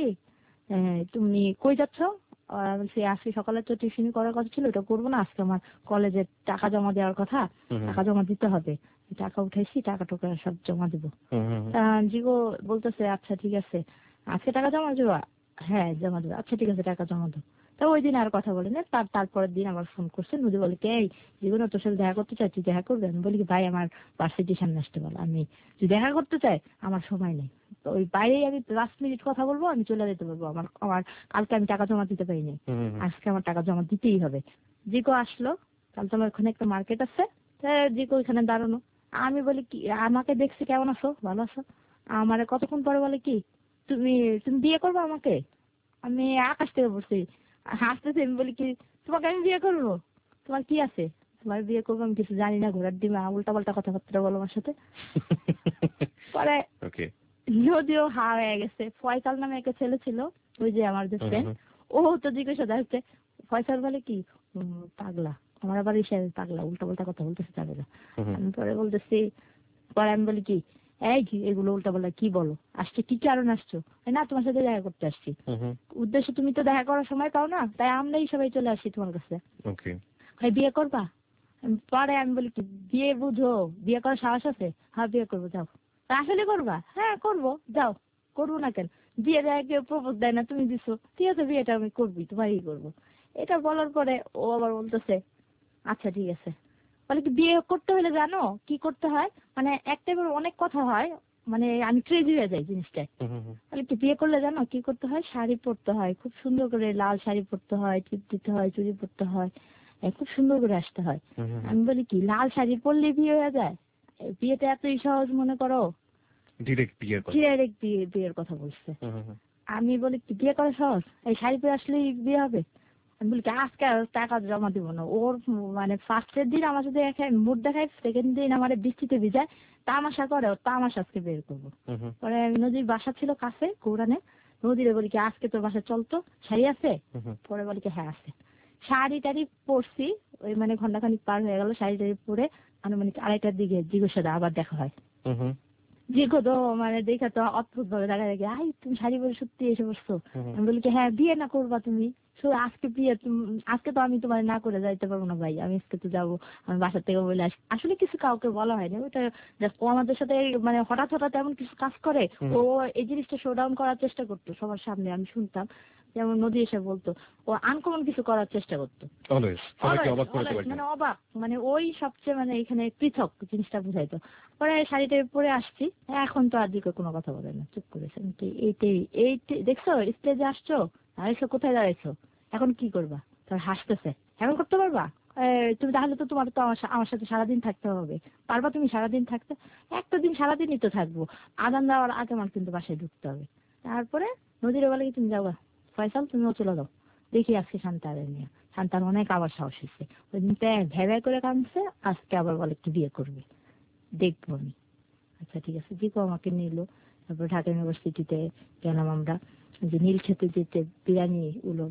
তুমি কই যাচ্ছ, বলছি আজকে সকালে তো টিউশন করার কথা ছিল, ওটা করবো না, আজকে আমার কলেজে টাকা জমা দেওয়ার কথা, টাকা জমা দিতে হবে, টাকা উঠাইছি, টাকা টোকা সব জমা দেবো। জিগো বলতেছে আচ্ছা ঠিক আছে আজকে টাকা জমা দেবো, হ্যাঁ জমা দেবো, আচ্ছা ঠিক আছে টাকা জমা দেবো। তা ওই দিন আর কথা বলে না। তার তারপরের দিন আমার ফোন করছে, নদী বলে কি এই যেগুলো তোর সাথে দেখা করতে চাই তুই দেখা করবি? আমি বলি কি ভাই আমার ভার্সিটির সামনে আসতে বল, আমি তুই দেখা করতে চাই আমার সময় নেই, তো ওই বাইরেই আমি পাঁচ মিনিট কথা বলবো, আমি চলে যেতে পারবো, আমার আমার কালকে আমি টাকা জমা দিতে পারিনি, আজকে আমার টাকা জমা দিতেই হবে। জিকো আসলো, কাল তোমার ওখানে একটা মার্কেট আছে, জিকো ওইখানে দাঁড়ানো। আমি বলি কি আমাকে দেখছি কেমন আছো, ভালো আছো? আমার কতক্ষণ পরে বলে কি তুমি তুমি বিয়ে করবে আমাকে? আমি আকাশ থেকে বসছি হাসতেছি, আমি বলি কি তোমাকে আমি বিয়ে করবো? তোমার কি আছে তোমার বিয়ে করবো? আমি কিছু জানি না, ঘোড়ার ডিমে উল্টা পাল্টা কথাবার্তা বলো আমার সাথে। পরে যদিও হা হয়ে গেছে। ফয়সাল নামে একটা ছেলে ছিল, ওই যে আমার যে ফ্রেন্ড, ও তো জিজ্ঞাসা যাচ্ছে। ফয়সাল বলে কি পাগলা, আমার আবার এসে পাগলা উল্টা পাল্টা কথা বলতেছে যাবে না। আমি পরে বলতেছি, পরে আমি বলি কি এই এগুলো উল্টা পাল্টা কি বলো, আসছে কি কারণ আসছো? না তোমার সাথে দেখা করতে আসছি। উদ্দেশ্য তুমি তো দেখা করার সময় পাও না, তাই আমরাই সবাই চলে আসি তোমার কাছে। বিয়ে করবা? পরে আমি বলি কি বিয়ে বুঝো, বিয়ে করার সাহস আছে? হ্যাঁ বিয়ে করবো, যাও। আসলে করবা? হ্যাঁ করবো, যাও। করবো না কেন? বিয়ে দেয় কেউ প্রপোজ দেয় না, তুমি দিছো, ঠিক আছে বিয়েটা আমি করবি, তোমারই করবো। এটা বলার পরে ও আবার বলতেছে আচ্ছা ঠিক আছে। বলে কি বিয়ে করতে হলে জানো কি করতে হয়? মানে একটা অনেক কথা হয়, মানে আমি ক্রেজি হয়ে যাই জিনিসটায়। তাহলে কি বিয়ে করলে জানো কি করতে হয়? শাড়ি পরতে হয়, খুব সুন্দর করে লাল শাড়ি পরতে হয়, টিপ দিতে হয়, চুড়ি পরতে হয়, খুব সুন্দর করে আসতে হয়। আমি বলি কি লাল শাড়ি পরলে বিয়ে হয়ে যায়? বিয়েটা এতই সহজ মনে করো? ডিরেক্ট বিয়ের কথা, ডিরেক্ট বিয়ে বিয়ের কথা বলছে। আমি বলি কি বিয়ে করা সহজ? এই শাড়ি পরে আসলেই বিয়ে হবে? আমি বলি আজকে আর টাকা জমা দিব না। ওর মানে ফার্স্টের দিন আমার সাথে দেখায় মুড দেখায়, সেকেন্ড দিন আমার বৃষ্টিতে ভিজায়, তামাশা করে, ও তামাশা আজকে বের করবো। পরে নদীর বাসা ছিল কাছে গৌরানে, নদীরে বলি কি আজকে তোর বাসা চলতো, শাড়ি আছে? পরে বলি কি হ্যাঁ আছে। শাড়ি টাড়ি পরছি, ওই মানে ঘন্টাখানিক পার হয়ে গেল, শাড়ি টাড়ি পরে আনুমানিক আড়াইটার দিকে জিগোর সাথে আবার দেখা হয়। জিগো তো মানে দেখে তো অদ্ভুত ভাবে দেখা দেখে আই তুমি শাড়ি পরে সত্যি এসে বসছো? আমি বলি কি হ্যাঁ বিয়ে না করবা তুমি? শুধু আজকে বিয়ে, আজকে তো আমি তোমার না করে যাইতে পারবো না ভাই, আমি আজকে তো যাবো, আমি বাসার থেকে বলে আসি। আসলে কিছু কাউকে বলা হয়নি, ওটা ও আমাদের সাথে মানে হঠাৎ হঠাৎ এমন কিছু কাজ করে, ও এই জিনিসটা শো ডাউন করার চেষ্টা করতো সবার সামনে, আমি শুনতাম। যেমন নদী এসে বলতো ও আনকমন কিছু করার চেষ্টা করতো, মানে অবাক, মানে ওই সবচেয়ে মানে এখানে পৃথক জিনিসটা বুঝাইতো। পরে শাড়িটা পরে আসছি, এখন তো আর দিকে কোনো কথা বলে না, চুপ করেছে। এইটাই এই দেখছো স্টেজে আসছো আর এসে কোথায় দাঁড়াইছো, এখন কি করবা? তার হাসতেছে, এখন করতে পারবা? তুমি তাহলে তো তোমার তো আমার সাথে সারাদিন থাকতে হবে, পারবা তুমি সারাদিন থাকতে? একটা দিন সারাদিনই তো থাকবো, আদান দেওয়ার আগে আমার কিন্তু বাসায় ঢুকতে হবে। তারপরে নদীরে বলে কি তুমি যাও ফয়সাল, তুমিও চলে যাও, দেখি আজকে শান্তারে নিয়ে। শান্তার অনেক আবার সাহস হয়েছে, ওই দিন ভেবে করে কাঁদছে, আজকে আবার বলে কি বিয়ে করবে, দেখবো আমি। আচ্ছা ঠিক আছে, জিকো আমাকে নিল, তারপর ঢাকা ইউনিভার্সিটিতে গেলাম আমরা, যে নীল খেতে যেতে বিরিয়ানি গুলো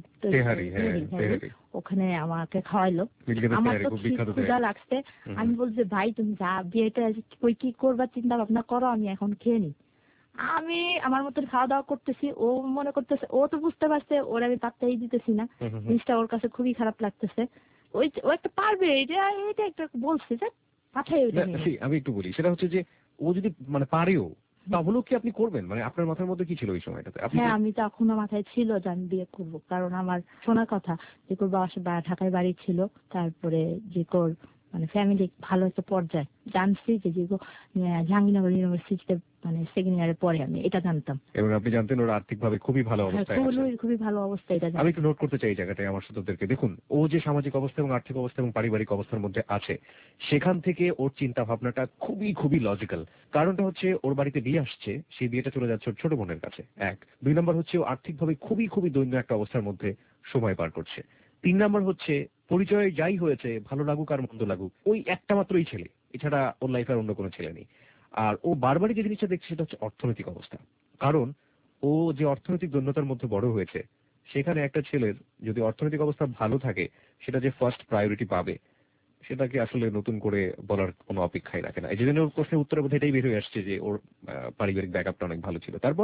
ওখানে আমাকে খাওয়াইলো। আমার তো ক্ষুধা লাগছে, আমি বলছি ভাই তুমি যা বিয়েটা কই কি করবা চিন্তা ভাবনা করো, আমি এখন খেয়ে নি। আমি আমার মতন খাওয়া দাওয়া করতেছি, ও মনে করতেছে, ও তো বুঝতে পারছে ওর আমি পাত্তাই দিতেছি না, জিনিসটা ওর কাছে খুবই খারাপ লাগতেছে। ওই ও একটা পারবে এটা এটা একটা বলছে যে মাথায় ওইটা। আমি একটু বলি, সেটা হচ্ছে যে ও যদি মানে পারেও তাহলেও কি আপনি করবেন? মানে আপনার মাথার মধ্যে কি ছিল ওই সময়টাতে? হ্যাঁ আমি তো এখনো মাথায় ছিল যে আমি বিয়ে করবো, কারণ আমার শোনা কথা যে কোর বাবা ঢাকায় বাড়ি ছিল, তারপরে যে কোর মানে ফ্যামিলি ভালো একটা পর্যায়ে, জানছি যে যে জাহাঙ্গীরনগর ইউনিভার্সিটিতে মানে সেকেন্ড ইয়ারে পরে, আমি এটা জানতাম। এবং আপনি জানতেন ওর আর্থিকভাবে খুবই ভালো অবস্থায় আছে? খুবই ভালো অবস্থা। এটা আমি একটু নোট করতে চাই এই জায়গাটায় আমার শ্রোতাদেরকে, দেখুন ও যে সামাজিক অবস্থা এবং আর্থিক অবস্থা এবং পারিবারিক অবস্থার মধ্যে আছে, সেখান থেকে ওর চিন্তা ভাবনাটা খুবই খুবই লজিক্যাল। কারণটা হচ্ছে ওর বাড়িতে বিয়ে আসছে, সেই বিয়েটা চলে যাচ্ছে ওর ছোট বোনের কাছে, এক। দুই নম্বর হচ্ছে ও আর্থিকভাবে খুবই খুবই দৈন্য একটা অবস্থার মধ্যে সময় পার করছে। তিন নম্বর হচ্ছে পরিচয় যাই হয়েছে, ভালো লাগুক আর মন্দ লাগুক, ওই একটা মাত্রই ছেলে, এছাড়া ওর লাইফে আর অন্য কোনো ছেলে নেই। আর ও বারবারই যে জিনিসটা দেখছে সেটা হচ্ছে অর্থনৈতিক অবস্থা। কারণ ও যে অর্থনৈতিক দৈন্যতার মধ্যে বড় হয়েছে, সেখানে একটা ছেলের যদি অর্থনৈতিক অবস্থা ভালো থাকে, সেটা যে ফার্স্ট প্রায়োরিটি পাবে সেটাকে আসলে নতুন করে বলার কোনো অপেক্ষাই রাখে না। এই জন্য ওর প্রশ্নের উত্তরে বোধহয় এটাই বের হয়ে আসছে যে ওর পারিবারিক ব্যাকআপটা অনেক ভালো ছিল। তারপর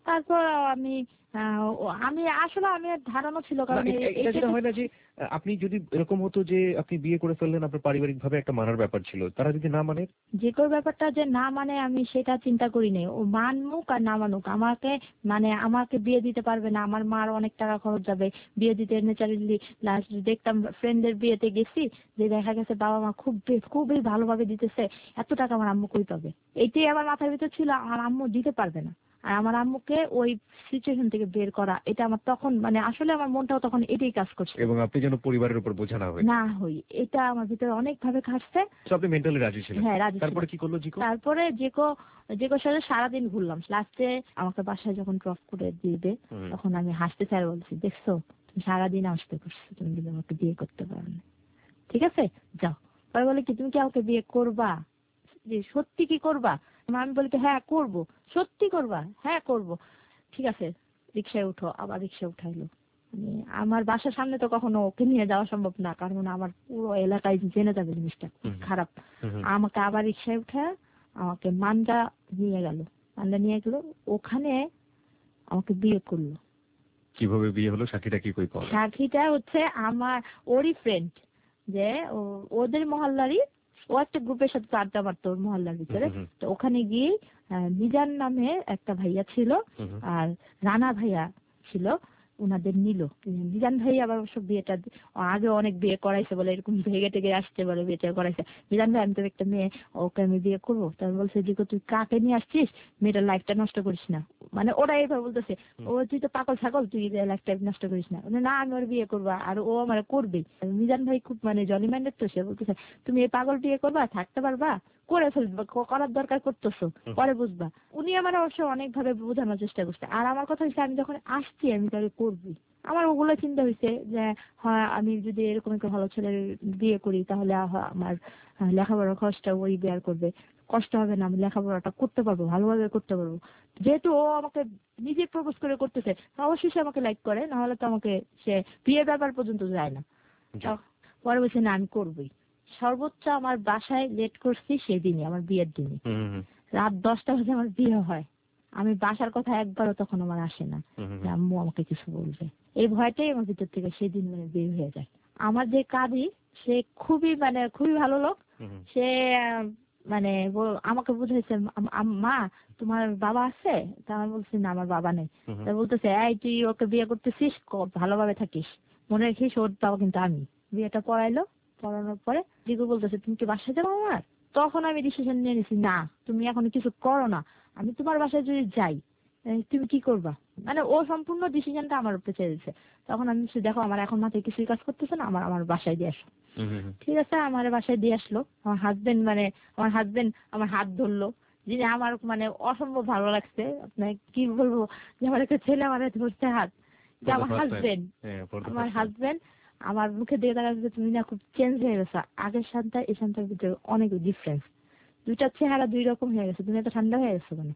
তারপর আমি আহ, ও- আমি আসলে আমি ধারণা ছিল কারণ না, এই- এ- এটা এই যেটা ক্ষেত্রে হয় না যে আহ, আপনি যদি এরকম হতো যে আপনি বিয়ে করে ফেললেন, আপনার পারিবারিক ভাবে একটা মানার ব্যাপার ছিল, তারা যদি না মানে? যে কোনো ব্যাপারটা যে না মানে আমি সেটা চিন্তা করি নাই। ও মানুক আর না মানুক আমাকে মানে আমাকে বিয়ে দিতে পারবে না, আমার মার অনেক টাকা খরচ যাবে বিয়ে দিতে। ন্যাচারালি লাস্ট দেখতাম ফ্রেন্ডের বিয়েতে গেছি যে দেখা গেছে বাবা মা খুব বে- খুবই ভালোভাবে দিতেছে, এত টাকা আমার আম্মু কই পাবে। এইটাই আমার মাথার ভিতর ছিল, আমার আম্মু দিতে পারবে না। আর আমার আম্মুকে ওই সিচুয়েশন থেকে বের করা, এটা আমার তখন মানে আসলে আমার মনটাও তখন এটাই কাজ করছে, এবং আপনি যেন পরিবারের উপর বোঝা না হয়। না হই। এটা আমার ভিতরে অনেক ভাবে খাটছে। তো আপনি মেন্টালি রাজি ছিলেন? হ্যাঁ, রাজি ছিলাম। তারপরে কি করলো জিকো? তারপরে যেকো যেকোর সাথে সারাদিন ঘুরলাম। লাস্টে আমাকে বাসায় যখন ড্রপ করে দিবে হুম। তখন আমি হাসতে চাই, বলছি দেখছো তুমি সারাদিন আসতে করছো, তুমি কিন্তু আমাকে বিয়ে করতে পারো না, ঠিক আছে যাও। পরে বলে কি তুমি কি আমাকে বিয়ে করবা, যে সত্যি কি করবা? আমি বলি কি হ্যাঁ করব। সত্যি করবা? হ্যাঁ করব। ঠিক আছে রিক্সায় উঠো। আবার রিক্সায় উঠাইলো। মানে আমার বাসার সামনে তো কখনো ওকে নিয়ে যাওয়া সম্ভব না, কারণ আমার পুরো এলাকায় জেনে যাবে জিনিসটা খুব হুম। খারাপ। হুম। আমাকে আবার রিক্সায় উঠে আমাকে মান্ডা নিয়ে গেল। মান্ডা নিয়ে গেল, ওখানে আমাকে বিয়ে করলো। কিভাবে বিয়ে হলো? সাক্ষীটা কি কই পাওয়া গেল? সাক্ষীটা হচ্ছে আমার ওরই ফ্রেন্ড, যে ও- ওদের মহল্লারই, ও একটা গ্রুপের সাথে তো আড্ডা মারতো ওর মহল্লার ভিতরে। হুম, হুম, তো ওখানে গিয়ে মিজান নামে একটা ভাইয়া ছিল হুম, হুম। আর রানা ভাইয়া ছিল, উনাদের নিল। মিজান ভাই আবার অবশ্য বিয়েটা আগে অনেক বিয়ে করাইছে বলে, এরকম ভেগে টেগে আসতে বলে বিয়েটা করাইছে। মিজান ভাই আমি তো একটা মেয়ে, ওকে আমি বিয়ে করবো। তার বলছে যে তুই কাকে নিয়ে আসছিস, মেয়েটার লাইফটা নষ্ট করিস না। মানে ওরা এইভাবে বলতেছে, ও তুই তো পাগল ছাগল, তুই লাইফটা নষ্ট করিস না। বলে, না আমি ওর বিয়ে করবো, আর ও আমার করবেই। মিজান ভাই খুব মানে জলি মাইন্ডেড, তো সে বলতেছে তুমি এই পাগল বিয়ে করবা, থাকতে পারবা, করে ফেলবা, ক- করার দরকার করতেছো, পরে বুঝবা। উনি আমার অবশ্য অনেক ভাবে বোঝানোর চেষ্টা করছে। আর আমার কথা হচ্ছে আমি যখন আসছি আমি তাহলে করবি। আমার ওগুলো চিন্তা হয়েছে যে হ্যাঁ আমি যদি এরকম একটা ভালো ছেলের বিয়ে করি তাহলে আহ, আমার আহ, লেখাপড়ার খরচটা ওই বেয়ার করবে, কষ্ট হবে না, আমি লেখাপড়াটা করতে পারবো, ভালোভাবে করতে পারবো। যেহেতু ও আমাকে নিজে প্রপোজ করে করতেছে, তো অবশ্যই সে আমাকে লাইক করে, না হলে তো আমাকে সে বিয়ে ব্যাপার পর্যন্ত যায় না। জি। তা পরে বলছে না আমি করবোই। সর্বোচ্চ আমার বাসায় লেট করছি সেদিনই, আমার বিয়ের দিনই। হুম, হুম, রাত দশটা বাজে আমার বিয়ে হয়। আমি বাসার কথা একবারও তখন আমার আসে না হুম, হুম, যে আম্মু আমাকে কিছু বলবে। এই ভয়টাই আমার ভিতর থেকে সেদিন মানে বের হয়ে যায়। আমার যে কাজী, সে খুবই মানে খুবই ভালো লোক। হুম, হুম, সে আহ, মানে ব- আমাকে বুঝাইছে আম- আম- মা তোমার বাবা আছে? তা আমি বলছি না আমার বাবা নেই। হুম, হুম। তা বলতেছে এই তুই ওকে বিয়ে করতেছিস, ক- ভালোভাবে থাকিস, মনে রাখিস ওর বাবা কিন্তু আমি। বিয়েটা পড়াইলো, পড়ানোর পরে দিগু বলতেছে তুমি কি বাসায় যাবো আমার? তখন আমি ডিসিশন নিয়ে নিছি না তুমি এখন কিছু করো না, আমি তোমার বাসায় যদি যাই আহ, তুমি কি করবা। মানে ও সম্পূর্ণ ডিসিশনটা আমার উপরে ছেড়ে দিচ্ছে। তখন আমি বলছি, দেখো আমার এখন মাথায় কিছুই কাজ করতেছে না, আমার আমার বাসায় দিয়ে আসো। হুম, হুম, হুম। ঠিক আছে আমার বাসায় দিয়ে আসলো। আমার হাজবেন্ড মানে আমার হাজবেন্ড আমার হাত ধরলো, যিনি আমার মানে অসম্ভব ভালো লাগছে। আপনার কি বলবো, যে আমার একটা ছেলে আমার হাতে ধরছে হাত, যে For the আমার first time. হাজবেন্ড। হ্যাঁ, for the আমার first time. হাজবেন্ড আমার মুখে দিয়ে তাকাচ্ছে, তুমি না খুব চেঞ্জ হয়ে গেছো, আগের শান্তা এই শান্তার ভিতরে অনেক ডিফারেন্স, দুইটা চেহারা দুই রকম হয়ে গেছে, তুমি এত ঠান্ডা হয়ে গেছো কেন।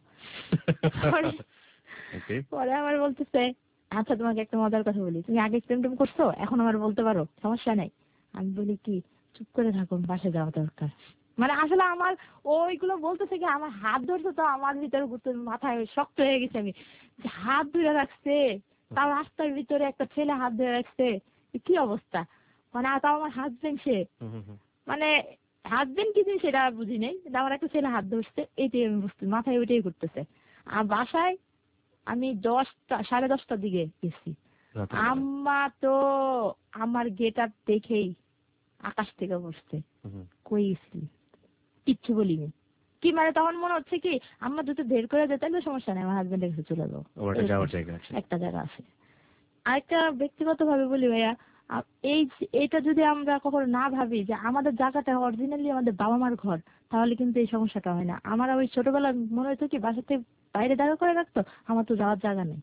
পরে Okay. পরে আমার বলতেছে আচ্ছা তোমাকে একটা মজার কথা বলি, তুমি আগে প্রেম টেম করছো, এখন আমার বলতে পারো, সমস্যা নাই। আমি বলি কি চুপ করে থাকো, বাসায় যাওয়া দরকার। মানে আসলে আমার ওইগুলো বলতেছে কি আমার হাত ধরছে, তো আমার ভিতরে ঘুরতে মাথায় শক্ত হয়ে গেছে। আমি যে হাত ধরে রাখছে, তাও রাস্তার ভিতরে একটা ছেলে হাত ধরে রাখছে, এ কি অবস্থা। মানে আর তাও আমার হাজবেন্ড সে, হুম, হুম, হুম। মানে হাজবেন্ড কি জিনিস সেটা বুঝি নেই, কিন্তু আমার একটা ছেলে হাত ধরছে এটাই আমি বুঝতে, মাথায় ওইটাই ঘুরতেছে। আর বাসায় আমি দশটা সাড়ে দশটার দিকে গেছি। রাতের বেলা। আম্মা তো আমার গেট আপ দেখেই আকাশ থেকে বসছে, হুম, হুম। কই গেছিলি, কিচ্ছু বলিনি। কি মানে তখন মনে হচ্ছে কি আম্মা দুটো বের করে দিতে তাহলে সমস্যা নেই, আমার হাজবেন্ডের কাছে চলে যাবো, ওর একটা এরকম যাওয়ার জায়গা আছে। একটা জায়গা আছে। আরেকটা ব্যক্তিগত ভাবে বলি ভাইয়া, আ- এই যে- এইটা যদি আমরা কখনো না ভাবি যে আমাদের জায়গাটা অরিজিনালি আমাদের বাবা মার ঘর, তাহলে কিন্তু এই সমস্যাটা হয় না। আমার ওই ছোটবেলায় মনে হতো কি বাসাতে বাইরে দাঁড়া করে রাখতো, আমার তো যাওয়ার জায়গা নেই,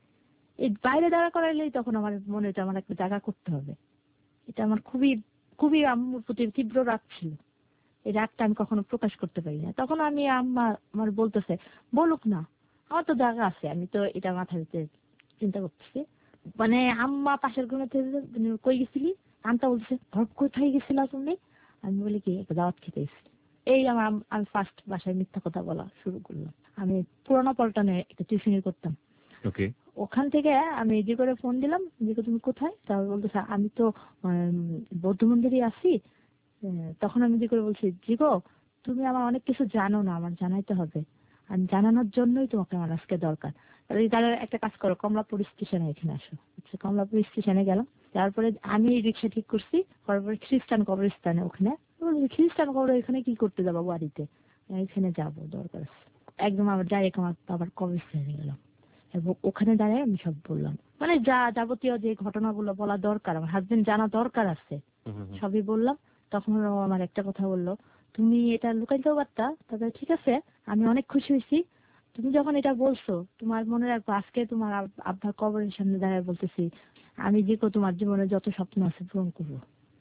এই বাইরে দাঁড়া করাইলেই তখন আমার মনে হতো আমার একটা জায়গা করতে হবে। এটা আমার খুবই খুবই আম্মুর প্রতি তীব্র রাগ ছিল। এই রাগটা আমি কখনো প্রকাশ করতে পারি না। তখন আমি আম্মা আমার বলতেছে বলুক না, আমার তো জায়গা আছে, আমি তো এটা মাথার ভিতরে চিন্তা করতেছি। মানে আম্মা পাশের ঘরে থেকে কই গেছিলি, আন্তা বলছে ঘর কোথায় গেছিলা তুমি। আমি বলি কি একটা দাওয়াত খেতে গেছি। এই আমার আম- আমি ফার্স্ট বাসায় মিথ্যা কথা বলা শুরু করলাম। আমি পুরোনো পল্টনে একটা টিউশনি করতাম। ওকে। ওখান থেকে আমি ইজি করে ফোন দিলাম, জিকো তুমি কোথায়? তারপর বলতেছে আমি তো বৌদ্ধ মন্দিরে আছি। তখন আমি ইজি করে বলছি, জিকো তুমি আমার অনেক কিছু জানো না, আমার জানাইতে হবে, আমি জানানোর জন্যই তোমাকে আমার আজকে দরকার। তাহলে একটা কাজ করো, কমলাপুর স্টেশনে এখানে আসো। কমলাপুর স্টেশনে গেলাম, তারপরে আমি রিক্সা ঠিক করছি, তারপরে খ্রিস্টান কবরস্থানে ওখানে। খ্রিস্টান কবর এখানে কি করতে যাবো বাড়িতে, এখানে যাবো দরকার আছে। একদম আবার ডাইরেক্ট আমার বাবার কবরস্থানে গেলাম এবং ওখানে দাঁড়ায় আমি সব বললাম, মানে যা যাবতীয় যে ঘটনাগুলো বলা দরকার, আমার হাজবেন্ড জানা দরকার আছে সবই বললাম। তখন ও আমার একটা কথা বললো, তুমি এটা লুকাইতেও পারতা। তবে ঠিক আছে, আমি অনেক খুশি হয়েছি, তুমি যখন এটা বলছো তোমার মনে রাখবো, আজকে তোমার আব্বার কবরের সামনে দাঁড়ায় বলতেছি, আমি যে তোমার জীবনে যত স্বপ্ন আছে পূরণ করবো।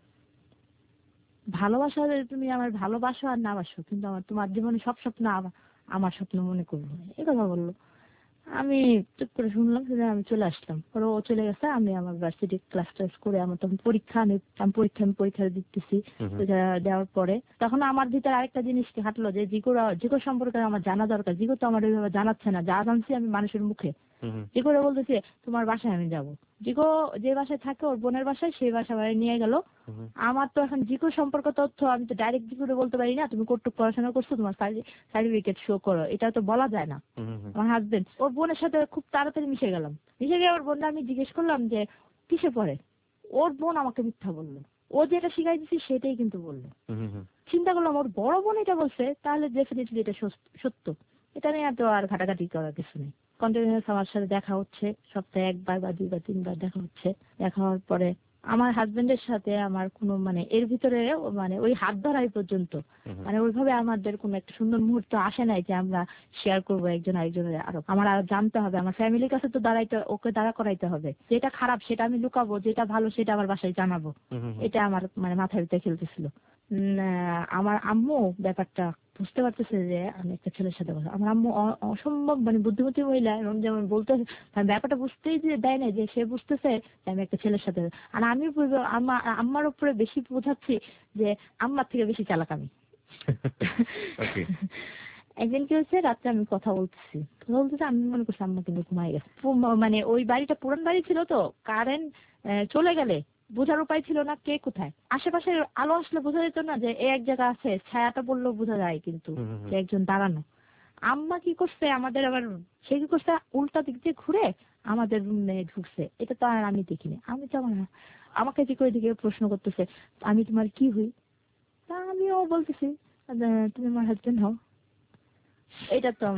ভালোবাসা তুমি আমার ভালোবাসো আর না বাসো, কিন্তু আমার তোমার জীবনে সব স্বপ্ন আমার স্বপ্ন মনে করবো, এই কথা বললো। আমি চুপ করে শুনলাম, আমি চলে আসলাম। পরে ও চলে গেছে, আমি আমার ভার্সিটি ক্লাস টাস করে আমার তখন পরীক্ষা আমি পরীক্ষা আমি পরীক্ষা দিতেছি। দেওয়ার পরে তখন আমার ভিতরে আরেকটা জিনিস হাঁটলো যে জিকোর জিকোর সম্পর্কে আমার জানা দরকার। জিকো তো আমার ওইভাবে জানাচ্ছে না, যা জানছি আমি মানুষের মুখে। জিকোরে বলতেছে তোমার বাসায় আমি যাবো। জিকো যে বাসায় থাকে ওর বোনের বাসায়, সেই বাসায় নিয়ে গেল। আমার তো এখন জিকো সম্পর্ক তথ্য আমি তো ডাইরেক্ট জিকোরে বলতে পারি না, তুমি কতটুকু পড়াশোনা করছো, তোমার সার্টিফিকেট শো করো, এটা তো বলা যায় না। আমার হাজবেন্ড ওর বোনের সাথে খুব তাড়াতাড়ি মিশে গেলাম। মিশে গিয়ে ওর বোনটা আমি জিজ্ঞেস করলাম যে কিসে পড়ে। ওর বোন আমাকে মিথ্যা বললো, ও যেটা শিখাই দিচ্ছি সেটাই কিন্তু বললো। চিন্তা করলাম ওর বড় বোন এটা বলছে, তাহলে ডেফিনেটলি এটা সত্য। এটা নিয়ে তো আর ঘাটাঘাটি করার কিছু নেই। কন্টিনিউয়াস আমার সাথে দেখা হচ্ছে, সপ্তাহে একবার বা দুইবার তিনবার দেখা হচ্ছে। দেখা হওয়ার পরে আমার হাজবেন্ডের সাথে আমার কোনো মানে এর ভিতরে মানে ওই হাত ধরাই পর্যন্ত মানে ওইভাবে আমাদের কোনো একটা সুন্দর মুহূর্ত আসে নাই যে আমরা শেয়ার করবো একজন আরেকজনের। আরো আমার আরো জানতে হবে, আমার ফ্যামিলির কাছে তো দাঁড়াইতে ওকে দাঁড়া করাইতে হবে। যেটা খারাপ সেটা আমি লুকাবো, যেটা ভালো সেটা আমার বাসায় জানাবো। এটা আমার মানে মাথার ভিতরে খেলতেছিল। আমার আম্মু ব্যাপারটা বুঝতে পারতেছে যে আমি একটা ছেলের সাথে কথা। আমার আম্মু অসম্ভব মানে বুদ্ধিমতী মহিলা, যেমন বলতে ব্যাপারটা বুঝতেই দেয় না যে সে বুঝতেছে যে আমি একটা ছেলের সাথে। আর আমি আম্মার উপরে বেশি বোঝাচ্ছি যে আম্মার থেকে বেশি চালাক আমি। একদিন কি হচ্ছে, রাত্রে আমি কথা বলতেছি কথা বলতেছি আমি মনে করছি আম্মা কিন্তু ঘুমাই গেছে। মানে ওই বাড়িটা পুরান বাড়ি ছিল তো, কারেন্ট চলে গেলে বোঝার উপায় ছিল না কে কোথায়। আশেপাশে আলো আসলে বোঝা যেত না যে এ এক জায়গা আছে, ছায়াটা বললেও বোঝা যায় কিন্তু যে একজন দাঁড়ানো। আম্মা কি করছে আমাদের আবার, সে কি করছে উল্টা দিক দিয়ে ঘুরে আমাদের রুমে ঢুকছে। এটা তো আর আমি দেখিনি। আমি তো আমাকে কি করে দিকে প্রশ্ন করতেছে আমি তোমার কি হই। তা আমিও বলতেছি তুমি আমার হাজবেন্ড হও। এটা তো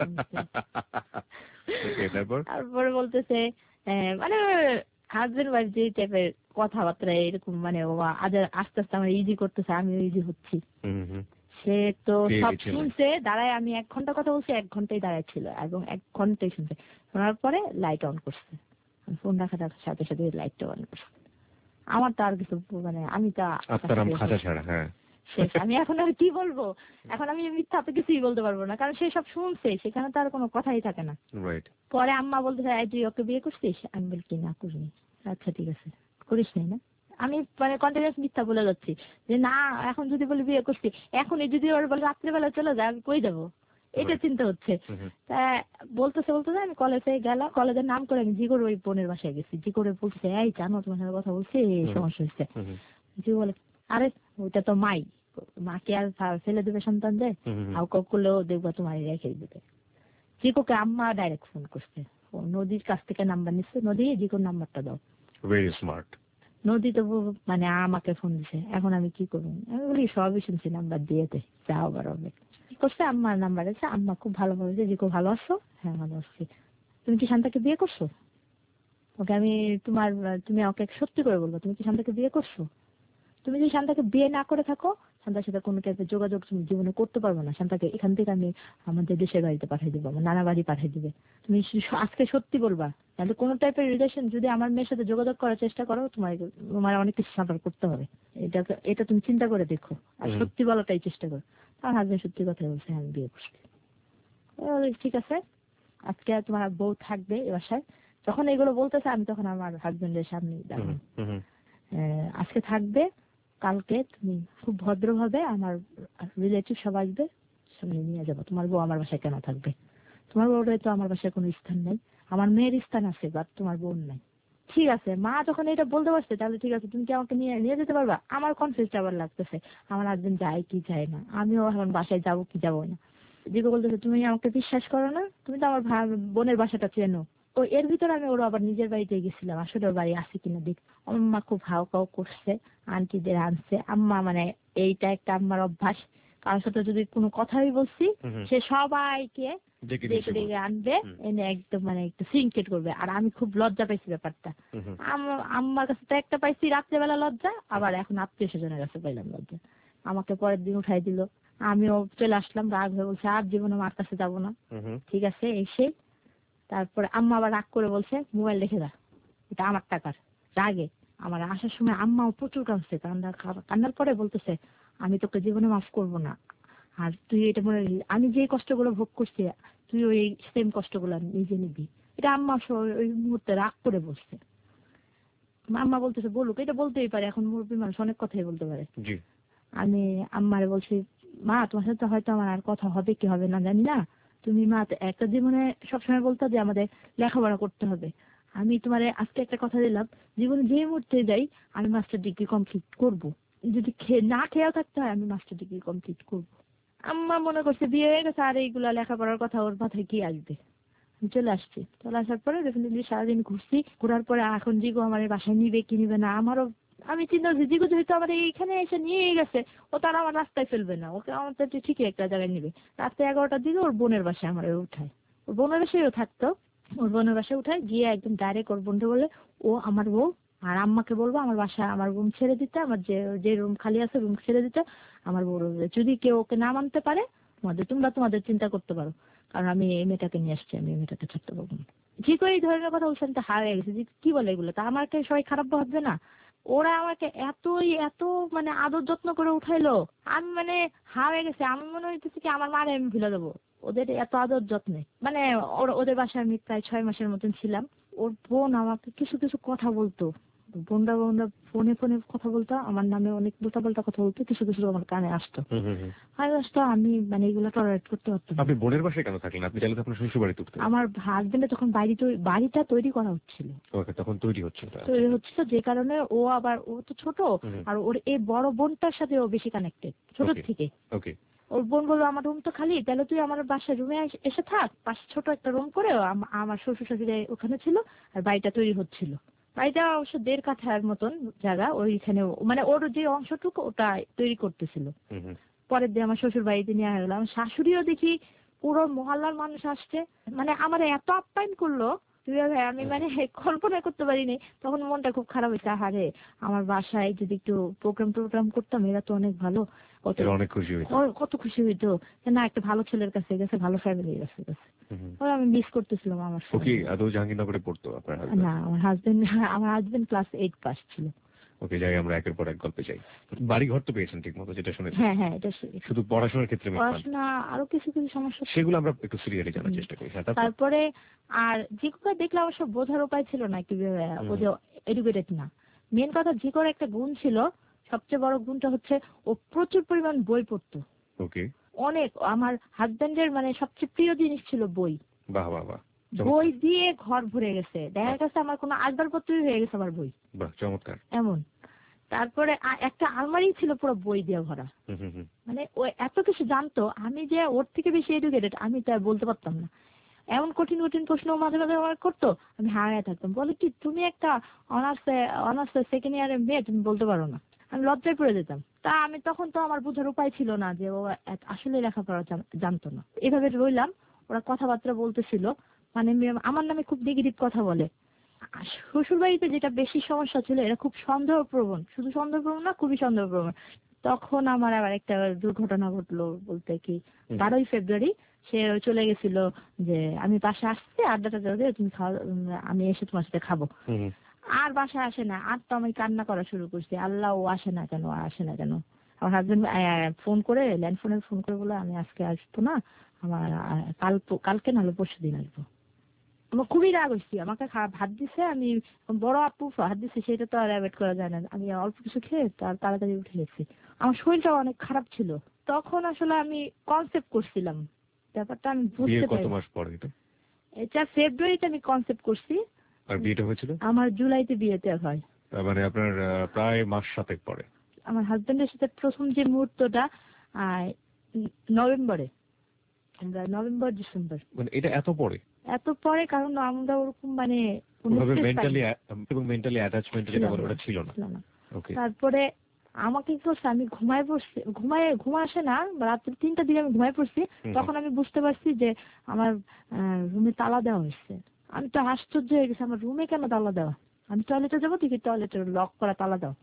তারপরে বলতেছে মানে হাজবেন্ড ওয়াইফ যে টাইপের কথাবার্তা এরকম, মানে আস্তে আস্তে আমার ইজি করতেছে, আমিও ইজি হচ্ছি। সে তো সব শুনছে দাঁড়ায়, আমি এক ঘন্টা কথা বলছি, এক ঘন্টাই দাঁড়ায় ছিল এবং এক ঘন্টাই শুনছে। শোনার পরে লাইট অন করছে, ফোন রাখার সাথে সাথে লাইটটা অন করছে। আমার তো আর কিছু মানে আমি তা শেষ, আমি এখন আর কি বলবো, এখন আমি মিথ্যা তো কিছুই বলতে পারবো না, কারণ সে সব শুনছে, সেখানে তো আর কোনো কথাই থাকে না। পরে আম্মা বলতে চাই তুই ওকে বিয়ে করছিস, আমি বলি কি না করিনি। আচ্ছা ঠিক আছে, করিস নাই না। আমি মানে কন্টিনিউয়াস মিথ্যা বলে যাচ্ছি যে না, এখন যদি বলি বিয়ে করছি, এখন যদি ওর বলে রাত্রেবেলা চলে যায় আমি কই যাবো, এটা চিন্তা হচ্ছে। তা বলতেছে বলতেছে আমি কলেজে গেলাম, কলেজের নাম করে আমি জিগোর ওই বোনের বাসায় গেছি। জিগোরে বলছে এই জানো তোমার সাথে কথা বলছি, এই সমস্যা হচ্ছে। জিগো বলে আরে ওইটা তো মাই, মাকে আর ফেলে দেবে সন্তান দেয়, আর করলেও দেখবো তোমার রেখে দেবে। জিগোকে আম্মা ডাইরেক্ট ফোন করছে, নদীর কাছ থেকে নাম্বার নিচ্ছে, নদী জিগোর নাম্বারটা দাও। Very smart. নদী তো মানে আমাকে ফোন দিছে, এখন আমি কি করবো। আমি বলি সবই শুনছি, নাম্বার দিয়ে দে, যা আবার হবে। কি করছে, আম্মার নাম্বার আছে, আম্মা খুব ভালো বলেছে জিগো ভালো আছো, হ্যাঁ ভালো আছি। তুমি কি শান্তাকে বিয়ে করছো? ওকে আমি তোমার তুমি ওকে সত্যি করে বলবো, তুমি কি শান্তাকে বিয়ে করছো? তুমি যদি শান্তাকে বিয়ে না করে থাকো, শান্তার সাথে কোনো টাইপের যোগাযোগ তুমি জীবনে করতে পারবো না। শান্তাকে এখান থেকে আমি আমাদের দেশের বাড়িতে পাঠিয়ে দেবো, আমার নানা বাড়ি পাঠিয়ে দিবে। তুমি আজকে সত্যি বলবা, তাহলে কোনো টাইপের রিলেশন যদি আমার মেয়ের সাথে যোগাযোগ করার চেষ্টা করো, তোমার তোমার অনেক কিছু সাফার করতে হবে। এটা এটা তুমি চিন্তা করে দেখো, আর সত্যি বলাটাই চেষ্টা করো। আমার হাজবেন্ড সত্যি কথা বলছে, আমি বিয়ে করছি। ঠিক আছে, আজকে তোমার বউ থাকবে এ বাসায়। যখন এগুলো বলতেছে আমি তখন আমার হাজবেন্ডের সামনে দাঁড়ানো, আজকে থাকবে, কালকে তুমি খুব ভদ্রভাবে আমার রিলেটিভ সব আসবে, সামনে নিয়ে যাবো। তোমার বউ আমার বাসায় কেন থাকবে? তোমার বউরে তো আমার বাসায় কোনো স্থান নেই, আমার মেয়ের স্থান আছে বাট তোমার বোন নাই। ঠিক আছে, মা যখন এটা বলতে পারছে তাহলে ঠিক আছে, তুমি কি আমাকে নিয়ে নিয়ে যেতে পারবা? আমার কনফিউজটা আবার লাগতেছে, আমার হাজবেন্ড যায় কি যায় না, আমিও এখন বাসায় যাবো কি যাবো না। জিগো বলতেছে তুমি আমাকে বিশ্বাস করো না, তুমি তো আমার ভা- বোনের বাসাটা চেনো। তো এর ভিতরে আমি ওরা আবার নিজের বাড়িতে গেছিলাম, আসলে ওর বাড়ি আছে কিনা দেখ। আম্মা খুব হাও কাও করছে, আন্টিদের আনছে। আম্মা মানে এইটা একটা আম্মার অভ্যাস, কারোর সাথে যদি কোনো কথাই বলছি সে সবাইকে ডেকে ডেকে ডেকে আনবে, এনে একদম মানে একটু সিনকেট করবে। আর আমি খুব লজ্জা পাইছি ব্যাপারটা। আম- আম্মার কাছে তো একটা পাইছি রাত্রেবেলা লজ্জা, আবার এখন আত্মীয় স্বজনের কাছে পাইলাম লজ্জা। আমাকে পরের দিন উঠাই দিল, আমিও চলে আসলাম, রাগ হয়ে বলছে আর জীবনে মার কাছে যাবো না। ঠিক আছে এসে তারপরে আম্মা আবার রাগ করে বলছে মোবাইল রেখে দা, এটা আমার টাকার। রাগে আমার আসার সময় আম্মাও প্রচুর কাঁদছে, কান্নার কান্নার পরে বলতেছে আমি তোকে জীবনে মাফ করবো না, আর তুই এটা মনে রাখিস, আমি যে কষ্টগুলো ভোগ করছি তুই ওই সেম কষ্টগুলো নিজে নিবি। এটা আম্মা স- ওই মুহূর্তে রাগ করে বলছে। আম্মা বলতেছে বলুক, এটা বলতেই পারে, এখন মুরব্বী মানুষ অনেক কথাই বলতে পারে। আমি আম্মারে বলছি মা তোমার সাথে হয়তো আমার আর কথা হবে কি হবে না জানি না, তুমি মা তো একটা জীবনে সবসময় বলতো যে আমাদের লেখাপড়া করতে হবে, আমি তোমার আজকে একটা কথা দিলাম, জীবনে যে মুহূর্তে যাই আমি মাস্টার ডিগ্রি কমপ্লিট করব, যদি খে- না খেয়াল থাকতে হয় আমি মাস্টার ডিগ্রি কমপ্লিট করব। আম্মা মনে করছে বিয়ে হয়ে গেছে আর এইগুলা লেখাপড়ার কথা ওর মাথায় কি আসবে। আমি চলে আসছি, চলে আসার পরে ডেফিনেটলি সারাদিন ঘুরছি, ঘোরার পরে এখন জিগো আমার এই বাসায় নিবে কি নিবে না আমারও আমি চিন্তা করছি, জিগো যেহেতু আমার এইখানে এসে নিয়ে গেছে ও তার আমার রাস্তায় ফেলবে না, ওকে আমার তো ঠিকই একটা জায়গায় নিবে। রাত্রে এগারোটার দিকে ওর বোনের বাসায় আমার উঠায়, ওর বোনের বাসায়ও থাকতো, ওর বোনের বাসায় উঠায় গিয়ে একদম ডাইরেক্ট ওর বোনকে বলে ও আমার বউ, আর আম্মাকে বলবো আমার বাসায় আমার রুম ছেড়ে দিতে, আমার যে যে রুম খালি আছে রুম ছেড়ে দিতে, আমার বউ যদি কেউ ওকে না মানতে পারে তোমাদের তোমরা তোমাদের চিন্তা করতে পারো, কারণ আমি এই মেয়েটাকে নিয়ে আসছি, আমি এই মেয়েটাকে ছাড়তে পারবো না। ঠিক ওই ধরনের কথা ওর সাথে হারিয়ে গেছে যে কি বলে এগুলো, তা আমাকে সবাই খারাপ ভাববে না। ওরা আমাকে এতই এত মানে আদর যত্ন করে উঠাইলো, আমি মানে হারিয়ে গেছে, আমি মনে হইতেছে কি আমার মারে আমি ভুলে দেবো, ওদের এত আদর যত্নে। মানে ওর- ওদের বাসায় আমি প্রায় ছয় মাসের মতন ছিলাম। ওর বোন আমাকে কিছু কিছু কথা বলতো, বোনরা বোনরা ফোনে ফোনে কথা বলতো, আমার নামে অনেক উল্টা পাল্টা কথা বলতো, কিছু কিছু আমার কানে আসতো। আর আসতো আমি মানে এগুলো টলারেট করতে পারতাম না। আপনি বোনের বাসায় কেন থাকলেন? আপনি চাইলে তো আপনার শ্বশুর বাড়িতে উঠতেন। আমার হাজবেন্ডের তখন বাড়ি তৈ- বাড়িটা তৈরি করা হচ্ছিল, ওকে, তখন তৈরি হচ্ছে ওটা। তৈরি হচ্ছিল, যে কারণে ও আবার ও তো ছোট, আর ওর এই বড় বোনটার সাথে ও বেশি কানেক্টেড ছোট Okay. থেকে। ওকে। ওর বোন বললো আমার রুম তো খালি, তাহলে তুই আমার বাসায় রুমে এসে থাক, পাশে ছোট একটা রুম করে আম- আমার শ্বশুর শাশুড়ি ওখানে ছিল, আর বাড়িটা তৈরি হচ্ছিল। বাড়িটা অবশ্য দেড় কাঠার মতন জায়গা, ওইখানে ও- মানে ওর যে অংশটুকু ওটা তৈরি করতেছিল। পরের দিন আমার শ্বশুর বাড়িতে নিয়ে গেলাম, আমার শাশুড়িও দেখি পুরো মহল্লার মানুষ আসছে, মানে আমার এত আপ্যায়ন করলো তুই ভাই আমি মানে কল্পনা করতে পারিনি। তখন মনটা খুব খারাপ হয়েছে, আহারে আমার বাসায় যদি একটু প্রোগ্রাম টোগ্রাম করতাম, এরা তো অনেক ভালো, কত এরা অনেক খুশি হইতো। ও- কত খুশি হইতো যে না একটা ভালো ছেলের কাছে গেছে, ভালো ফ্যামিলির কাছে গেছে। ওই আমি মিস করতেছিলাম আমার ওকে, family। আদৌ জাহাঙ্গীরনগরে পড়তো আপনার হাজবেন্ড? না আমার হাজবেন্ড আমার হাজবেন্ড ক্লাস এইট পাস ছিল। ওকে, যাই আমরা একের পর এক গল্পে যাই। বাড়ি ঘর তো পেয়েছেন ঠিক মতো, যেটা শুনেছি। হ্যাঁ হ্যাঁ এটা সে- শুধু পড়াশোনার ক্ষেত্রে মেঘ পান। পড়াশোনা আরো কিছু কিছু সমস্যা ছিল। সেগুলো আমরা একটু সিরিয়ালি জানার চেষ্টা করি। হ্যাঁ, তারপর? তারপরে আর জিকুকে দেখলে অবশ্য বোঝার উপায় ছিল না কিভাবে ও যে এডুকেটেড না। মেন কথা জিকোর একটা গুণ ছিল, সবচেয়ে বড় গুণটা হচ্ছে ও প্রচুর পরিমাণ বই পড়তো। ওকে। অনেক, আমার হাজবেন্ডের মানে সবচেয়ে প্রিয় জিনিস ছিল বই। বাহ বাহ বাহ, বই দিয়ে ঘর ভরে গেছে, দেখা গেছে আমার কোনো আসবাবপত্রই হয়ে গেছে আমার বই, বাহ চমৎকার। এমন। তারপরে আ- একটা আলমারি ছিল পুরো বই দিয়ে ভরা, হুম হুম হুম। মানে ও এত কিছু জানতো, আমি যে ওর থেকে বেশি এডুকেটেড আমি তা বলতে পারতাম না। এমন কঠিন কঠিন প্রশ্ন ও মাঝে মাঝে আমার করতো, আমি হারায় থাকতাম, বলে কি তুমি একটা অনার্স অনার্স সেকেন্ড ইয়ারের মেয়ে তুমি বলতে পারো না, আমি লজ্জায় পড়ে যেতাম। তা আমি তখন তো আমার বোঝার উপায় ছিল না যে ও এত- আসলে লেখাপড়া জান- জানতো না। এভাবে রইলাম, ওরা কথাবার্তা বলতেছিল, মানে মেয়ে- আমার নামে খুব নেগেটিভ কথা বলে। শ্বশুর বাড়িতে যেটা বেশি সমস্যা ছিল, এরা খুব সন্দেহপ্রবণ, শুধু সন্দেহপ্রবণ না খুবই সন্দেহপ্রবণ। তখন আমার আবার একটা দুর্ঘটনা ঘটলো, বলতে কি বারোই ফেব্রুয়ারি সে চলে গেছিল যে আমি বাসায় আসছি আড্ডা টাড্ডা দিয়ে তুমি খাওয়া উম, আমি এসে তোমার সাথে খাবো। আর বাসায় আসে না, আর তো আমি কান্না করা শুরু করছি, আল্লাহ ও আসে না কেন ও আসে না কেন। আমার হাজবেন্ড ফোন করে ল্যান্ড ফোনে ফোন করে বলে আমি আজকে আসবো না, আমার আহ, কাল কালকে নাহলে পরশু দিন আসবো। আমার খুবই রাগ হচ্ছি, আমাকে খা- ভাত দিছে, আমি বড় আপু ভাত দিছে, সেটা তো আর অ্যাভয়েড করা যায় না, আমি অল্প কিছু খেয়ে তার তাড়াতাড়ি উঠে গেছি। আমার শরীরটা অনেক খারাপ ছিল, তখন আসলে আমি কনসেপ্ট করছিলাম ব্যাপারটা, আমি বুঝতে বিয়ের কত পারি মাস পরে এটা? এটা ফেব্রুয়ারিতে আমি কনসেপ্ট করছি। আর বিয়েটা হয়েছিল? আমার জুলাইতে বিয়েতে হয়। মানে আপনার প্রায় মাস সাতেক পরে। আমার হাজবেন্ডের সাথে প্রথম যে মুহূর্তটা নভেম্বরে, আমরা নভেম্বর ডিসেম্বর। মানে এটা এত পরে? এত পরে কারণ আমরা ওরকম মানে মেন্টালি এবং মেন্টালি অ্যাটাচমেন্ট যেটা বলে ওটা ছিল না। ওকে। তারপরে আমাকে কি করছে, আমি ঘুমায় পড়ছি, ঘুমায় ঘুম আসে না, রাত্রি তিনটা দিকে আমি ঘুমায় পড়ছি, তখন আমি বুঝতে পারছি যে আমার রুমে তালা দেওয়া হয়েছে। আমি তো আশ্চর্য হয়ে গেছি, আমার রুমে কেন তালা দেওয়া? আমি টয়লেটে যাবো, দেখি টয়লেটের লক করা, তালা দেওয়া।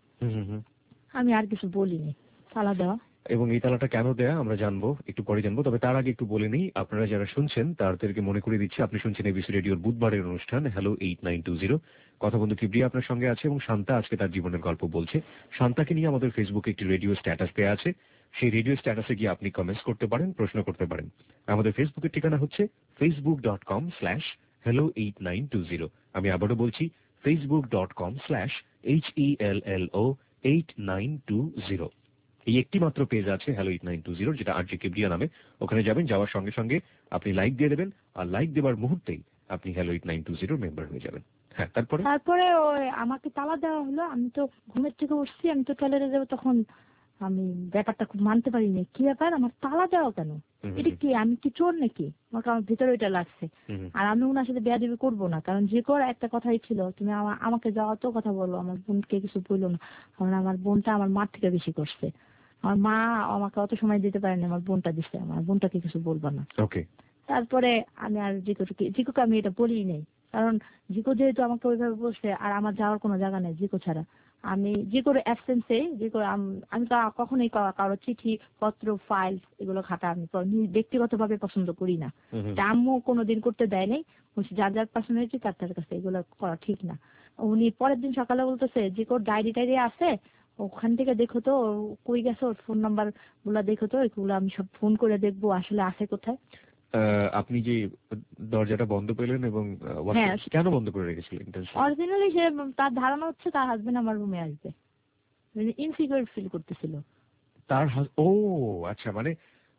আমি আর কিছু বলিনি, তালা দেওয়া। এবং এই তালাটা কেন দেয়া আমরা জানবো, একটু পরে জানবো। তবে তার আগে একটু বলে নিই, আপনারা যারা শুনছেন তাদেরকে মনে করে দিচ্ছি, আপনি শুনছেন এবিসি রেডিওর বুধবারের অনুষ্ঠান hello eight nine two zero. কথা বন্ধু কিবরিয়া আপনার সঙ্গে আছে এবং শান্তা আজকে তার জীবনের গল্প বলছে। শান্তাকে নিয়ে আমাদের ফেসবুকে একটি রেডিও স্ট্যাটাস দেওয়া আছে, সেই রেডিও স্ট্যাটাসে গিয়ে আপনি কমেন্টস করতে পারেন, প্রশ্ন করতে পারেন। আমাদের ফেসবুকের ঠিকানা হচ্ছে Facebook dot com slash hello eight nine two zero. আমি আবারও বলছি Facebook dot com slash H E L L O eight nine two zero. এই একটি মাত্র পেজ আছে hello eight nine two zero, যেটা আর জে কিবরিয়া নামে। ওখানে যাবেন, যাওয়ার সঙ্গে সঙ্গে আপনি লাইক দিয়ে দেবেন, আর লাইক দেওয়ার মুহূর্তেই আপনি হ্যালো এইট নাইন টু জিরোর মেম্বার হয়ে যাবেন। হ্যাঁ, তারপরে তারপরে ওই আমাকে তালা দেওয়া হলো। আমি তো ঘুমের থেকে উঠছি, আমি তো টয়লেটে যাবো, তখন আমি ব্যাপারটা খুব মানতে পারিনি। কি ব্যাপার, আমার তালা দেওয়া কেন? এটা কি, আমি কি চোর নাকি? আমার আমার ভিতরে ওইটা লাগছে। আর আমি ওনার সাথে বেয়াদবি করবো না, কারণ যে কর একটা কথাই ছিল, তুমি আমাকে যাওয়া তো কথা বলো, আমার বোনকে কিছু বললো না। কারণ আমার বোনটা আমার মার থেকে বেশি করছে। আমার মা আমাকে অত সময় দিতে পারেনি, আমার বোনটা দিচ্ছে, আমার বোনটাকে কিছু বলবো না। ওকে। তারপরে আমি আর জিকুকে জিকুকে আমি এটা বলিই নাই, কারণ জিকু যেহেতু আমাকে ওইভাবে বলছে, আর আমার যাওয়ার কোনো জায়গা নেই জিকু ছাড়া। আমি জিকুর অ্যাবসেন্সে জিকুর আমি কখনোই কারো চিঠি পত্র ফাইল এগুলো ঘাটা আমি ব্যক্তিগতভাবে পছন্দ করি না। আম্মু কোনোদিন করতে দেয় নাই, যার যার পার্সোনালিটি তার তার কাছে, এগুলো করা ঠিক না। উনি পরের দিন সকালে বলতেছে জিকুর ডায়েরি টাইরি আছে, ওখান থেকে দেখো তো কই গেছে, ওর ফোন নাম্বার গুলা দেখো তো, এগুলো আমি সব ফোন করে দেখবো আসলে আছে কোথায়। আপনি যে দরজাটা বন্ধ পেলেন এবং কেন বন্ধ করে রেখেছিলেন? অরিজিনালি সে তার ধারণা হচ্ছে তার হাজবেন্ড আমার রুমে আসবে, ইনসিকিউর ফিল করতেছিল তার। ও আচ্ছা, মানে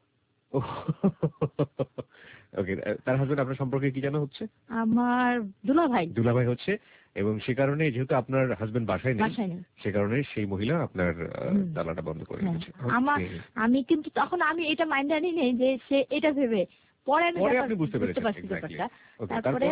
ওকে, তার হাজবেন্ড আপনার সম্পর্কে কি জানা হচ্ছে? আমার দুলাভাই দুলাভাই হচ্ছে, এবং সে কারণে যেহেতু আপনার হাজবেন্ড বাসায় নেই, সে কারণে সেই মহিলা আপনার তালাটা বন্ধ করে রেখেছে। আমার আমি কিন্তু তখন আমি এটা মাইন্ডে আনি নেই যে সে এটা ভেবে, পরে আমি আপনি বুঝতে পেরেছেন ব্যাপারটা। তারপরে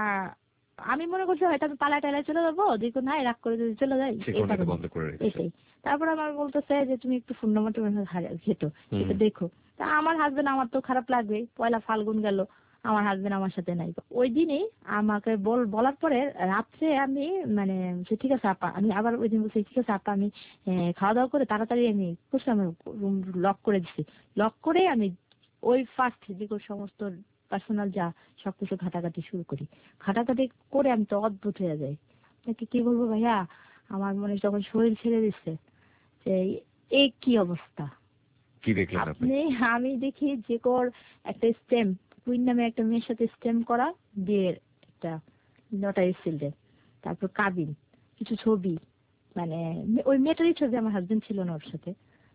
আমি মনে করছি হয়তো আমি পালা টালায় চলে যাবো, দেখো না রাগ করে যদি চলে যাই, এটাই। তারপর আমার বলতেছে যে তুমি একটু ফোন নাম্বারটা ঘেটো, এটা দেখো। তা আমার হাজবেন্ড, আমার তো খারাপ লাগবে, পয়লা ফাল্গুন গেল, আমার হাজবেন্ড আমার সাথে নাই। ওই দিনই আমাকে বলার পরে রাত্রে আমি মানে ঠিক আছে আপা, আমি আবার ওই দিন বলছি ঠিক আছে আপা, আমি খাওয়া দাওয়া করে তাড়াতাড়ি আমি করছি, আমি রুম লক করে দিচ্ছি। লক করে আমি ওই ফার্স্ট যে সমস্ত পার্সোনাল যা সবকিছু ঘাটাঘাটি শুরু করি। ঘাটাঘাটি করে আমি তো অদ্ভুত হয়ে যাই, নাকি কি বলবো ভাইয়া, আমার মনে যখন শরীর ছেড়ে দিচ্ছে যে এই কি অবস্থা। কি দেখলেন আপনি? আমি দেখি যে কোর একটা স্টেম, কুইন নামে একটা মেয়ের সাথে স্টেম করা বিয়ের একটা নটারি সিল, তারপর কাবিন, কিছু ছবি, মানে ওই মেয়েটারই ছবি, আমার হাজবেন্ড ছিল না ওর সাথে।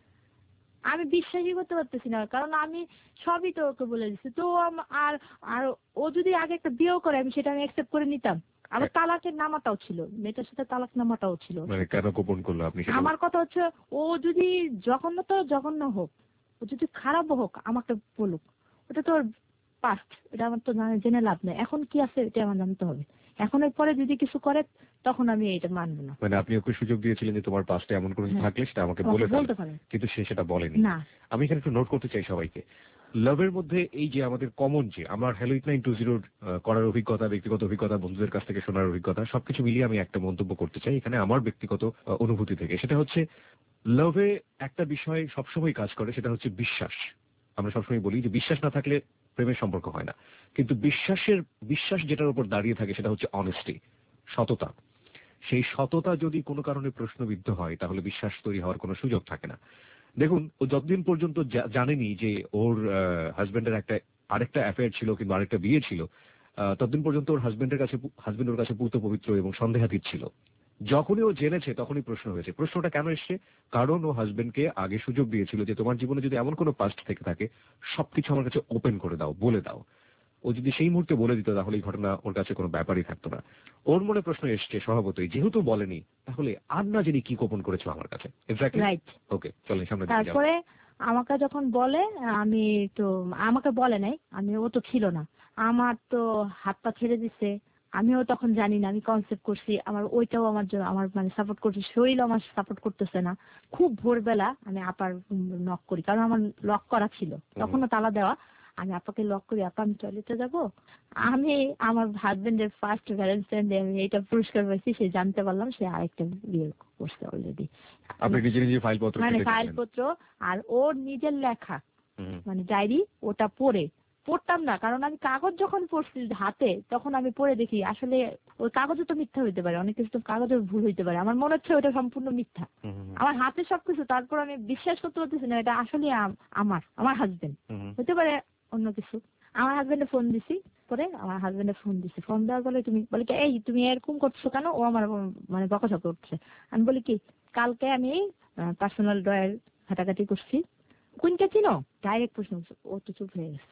আমি বিশ্বাসই করতে পারতেছি না, কারণ আমি সবই তো ওকে বলে দিচ্ছি। তো আর আর ও যদি আগে একটা বিয়েও করে আমি সেটা আমি অ্যাকসেপ্ট করে নিতাম। আবার তালাকের নামাটাও ছিল, মেয়েটার সাথে তালাক নামাটাও ছিল। মানে কেন গোপন করলো আপনি? আমার কথা হচ্ছে ও যদি জঘন্য তো জঘন্য হোক, ও যদি খারাপ হোক আমাকে বলুক, ওটা তো পাস্ট, এটা আমার তো জেনে লাভ নেই। এখন কি আছে এটা আমার জানতে হবে। এখন এর পরে যদি কিছু করে তখন আমি এটা মানবো না। মানে আপনি ওকে সুযোগ দিয়েছিলেন যে তোমার পাস্টে এমন কোনো থাকলে সেটা আমাকে বলতে পারে, কিন্তু সে সেটা বলেনি। না। আমি এখানে একটু নোট করতে চাই সবাইকে, লাভের মধ্যে এই যে আমাদের কমন যে আমার হ্যালো এইট নাইন টু জিরোর করার অভিজ্ঞতা, ব্যক্তিগত অভিজ্ঞতা, বন্ধুদের কাছ থেকে শোনার অভিজ্ঞতা, সবকিছু মিলিয়ে আমি একটা মন্তব্য করতে চাই এখানে আমার ব্যক্তিগত অনুভূতি থেকে। সেটা হচ্ছে লাভে একটা বিষয় সবসময় কাজ করে, সেটা হচ্ছে বিশ্বাস। আমরা সবসময় বলি যে বিশ্বাস না থাকলে প্রেমের সম্পর্ক হয় না, কিন্তু বিশ্বাসের বিশ্বাস যেটার উপর দাঁড়িয়ে থাকে সেটা হচ্ছে অনেস্টি, সততা। সেই সততা যদি কোনো কারণে প্রশ্নবিদ্ধ হয় তাহলে বিশ্বাস তৈরি হওয়ার কোনো সুযোগ থাকে না। দেখুন, ও যতদিন পর্যন্ত জানেনি যে ওর হাজবেন্ডের একটা আরেকটা অ্যাফেয়ার ছিল কিংবা আরেকটা বিয়ে ছিল, ততদিন পর্যন্ত ওর হাজবেন্ডের কাছে হাজবেন্ড ওর কাছে পূত পবিত্র এবং সন্দেহাতীত ছিল। যখনই ও জেনেছে তখনই প্রশ্ন হয়েছে। প্রশ্নটা কেন এসছে? কারণ ও হাজবেন্ডকে আগে সুযোগ দিয়েছিল যে তোমার জীবনে যদি এমন কোনো পাস্ট থেকে থাকে সবকিছু আমার কাছে ওপেন করে দাও, বলে দাও। ও ও যদি সেই মুহূর্তে বলে দিত তাহলে এই ঘটনা ওর কাছে কোনো ব্যাপারই থাকতো না। ওর মনে প্রশ্ন এসছে স্বভাবতই, যেহেতু বলেনি তাহলে আর না জানি কি গোপন করেছো আমার কাছে। Exactly right. ওকে, চলেন সামনে। তারপরে আমাকে যখন বলে, আমি তো আমাকে বলে নাই, আমি ও তো ছিল না, আমার তো হাত পা ছেড়ে দিচ্ছে, আমিও তখন জানি না, আমি কনসেপ্ট করছি, আমার ওইটাও আমার জন্য আমার মানে সাপোর্ট করছে, শরীর আমার সাপোর্ট করতেছে না। খুব ভোরবেলা আমি আপার নক করি, কারণ আমার লক করা ছিল, তখনও তালা দেওয়া। আমি আপাকে লক করি, আপা আমি টয়লেটে যাবো। আমি আমার হাজবেন্ডের ফার্স্ট ভ্যালেন্টাইন ডে আমি এইটা পুরস্কার পাইছি, সে জানতে পারলাম সে আরেকটা বিয়ে করছে অলরেডি। আপনি নিজে নিজে ফাইলপত্র মানে ফাইলপত্র আর ওর নিজের লেখা মানে ডায়েরি, ওটা পড়ে পড়তাম না, কারণ আমি কাগজ যখন পড়ছি হাতে তখন আমি পড়ে দেখি আসলে ওই কাগজে তো মিথ্যা হইতে পারে, অনেক কিছু তো কাগজে ভুল হইতে পারে, আমার মনে হচ্ছে ওটা সম্পূর্ণ মিথ্যা। আমার হাতে সবকিছু, তারপর আমি বিশ্বাস করতে পারতেছি না এটা আসলে আমার আমার হাজবেন্ড, হইতে পারে অন্য কিছু। আমার হাজবেন্ডে ফোন দিছি, পরে আমার হাজবেন্ডে ফোন দিছি, ফোন দেওয়ার বলে তুমি বলে কি এই তুমি এরকম করছো কেন, ও আমার মানে বকাঝকা করছে। আমি বলি কি কালকে আমি পার্সোনাল ড্রয়ার ঘাটাঘাটি করছি, কুইনকে চিনো, ডাইরেক্ট প্রশ্ন করছে। ও তো চুপ হয়ে গেছে।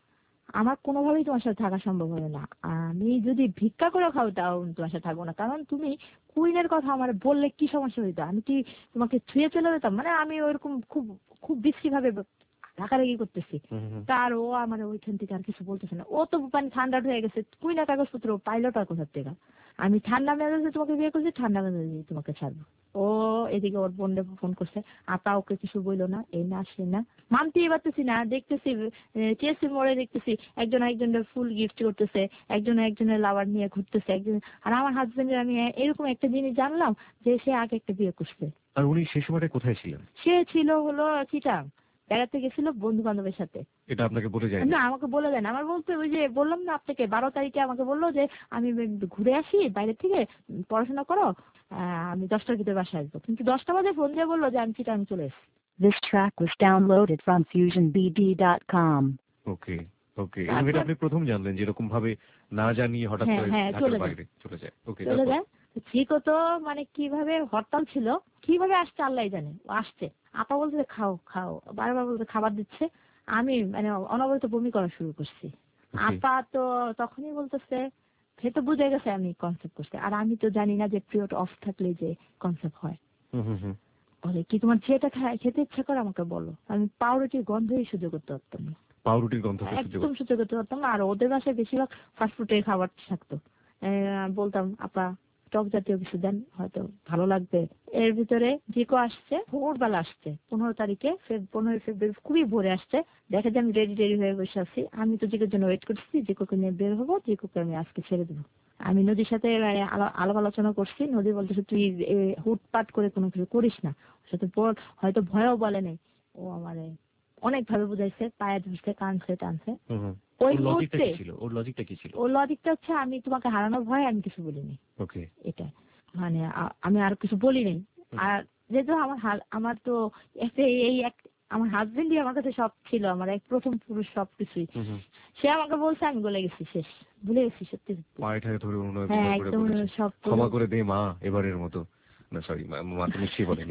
আমার কোনোভাবেই তোমার সাথে থাকা সম্ভব হবে না, আমি যদি ভিক্ষা করে খাও তাও তোমার সাথে থাকবো না, কারণ তুমি কুইনের কথা আমার বললে কি সমস্যা হইতো, আমি কি তোমাকে ছুঁয়ে চলে যেতাম, মানে আমি ওইরকম খুব খুব বিশ্রী ভাবে রাগারাগি করতেছি। তার ও আমার ওইখান থেকে আর কিছু বলতেছে না, ও তো মানে ঠান্ডা হয়ে গেছে, কুইনের কাগজপত্র পাইলট আর কোথার থেকে, আমি ঠান্ডা মেজাজে তোমাকে বিয়ে করছি, ঠান্ডা মেজাজে তোমাকে ছাড়বো। ও এদিকে ওর বোনকে ফোন করছে, আপা ওকে কিছু বললো না, এই না সে না, মানতেই পারতেছি না, দেখতেছি টিএসসি মোড়ে দেখতেছি একজন একজনের ফুল গিফট করতেছে, একজন একজনের লাভার নিয়ে ঘুরতেছে, একজন। আর আমার হাজবেন্ডের আমি এরকম একটা জিনিস জানলাম যে সে আগে একটা বিয়ে করছে। আর উনি সেই সময়টা কোথায় ছিলেন? সে ছিল হলো চিটাং, বেড়াতে গেছিল বন্ধু বান্ধবের সাথে। এটা আপনাকে বলে যায় না আমাকে বলে দেন, আমার বলতে ওই যে বললাম না আপনাকে বারো তারিখে আমাকে বললো যে আমি ঘুরে আসি বাইরে থেকে, পড়াশোনা করো, আমি দশটার ভিতরে বাসায় আসবো, কিন্তু দশটা বাজে ফোন দিয়ে বললো যে আমি চিটাং চলে এসেছি। This track was downloaded from fusion b d dot com. ওকে ওকে, এটা আপনি প্রথম জানলেন যে এরকম ভাবে না জানিয়ে হঠাৎ করে ঢাকার বাইরে চলে যায়। ওকে চলে যায় ঠিক হতো, মানে কিভাবে হরতাল ছিল, কিভাবে আসছে আল্লাহ জানে, ও আসছে, আপা বলছে খাও খাও, বারবার বলতে খাবার দিচ্ছে, আমি মানে অনবরত বমি করা শুরু করছি। আপা তো তখনই বলতেছে সে তো বুঝে গেছে আমি কনসেপ্ট করছি, আর আমি তো জানি না যে পিরিয়ড অফ থাকলে যে কনসেপ্ট হয়। বলে কি তোমার যেটা খেতে ইচ্ছা করে আমাকে বলো, আমি পাউরুটির গন্ধই সহ্য করতে পারতাম না, পাউরুটির গন্ধ একদম সহ্য করতে পারতাম না। আর ওদের বাসায় বেশিরভাগ ফাস্টফুডের খাবার থাকতো, বলতাম আপা টক জাতীয় কিছু দেন, হয়তো ভালো লাগবে। এর ভিতরে জিকো আসছে, ভোরবেলা আসছে, পনেরো তারিখে পনেরোই ফেব্রুয়ারি খুবই ভোরে আসছে, দেখে যে আমি রেডি রেডি হয়ে বসে আছি, আমি তো জিকোর জন্য ওয়েট করছি, জিকোকে নিয়ে বের হবো, জিকোকে আমি আজকে ছেড়ে দেবো। আমি নদীর সাথে আলাপ আলোচনা করছি, নদী বলতেছে তুই হুটপাট করে কোনো কিছু করিস না, সাথে হয়তো ভয়ও বলে নেই, ও আমার অনেক ভাবে বুঝাইছে, পায়ে ধরছে, কানছে, টানছে। ওই মুহূর্তে ওর লজিকটা কি ছিল? ওর লজিকটা হচ্ছে আমি তোমাকে হারানোর ভয়ে আমি কিছু বলিনি, এটা মানে আমি আর কিছু বলি নাই। আর যেহেতু আমার আমার তো এই এক আমার হাজবেন্ডই আমার কাছে সব ছিল, আমার এক প্রথম পুরুষ সবকিছুই, সে আমাকে বলছে আমি বলে গেছি, শেষ ভুলে গেছি সত্যি সত্যি। পায়েঠায় ধরে হ্যাঁ একদম সব ক্ষমা করে দে মা এবারের মতো, না সরি মা তো নিশ্চয়ই বলেনি।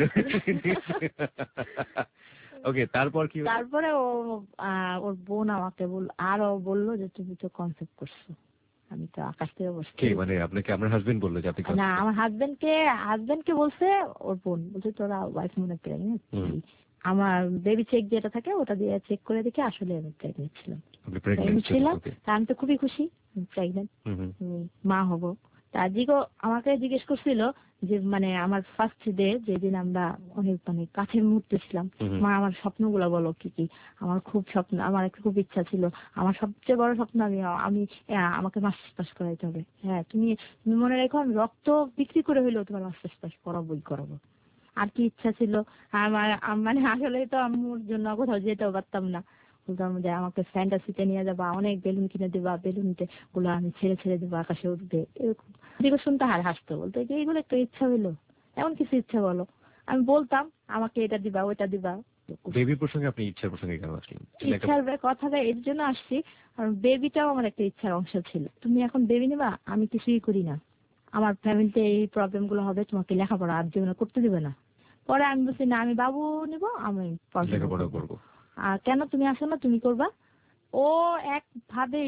ওকে তারপর কি? তারপরে ও ওর বোন আমাকে বল আরো বললো যে তুমি তো কনসেপ্ট করছো, আমি তো আকাশ থেকে বসছি। কে মানে আপনাকে আপনার হাজবেন্ড বললো যে আপনি? না আমার হাজবেন্ড কে হাজবেন্ড কে বলছে ওর বোন, বলছে তোরা ওয়াইফ মনে প্রেগনেন্ট, আমার বেবি চেক যেটা থাকে ওটা দিয়ে চেক করে দেখে আসলে আমি প্রেগনেন্ট ছিলাম। প্রেগনেন্ট ছিলাম, আমি তো খুবই খুশি প্রেগনেন্ট, মা হব। তা জিগো আমাকে জিজ্ঞেস করছিল যে মানে আমার ফার্স্ট ডে যেদিন আমরা অনেক মানে কাছের মুহূর্তে ছিলাম, মা আমার স্বপ্নগুলো বলো কি কি। আমার খুব স্বপ্ন, আমার একটা খুব ইচ্ছা ছিল, আমার সবচেয়ে বড় স্বপ্ন আমি আমি আমাকে মাস্টার্স পাস করাইতে হবে। হ্যাঁ তুমি তুমি মনে রেখো আমি রক্ত বিক্রি করে হইলেও তোমার মাস্টার্স পাস করাবোই করাবো। আর কি ইচ্ছা ছিল আমার, মানে আসলে তো আম্মুর জন্য কোথাও যেতেও পারতাম না, বলতাম যে আমাকে ফ্যান্টাসিতে নিয়ে যাবা, অনেক বেলুন কিনে দেবা, বেলুনতে গুলো আমি ছেড়ে ছেড়ে দেবো, আকাশে উঠবে, এরকম। যেগুলো শুনতে হার হাসতো, বলতো যে এইগুলো একটা ইচ্ছা হইলো, এমন কিছু ইচ্ছা বলো। আমি বলতাম আমাকে এটা দিবা ওইটা দিবা। বেবি প্রসঙ্গে আপনি ইচ্ছার প্রসঙ্গে কেন আসলেন? ইচ্ছার কথাটা এর জন্য আসছি কারণ বেবিটাও আমার একটা ইচ্ছার অংশ ছিল। তুমি এখন বেবি নিবা, আমি কিছুই করি না, আমার ফ্যামিলিতে এই প্রবলেম গুলো হবে, তোমাকে লেখাপড়া আর জীবনে করতে দিবে না। পরে আমি বলছি না আমি বাবু নিব, আমি লেখাপড়া করবো। আর কেন তুমি আসো না, তুমি করবা। ও এক ভাবেই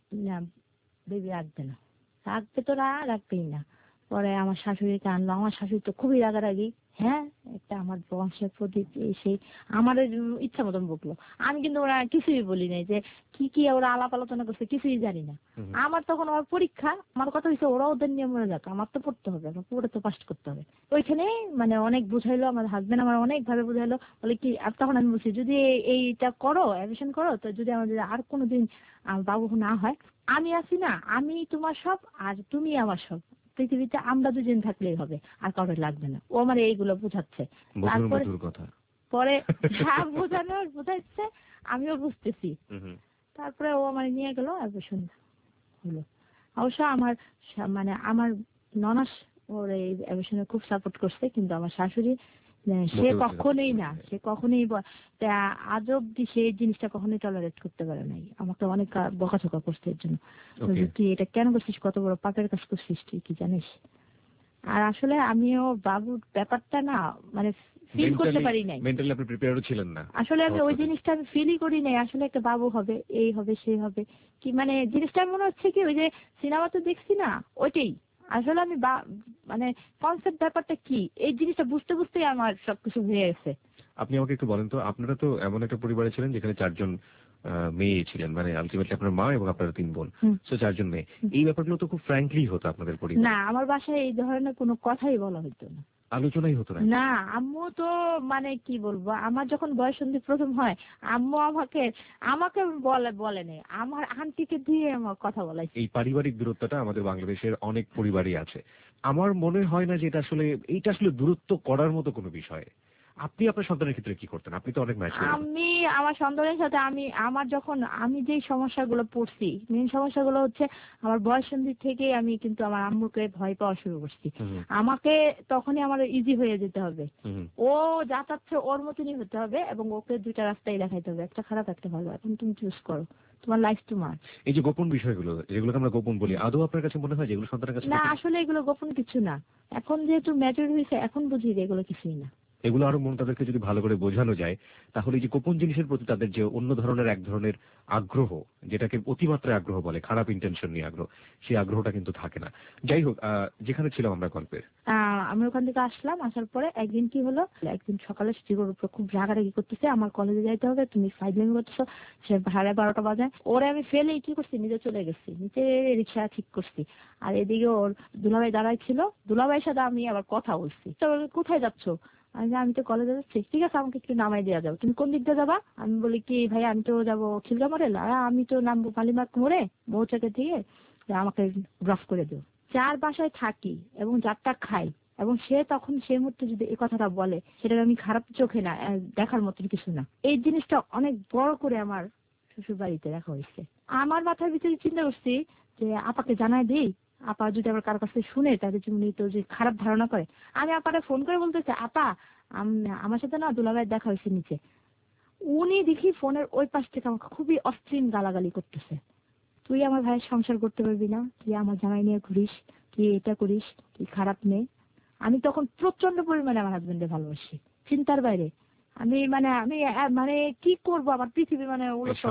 বেবি রাখবে না, রাখবে তো না, রাখবেই না। পরে আমার শাশুড়িকে আনলো, আমার শাশুড়ি তো খুবই রাগারাগি। হ্যাঁ, একটা আমার বংশের প্রদীপ সেই আমার ইচ্ছা মতন বকলো। আমি কিন্তু ওরা কিছুই বলি নাই, যে কি কি ওরা আলাপ আলোচনা করছে কিছুই জানি না। আমার তখন আমার পরীক্ষা, আমার কথা হচ্ছে ওরা ওদের নিয়মে যাক, আমার তো পড়তে হবে, আমার পড়ে তো পাস করতে হবে। ওইখানে মানে অনেক বুঝাইলো, আমার হাজবেন্ড আমার অনেক ভাবে বুঝাইলো, বলে কি। আর তখন আমি বলছি যদি এইটা করো, অ্যাডমিশন করো, তো যদি আমার যদি আর কোনোদিন বাবু না হয়, আমি আছি না, আমি তোমার সব আর তুমি আমার সব, পৃথিবীতে আমরা দুজন থাকলেই হবে, আর কারোর লাগবে না। ও আমার এইগুলো বুঝাচ্ছে। তারপরে পরে যা বোঝানোর বুঝাচ্ছে আমিও বুঝতেছি। তারপরে ও আমার নিয়ে গেল, অ্যাডমিশন হলো। অবশ্য আমার মানে আমার ননাস ওর এই অ্যাডমিশনে খুব সাপোর্ট করছে, কিন্তু আমার শাশুড়ি সে কখনোই না, সে কখনোই আজ অব্দি সে জিনিসটা কখনোই টলারেট করতে পারে নাই। আমাকে অনেক বকাঝকা করছে এর জন্য, তুই এটা কেন করছিস, কত বড় পাপের কাজ করছিস তুই কি জানিস। আর আসলে আমিও বাবুর ব্যাপারটা না মানে ফিল করতে পারি নাই, মেন্টালি আপনি প্রিপেয়ারও ছিলেন না। আসলে আমি ওই জিনিসটা আমি ফিলই করি নাই, আসলে একটা বাবু হবে, এই হবে সেই হবে কি, মানে জিনিসটা মনে হচ্ছে কি ওই যে সিনেমাতে দেখছি না ওইটাই। আসলে আমি মানে কনসেপ্ট ব্যাপারটা কি এই জিনিসটা বুঝতে বুঝতেই আমার সবকিছু হয়ে গেছে। আপনি আমাকে একটু বলেন তো, আপনারা তো এমন একটা পরিবারে ছিলেন যেখানে চারজন মেয়ে ছিলেন, মানে আলটিমেটলি আপনার মা এবং আপনারা তিন বোন, তো চারজন মেয়ে। এই ব্যাপারগুলো তো খুব ফ্র্যাঙ্কলি হতো আপনাদের পরিবারে? না, আমার বাসায় এই ধরনের কোনো কথাই বলা হতো না, আলোচনাই হতো না। না, আম্মু তো মানে কি বলবো, আমার যখন বয়ঃসন্ধি প্রথম হয় আম্মু আমাকে আমাকে বলে বলে নেই, আমার আন্টিকে দিয়ে আমার কথা বলাইছে। এই পারিবারিক দূরত্বটা আমাদের বাংলাদেশের অনেক পরিবারই আছে। আমার মনে হয় না যে এটা আসলে এইটা আসলে দূরত্ব করার মতো কোনো বিষয়। আপনি আপনার সন্তানের ক্ষেত্রে কি করতেন? আপনি তো অনেক ম্যাচিউর। আমি আমার সন্তানের সাথে আমি আমার যখন আমি যে সমস্যাগুলো পড়ছি, মেন সমস্যাগুলো হচ্ছে আমার বয়ঃসন্ধি থেকে আমি কিন্তু আমার আম্মুকে ভয় পাওয়া শুরু করছি। আমাকে তখনই আমার ইজি হয়ে যেতে হবে, ও যা চাচ্ছে ওর মতনই হতে হবে, এবং ওকে দুইটা রাস্তায় দেখাইতে হবে, একটা খারাপ একটা ভালো, এখন তুমি চুজ করো, তোমার লাইফ তোমার। এই যে গোপন বিষয়গুলো যেগুলোকে আমরা গোপন বলি, আদৌ আপনার কাছে মনে হয় যেগুলো সন্তানের কাছে? না, আসলে এগুলো গোপন কিছু না, এখন যেহেতু ম্যাচিউর হয়েছে এখন বুঝি এগুলো কিছুই না। এগুলো আরো মন তাদেরকে যদি ভালো করে বোঝানো যায়, তাহলে যে গোপন জিনিসের প্রতি তাদের যে অন্য ধরনের এক ধরনের আগ্রহ, যেটাকে অতিমাত্রায় আগ্রহ বলে, খারাপ ইন্টেনশন নিয়ে আগ্রহ, সেই আগ্রহটা কিন্তু থাকে না। যাই হোক, যেখানে ছিলাম আমরা গল্পের, আমি ওখান থেকে আসলাম, আসার পরে একদিন কি হলো, একদিন সকালে জিগোর উপর খুব রাগারাগি করতেছে, আমার কলেজে যাইতে হবে, তুমি ফাইজলামি করতেছো, সে সাড়ে বারোটা বাজে। ওরে আমি ফেলে কি করছি, নিজে চলে গেছি, নিচে রিক্সা ঠিক করছি, আর এদিকে ওর দুলাভাই দাঁড়াই ছিল, দুলাভাইয়ের সাথে আমি আবার কথা বলছি, তো কোথায় যাচ্ছ, আমি তো কলেজে যাচ্ছি, ঠিক আছে আমাকে একটু নামাই দেওয়া যাবে, তুমি কোন দিক দিয়ে যাবা, আমি বলি কি ভাই আমি তো যাবো খিলগা মোড়ে, আমি তো নামবো কালীমার্গ মোড়ে মৌচাকে দিয়ে, আমাকে ড্রপ করে দিও। যার বাসায় থাকি এবং যারটা খাই, এবং সে তখন সেই মুহূর্তে যদি এই কথাটা বলে, সেটা আমি খারাপ চোখে না দেখার মতন কিছু না। এই জিনিসটা অনেক বড় করে আমার শ্বশুর বাড়িতে দেখা হয়েছে। আমার মাথার ভিতরে চিন্তা করছি যে আপাকে জানাই দিই, আপা যদি আবার কার কাছে শুনে তাদের জন্য তো যে খারাপ ধারণা করে। আমি আপারে ফোন করে বলতেছে, আপা আমার সাথে না দুলাভাই দেখা হয়েছে নিচে। উনি দেখি ফোনের ওই পাশ থেকে আমাকে খুবই অশ্লীল গালাগালি করতেছে, তুই আমার ভাইয়ের সংসার করতে পারবি না, তুই আমার জামাই নিয়ে ঘুরিস, তুই এটা করিস, তুই খারাপ মেয়ে। আমি তখন প্রচন্ড পরিমাণে আমার হাজবেন্ডে ভালোবাসি, চিন্তার বাইরে। আমি মানে আমি মানে কি করবো, আমার পৃথিবী মানে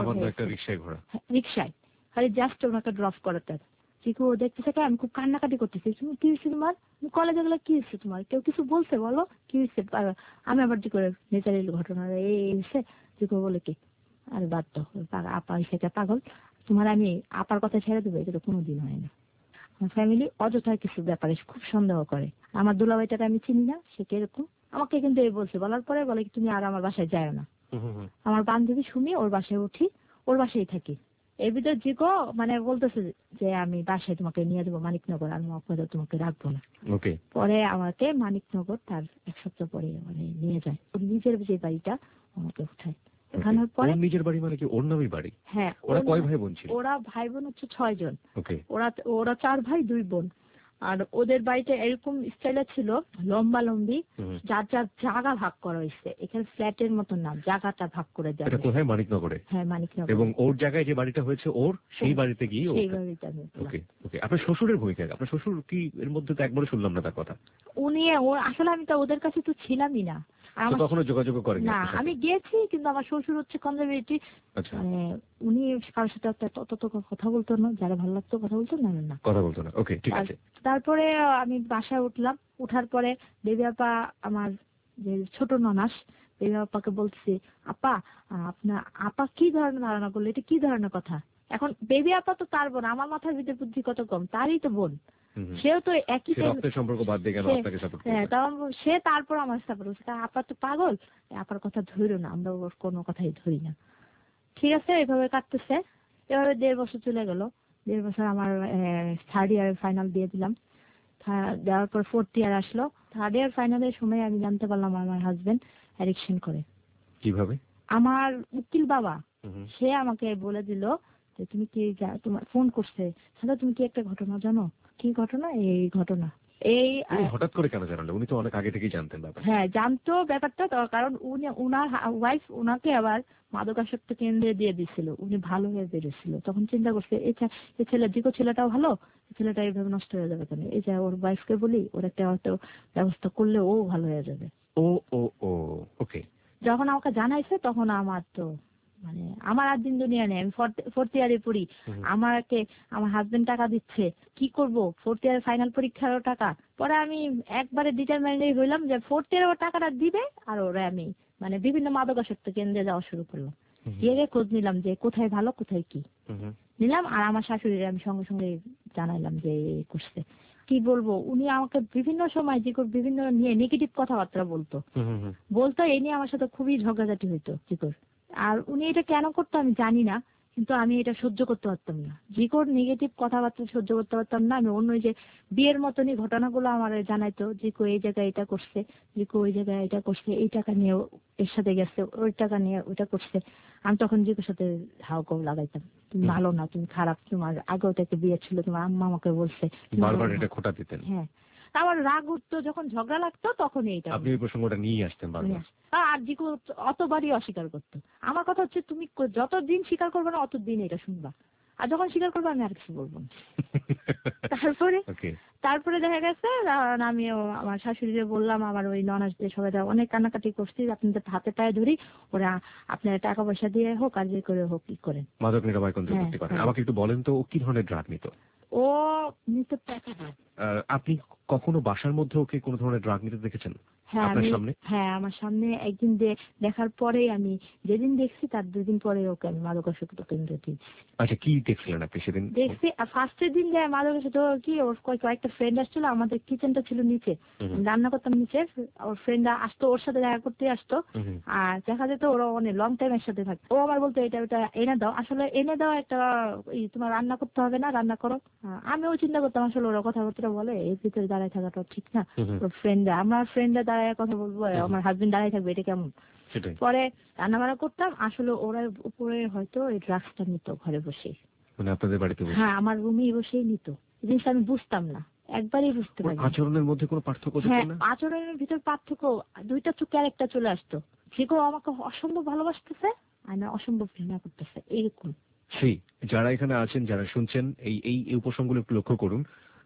রিক্সায় খালি জাস্ট ওনাকে ড্রপ করাতে। চিকু দেখতেছে আমি খুব কান্নাকাটি করতেছি, তুমি কি হয়েছে তোমার, কলেজে গেলে কি হয়েছে তোমার, কেউ কিছু বলছে বলো কি হয়েছে। আমি আবার কি করে নেচারেল ঘটনা এই হয়েছে, চিকু বলে কি আরে বাদ দাও, আপা সেটা পাগল, তোমার আমি আপার কথা ছেড়ে দেবো, এটা তো কোনোদিন হয় না। আমার ফ্যামিলি অযথা কিছু ব্যাপারে খুব সন্দেহ করে। আমার দুলাভাইটাকে আমি চিনি না, সে কিরকম, আমাকে কিন্তু এই বলছে, বলার পরে বলে তুমি আর আমার বাসায় যায় না। আমার বান্ধবী সুমি ওর বাসায় উঠি, ওর বাসায় থাকি। এর ভিতর জিগো মানে বলতেছে যে আমি বাসায় তোমাকে নিয়ে দেবো মানিকনগর, আর মক্কাতে তোমাকে রাখবো না। পরে আমাকে মানিকনগর তার এক সপ্তাহ পরে মানে নিয়ে যায়, ওর নিজের যে বাড়িটা আমাকে উঠায়। নিজের বাড়ি মানে কি ওর নামই বাড়ি? হ্যাঁ। ওরা কয় ভাই বোন ছিল? ওরা ভাই বোন হচ্ছে ছয় জন। ওরা ওরা চার ভাই দুই বোন। আর ওদের বাড়িতে এরকম স্টাইলে ছিল লম্বা লম্বি, যার যার জায়গা ভাগ করা হয়েছে, এখানে ফ্ল্যাটের মতন না, জায়গাটা ভাগ করে দেওয়া। এটা কোথায়? মানিকনগরে? হ্যাঁ, মানিকনগর। এবং ওর জায়গায় যে বাড়িটা হয়েছে ওর, সেই বাড়িতে গিয়ে সেই বাড়িতে। ওকে ওকে আপনার শ্বশুরের ভূমিকা, আপনার শ্বশুর কি এর মধ্যে তো একবারও শুনলাম না তার কথা। উনি ওর আসলে আমি তো ওদের কাছে তো ছিলামই না, আর তো আমার কখনো যোগাযোগ করেন না, আমি গেছি, কিন্তু আমার শ্বশুর হচ্ছে কনজারভেটিভ। আচ্ছা, মানে উনি কারোর সাথে অত অত তো কথা বলতো না, যারা ভালো লাগতো কথা বলতো না না না কথা বলতো না। ওকে, ঠিক আছে। তার- তারপরে আমি বাসায় উঠলাম, উঠার পরে বেবি আপা, আমার যে ছোট ননাস, বেবি আপাকে বলছি, আপা আপনার আপা কি ধরনের ধারণা করলো, এটা কি ধরনের কথা। এখন বেবি আপা তো তার বোন, আমার মাথার ভিতরে বুদ্ধি কত কম, তারই তো বোন, হুম, হুম। সেও তো একই সে টাইম। রক্তের সম্পর্ক বাদ দিয়ে কেন আপনাকে সাপোর্ট হ্যাঁ, করবে? তখন সে তারপর আমার সাপোর্ট করছে, কারণ আপা তো পাগল, আপার কথা ধরো না, আমরা ওর কোনো কথাই ধরি না। ঠিক আছে, এভাবে কাটতেছে। এভাবে দেড় বছর চলে গেল। দেড় বছর আমার থার্ড ইয়ারের ফাইনাল দিয়ে দিলাম। থা- দেওয়ার পর ফোর্থ ইয়ার আসলো। থার্ড ইয়ার ফাইনালের সময় আমি জানতে পারলাম আমার হাজবেন্ড অ্যাডিকশন করে। কিভাবে? আমার উকিল বাবা, হুম, হুম। সে আমাকে বলে দিল যে তুমি কি জা- তোমার ফোন করছে, তাহলে তুমি কি একটা ঘটনা জানো? কি ঘটনা? এই ঘটনা। এই উনি হঠাৎ করে কেন জানালেন? উনি তো অনেক আগে থেকেই জানতেন ব্যাপারটা। হ্যাঁ, জানতো ব্যাপারটা তো, কারণ উনি উনার ওয়াইফ উনাকে আবার মাদকাসক্ত কেন্দ্রে দিয়ে দিছিল, উনি ভালো হয়ে বেরোছিল। তখন চিন্তা করছে এই ছে- এই ছেলে দিকো ছেলেটাও ভালো, এই ছেলেটা এইভাবে নষ্ট হয়ে যাবে কেন, এই যে ওর ওয়াইফকে বলি, ওর একটা হয়তো ব্যবস্থা করলে ও ভালো হয়ে যাবে। ও ও ও ওকে। যখন আমাকে জানাইছে তখন আমার তো মানে আমার আর দিন দুনিয়া নেই। আমি ফোর্থ ইয়ারে পড়ি, আমাকে আমার হাজবেন্ড টাকা দিচ্ছে, কি করব, ফোর্থ ইয়ারের ফাইনাল পরীক্ষারও টাকা। পরে আমি একবারে ডিটারমাইন্ড হইলাম যে ফোর্থ ইয়ারে ও টাকাটা দিবে, আর ওরা আমি মানে বিভিন্ন মাদকাসক্ত কেন্দ্রে যাওয়া শুরু করলাম। গিয়ে খোঁজ নিলাম যে কোথায় ভালো কোথায় কি নিলাম, আর আমার শাশুড়ির আমি সঙ্গে সঙ্গে জানাইলাম যে এই করছে। কি বলবো, উনি আমাকে বিভিন্ন সময় যে বিভিন্ন নিয়ে নেগেটিভ কথাবার্তা বলতো বলতো এই নিয়ে আমার সাথে খুবই ঝগড়াঝাটি হইতো জিকোর। আর উনি এটা কেন করতো আমি জানি না, কিন্তু আমি এটা সহ্য করতে পারতাম না। জিকোর নেগেটিভ কথাবার্তা সহ্য করতে পারতাম না। আমি অন্য ওই যে বিয়ের মতনই ঘটনাগুলো আমার জানাইতো, জিকো এই জায়গায় এটা করছে, জিকো ওই জায়গায় এটা করছে, এই টাকা নিয়ে এর সাথে গেছে, ওই টাকা নিয়ে ওইটা করছে। আমি তখন জিকোর সাথে হাও কাউ লাগাইতাম, তুমি ভালো না, তুমি খারাপ, তোমার আগেও থেকে বিয়ে ছিল, তোমার আম্মা আমাকে বলছে। বারবার এটা খোঁটা দিতেন। হ্যাঁ, আমার রাগ উঠতো, যখন ঝগড়া লাগতো তখন এইটা আপনি এই প্রসঙ্গটা নিয়ে আসতেন বারবার। আর জিকো অতবারই অস্বীকার করতো। আমার কথা হচ্ছে তুমি যতদিন স্বীকার করবে না অতদিন এটা শুনবা, আর যখন স্বীকার করবে আমি আর কিছু বলবো না। তারপরে তারপরে দেখা গেছে আমি আমার শাশুড়িরে বললাম, আমার ওই ননাসদের সবাই অনেক কান্নাকাটি করছি, আপনাদের হাতে পায়ে ধরি, ওরা আপনার টাকা পয়সা দিয়ে হোক আর যে করে হোক কি করেন মাদক নিরাময় কেন্দ্রে ভর্তি করেন। আমাকে একটু বলেন তো ও কি ধরনের ড্রাগ নিত? ও নিতে টাকা না। আপনি কখনো বাসার মধ্যে ওকে কোনো ধরনের ড্রাগ নিতে দেখেছেন? হ্যাঁ, আপনার আমি সামনে? হ্যাঁ, আমার সামনে একদিন দেখার পরেই আমি যেদিন দেখছি তার দুদিন পরে ওকে আমি মাদকাসক্ত কেন্দ্রে দিয়েছি। আচ্ছা, কি দেখছিলেন আপনি সেদিন? দেখছি ফার্স্টের দিন যায় মাদকাসক্ত কি, ওর কয়েকটা ফ্রেন্ড আসছিল, আমাদের কিচেনটা ছিল নিচে, রান্না করতাম নিচে, ওর ফ্রেন্ডরা আসতো, ওর সাথে দেখা করতে আসতো, আর দেখা যেত ওরা অনেক লং টাইম এর সাথে থাকতো। ও আমার বলতো এটা ওটা এনে দাও, আসলে এনে দাও একটা তোমার রান্না করতে হবে না, রান্না করো। আমিও চিন্তা করতাম আসলে ওরা কথাবার্তা বলে এর ভিতরে দাঁড়ায় থাকাটা ঠিক না, ওর ফ্রেন্ডরা, আমার ফ্রেন্ডরা দাঁড়ায় কথা বলবো, আমার হাজবেন্ড দাঁড়ায় থাকবে, এটা কেমন। পরে রান্না বান্না করতাম, আসলে ওরা উপরে হয়তো এই ড্রাগসটা নিত ঘরে বসে, মানে আপনাদের বাড়িতে বসে? হ্যাঁ, আমার রুমেই বসেই নিত। এই জিনিসটা আমি বুঝতাম না, একবারই বুঝতে পারি। আচরণের মধ্যে কোনো পার্থক্য হ্যাঁ, দেখতেন না? আচরণের ভিতর পার্থক্য, দুইটা তো ক্যারেক্টার চলে আসতো। সেগুলো আমাকে অসম্ভব ভালোবাসতেছে আর না অসম্ভব ঘৃণা করতেছে, এরকম। সেই যারা এখানে আছেন, যারা শুনছেন, এই এই উপসংগুলো একটু লক্ষ্য করুন।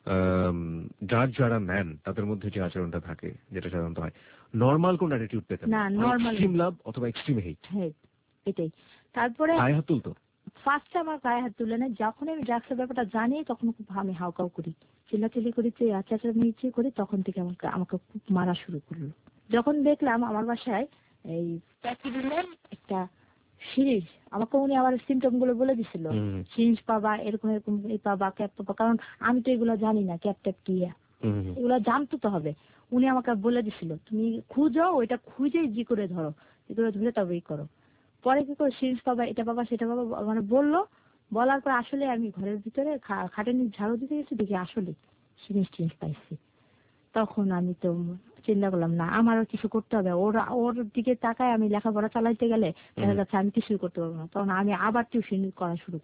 ড্রাগ যারা নেন তাদের মধ্যে যে আচরণটা থাকে, যেটা সাধারণত হয়, নর্মাল কোন অ্যাটিটিউড পেতেন না, নরমাল এক্সট্রিম লাভ অথবা এক্সট্রিম হেট। হ্যাঁ, এটাই। তারপরে গায়ে হাত তুলতো? ফার্স্টে আমার গায়ে হাত তুলে নেয়, যখন আমি ড্রাগসের ব্যাপারটা জানি তখন খুব আমি হাউকাউ করি, চিল্লাচিল্লি করি, চেঁচামেচি করি, তখন থেকে আমাকে আমাকে খুব মারা শুরু করলো। যখন দেখলাম আমার বাসায় এই প্যাকিলের একটা সিরিজ, আমাকে উনি আবার সিমটম গুলো বলে দিছিল, সিরিজ পাবা, এরকম এরকম এই পাবা, ক্যাপ পাবা, কারণ আমি তো এগুলো জানি না, ক্যাপ ট্যাপ কি, এগুলো জানতে তো হবে। উনি আমাকে বলে দিছিল তুমি খুঁজো, ওইটা খুঁজেই জি করে ধরো, জি করে ধরে তবেই করো। পরে কি করে সিরিজ পাবা, এটা পাবা, সেটা পাবা, মানে বললো। বলার পর আসলে আমি ঘরের ভিতরে খাটের নিচে ঝাড়ু দিতে গেছি, দেখি আসলে সিরিজ টিরিজ পাইছি। তখন আমি তো চিন্তা করলাম না, আমারও কিছু করতে হবে, ওর ওর দিকে তাকায় আমি লেখাপড়া চালাইতে গেলে দেখা যাচ্ছে আমি কিছুই করতে পারবো না। তখন আমি আবার টিউশন করা শুরু করলাম।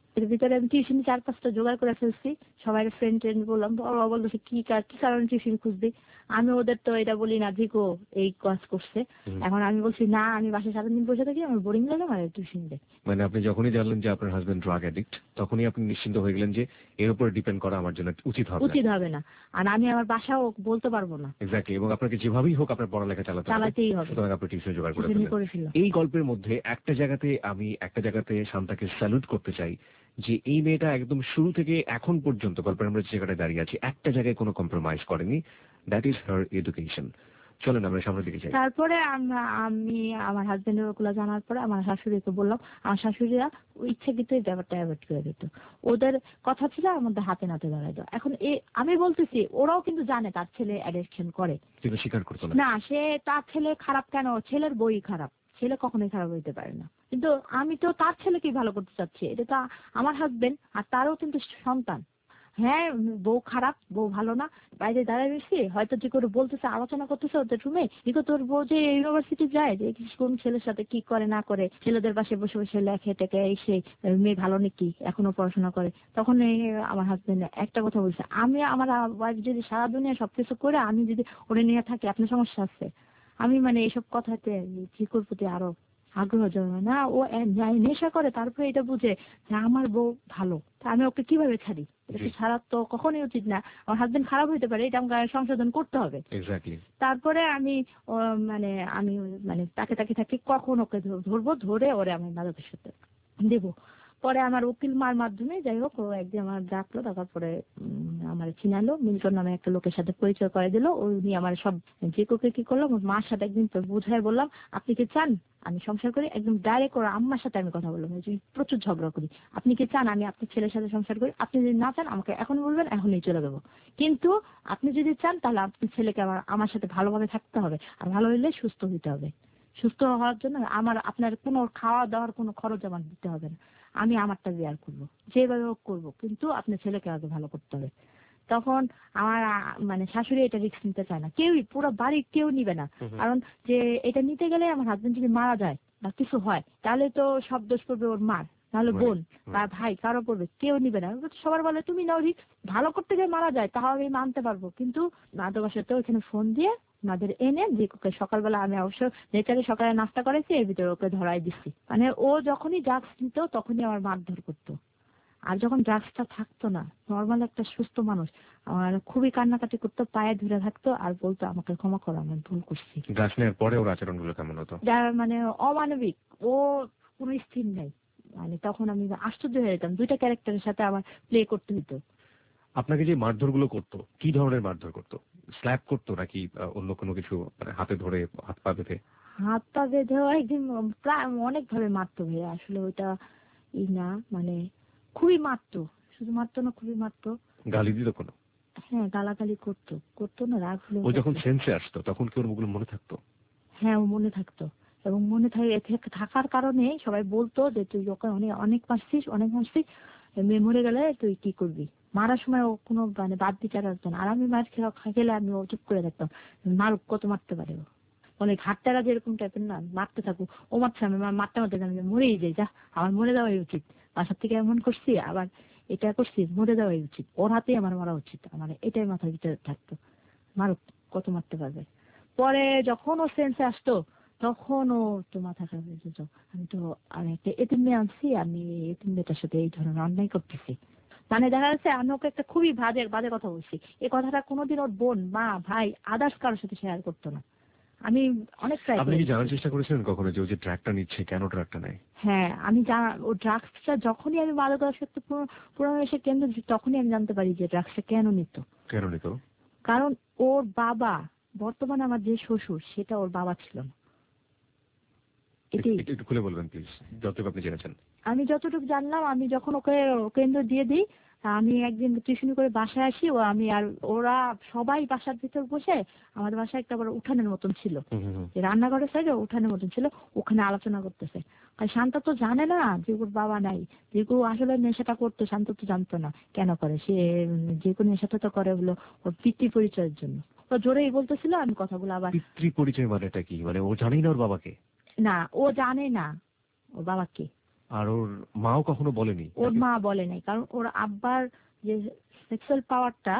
এর ভিতরে আমি টিউশন চার পাঁচটা জোগাড় করে ফেলছি, সবাই ফ্রেন্ড ট্রেন্ড বললাম, ওরা বলতেছে কি কার কি কারণে টিউশন খুঁজবি। আমি ওদের তো এটা বলি না ভিকো এই কাজ করছে, এখন আমি বলছি না আমি বাসায় সারাদিন বসে থাকি, আমার বোরিং লাগে আমার টিউশন দেয়। মানে আপনি যখনই জানলেন যে আপনার হাজবেন্ড ড্রাগ অ্যাডিক্ট, তখনই আপনি নিশ্চিন্ত হয়ে গেলেন যে এর উপর ডিপেন্ড করা আমার জন্য উচিত হবে উচিত হবে না, আর আমি আমার বাসাও বলতে পারবো না। এক্স্যাক্টলি, এবং আপনাকে যেভাবেই হোক আপনার পড়ালেখা চালাতে চালাতেই হবে, সুতরাং আপনি টিউশন জোগাড় করে টিউশনই ফেললেন। করে ফেললাম। এই গল্পের মধ্যে একটা জায়গাতে আমি একটা জায়গাতে শান্তাকে স্যালুট করতে চাই যে এই মেয়েটা একদম শুরু থেকে এখন পর্যন্ত গল্পের আমরা যে জায়গাটায় দাঁড়িয়ে আছি একটা জায়গায় কোনো কম্প্রোমাইজ করেনি, দ্যাট ইজ হার এডুকেশন। চলেন আমরা সামনের দিকে যাই। তারপরে আমরা আমি আমার হাজবেন্ডের ওগুলো জানার পরে আমার শাশুড়িকে বললাম, আমার শাশুড়িরা ইচ্ছাকৃত এই ব্যাপারটা অ্যাভয়েড করে দিত, ওদের কথা ছিল আমাদের হাতে নাতে দাঁড়াই দাও। এখন এ আমি বলতেছি ওরাও কিন্তু জানে তার ছেলে অ্যাডিকশন করে, কিন্তু স্বীকার করতো না। না সে তার ছেলে খারাপ কেন, ছেলের বই খারাপ, ছেলে কখনোই খারাপ হইতে পারে না, কিন্তু আমি তো তার ছেলেকেই ভালো করতে চাচ্ছি, এটা তো আমার হাজবেন্ড আর তারও কিন্তু সন্তান। হ্যাঁ বউ খারাপ, বউ ভালো না, বাইরে দাঁড়ায় রয়েছি হয়তো যে করে বলতেছে, আলোচনা করতেছে ওদের রুমে, দেখো তোর বউ যে ইউনিভার্সিটি যায়, দেখিস কোন ছেলের সাথে কি করে না করে, ছেলেদের পাশে বসে বসে লেখে টেকে, এসে মেয়ে ভালো নাকি এখনো পড়াশোনা করে। তখন আমার হাজবেন্ড একটা কথা বলছে, আমি আমার ওয়াইফ যদি সারা দুনিয়া সবকিছু করে আমি যদি ওরে নিয়ে থাকি আপনার সমস্যা আছে। আমি মানে এইসব কথাতে চিকুর প্রতি আরো আগ্রহ জন্মায় না, ও নেশা করে তারপরে এটা বুঝে যে আমার বউ ভালো, তা আমি ওকে কিভাবে ছাড়ি, এটা ছাড়া তো কখনোই উচিত না, আমার হাজবেন্ড খারাপ হইতে পারে, এটা আমাকে সংশোধন করতে হবে। তারপরে আমি মানে আমি মানে তাকে তাকে থাকি কখন ওকে ধরবো, ধরে ওরে আমি মাদকের সাথে দেবো। পরে আমার উকিল মার মাধ্যমে যাই হোক ও একদিন আমার ডাকলো, ডাকার পরে আমার চিনালো, মিল্টন নামে একটা লোকের সাথে পরিচয় করে দিল, উনি আমার সব যে কোকে কি করলাম ওর মার সাথে একদিন তো বুঝাই বললাম আপনি কি চান আমি সংসার করি, একদম ডাইরেক্ট ওর আম্মার সাথে আমি কথা বললাম, প্রচুর ঝগড়া করি, আপনি কি চান আমি আপনার ছেলের সাথে সংসার করি, আপনি যদি না চান আমাকে এখন বলবেন এখনই চলে যাবো, কিন্তু আপনি যদি চান তাহলে আপনার ছেলেকে আমার আমার সাথে ভালোভাবে থাকতে হবে, আর ভালো হইলে সুস্থ হইতে হবে, সুস্থ হওয়ার জন্য আমার আপনার কোনো খাওয়া দাওয়ার কোনো খরচ আমার দিতে হবে না, আমি আমারটা বিয়ার করবো যেভাবে হোক করবো, কিন্তু আপনার ছেলেকে আগে ভালো করতে হবে। তখন আমার মানে শাশুড়ি এটা রিস্ক নিতে চায় না, কেউই পুরো বাড়ির কেউ নিবে না, কারণ যে এটা নিতে গেলে আমার হাজবেন্ড যদি মারা যায় বা কিছু হয় তাহলে তো সব দোষ করবে ওর মার, তাহলে বোন বা ভাই কারো পড়বে, কেউ নিবে না, সবার বলে তুমি নাও রিস্ক, ভালো করতে গিয়ে মারা যায় তাহলে আমি মানতে পারবো, কিন্তু মাদকাসক্ত ওখানে ফোন দিয়ে আমাদের এনে যে ওকে সকালবেলা আমি অবশ্য নেচারে সকালে নাস্তা করেছি এর ভিতরে ওকে ধরাই দিচ্ছি, মানে ও যখনই ড্রাগস নিত তখনই আমার মারধর করতো, আর যখন ড্রাগসটা থাকতো না নর্মাল একটা সুস্থ মানুষ আমার খুবই কান্নাকাটি করতো, পায়ে ধরে থাকতো আর বলতো আমাকে ক্ষমা করো আমি ভুল করছি। ড্রাগস নেওয়ার পরে ওর আচরণগুলো কেমন হতো? যার মানে অমানবিক, ও কোনো স্থির নেই, মানে তখন আমি আশ্চর্য হয়ে যেতাম, দুইটা ক্যারেক্টারের সাথে আমার প্লে করতে হতো। আপনাকে যে মারধর গুলো করতো কি ধরনের মারধর করতো? স্ল্যাপ করতো নাকি অন্য কোনো কিছু, মানে হাতে ধরে হাত পা বেঁধে? হাত পা বেঁধে একদিন প্রায় অনেক ভাবে মারতো ভাই, আসলে ওইটা ই না মানে খুবই মারতো, শুধু মারতো না খুবই মারতো। গালি দিত কোনো? হ্যাঁ গালাগালি করতো, করতো না রাগ হলে। ও যখন সেন্সে আসতো তখন কি ওর ওগুলো মনে থাকতো? হ্যাঁ ও মনে থাকতো, এবং মনে থাকে থাকার কারণে সবাই বলতো যে তুই ওকে অনেক অনেক মারছিস অনেক মারছিস, মেয়ে মরে গেলে তুই কি করবি, মারার সময় ও কোনো মানে বাদ বিচার রাখতো না, আর আমি মার খেলে আমি ও চুপ করে থাকতাম, মারুক কত মারতে পারে ও, অনেক হাটটারা যেরকম টাইপের না মারতে থাকুক, ও মারছে আমি মারতে মারতে আমি মরেই যাই, যা আমার মরে যাওয়াই উচিত, বাসার থেকে এমন করছি আবার এটা করছি মরে যাওয়াই উচিত, ওর হাতেই আমার মারা উচিত, আমার এটাই মাথার ভিতরে থাকতো, মারুক কত মারতে পারবে। পরে যখন ও সেন্সে আসতো তখন ও তো মাথা খারাপ হয়ে যেত, আমি তো আমি একটা এতিম মেয়ে আনছি, আমি এতিম মেয়েটার সাথে এই ধরনের অন্যায় করতেছি, মানে দেখা যাচ্ছে আমি ওকে একটা খুবই বাজে বাজে কথা বলছি, এই কথাটা কোনোদিন ওর বোন মা ভাই আদার্স কারোর সাথে শেয়ার করতো না। আমি অনেক ট্রাই আপনি কি জানার চেষ্টা করেছিলেন কখনো যে ও যে ড্রাগটা নিচ্ছে কেন ড্রাগটা নেয়? হ্যাঁ আমি জানা, ও ড্রাগসটা যখনই আমি মাদকাসক্ত পুনর্বাসে কেন্দ্র তখনই আমি জানতে পারি যে ড্রাগসটা কেন নিত। কেন নিত? কারণ ওর বাবা, বর্তমানে আমার যে শ্বশুর সেটা ওর বাবা ছিল না। একটু খুলে বলবেন প্লিজ, যতটুকু আপনি জেনেছেন। আমি যতটুকু জানলাম, আমি যখন ওকে কেন্দ্র দিয়ে দিই, আমি একদিন টিউশনি করে বাসায় আসি, ও আমি আর ওরা সবাই বাসার ভিতর বসে, আমাদের বাসায় একটা বড় উঠানের মতন ছিল, রান্নাঘরের সাইডে উঠানের মতন ছিল, ওখানে আলোচনা করতেছে। আর শান্তা তো জানে না যে ওর বাবা নাই, যেগু আসলে নেশাটা করতো শান্ত তো জানতো না কেন করে, সে যে কোনো নেশাটা তো করে হলো ওর পিতৃ পরিচয়ের জন্য। ও জোরেই বলতেছিল, আমি কথাগুলো আবার। পিতৃ পরিচয় মানেটা কি? মানে ও জানেই না ওর বাবাকে? না ও জানে না ওর বাবাকে, আর ওর মাও কখনো বলেনি? ওর মা বলে নাই, কারণ ওর আব্বার যে সেক্সুয়াল পাওয়ারটা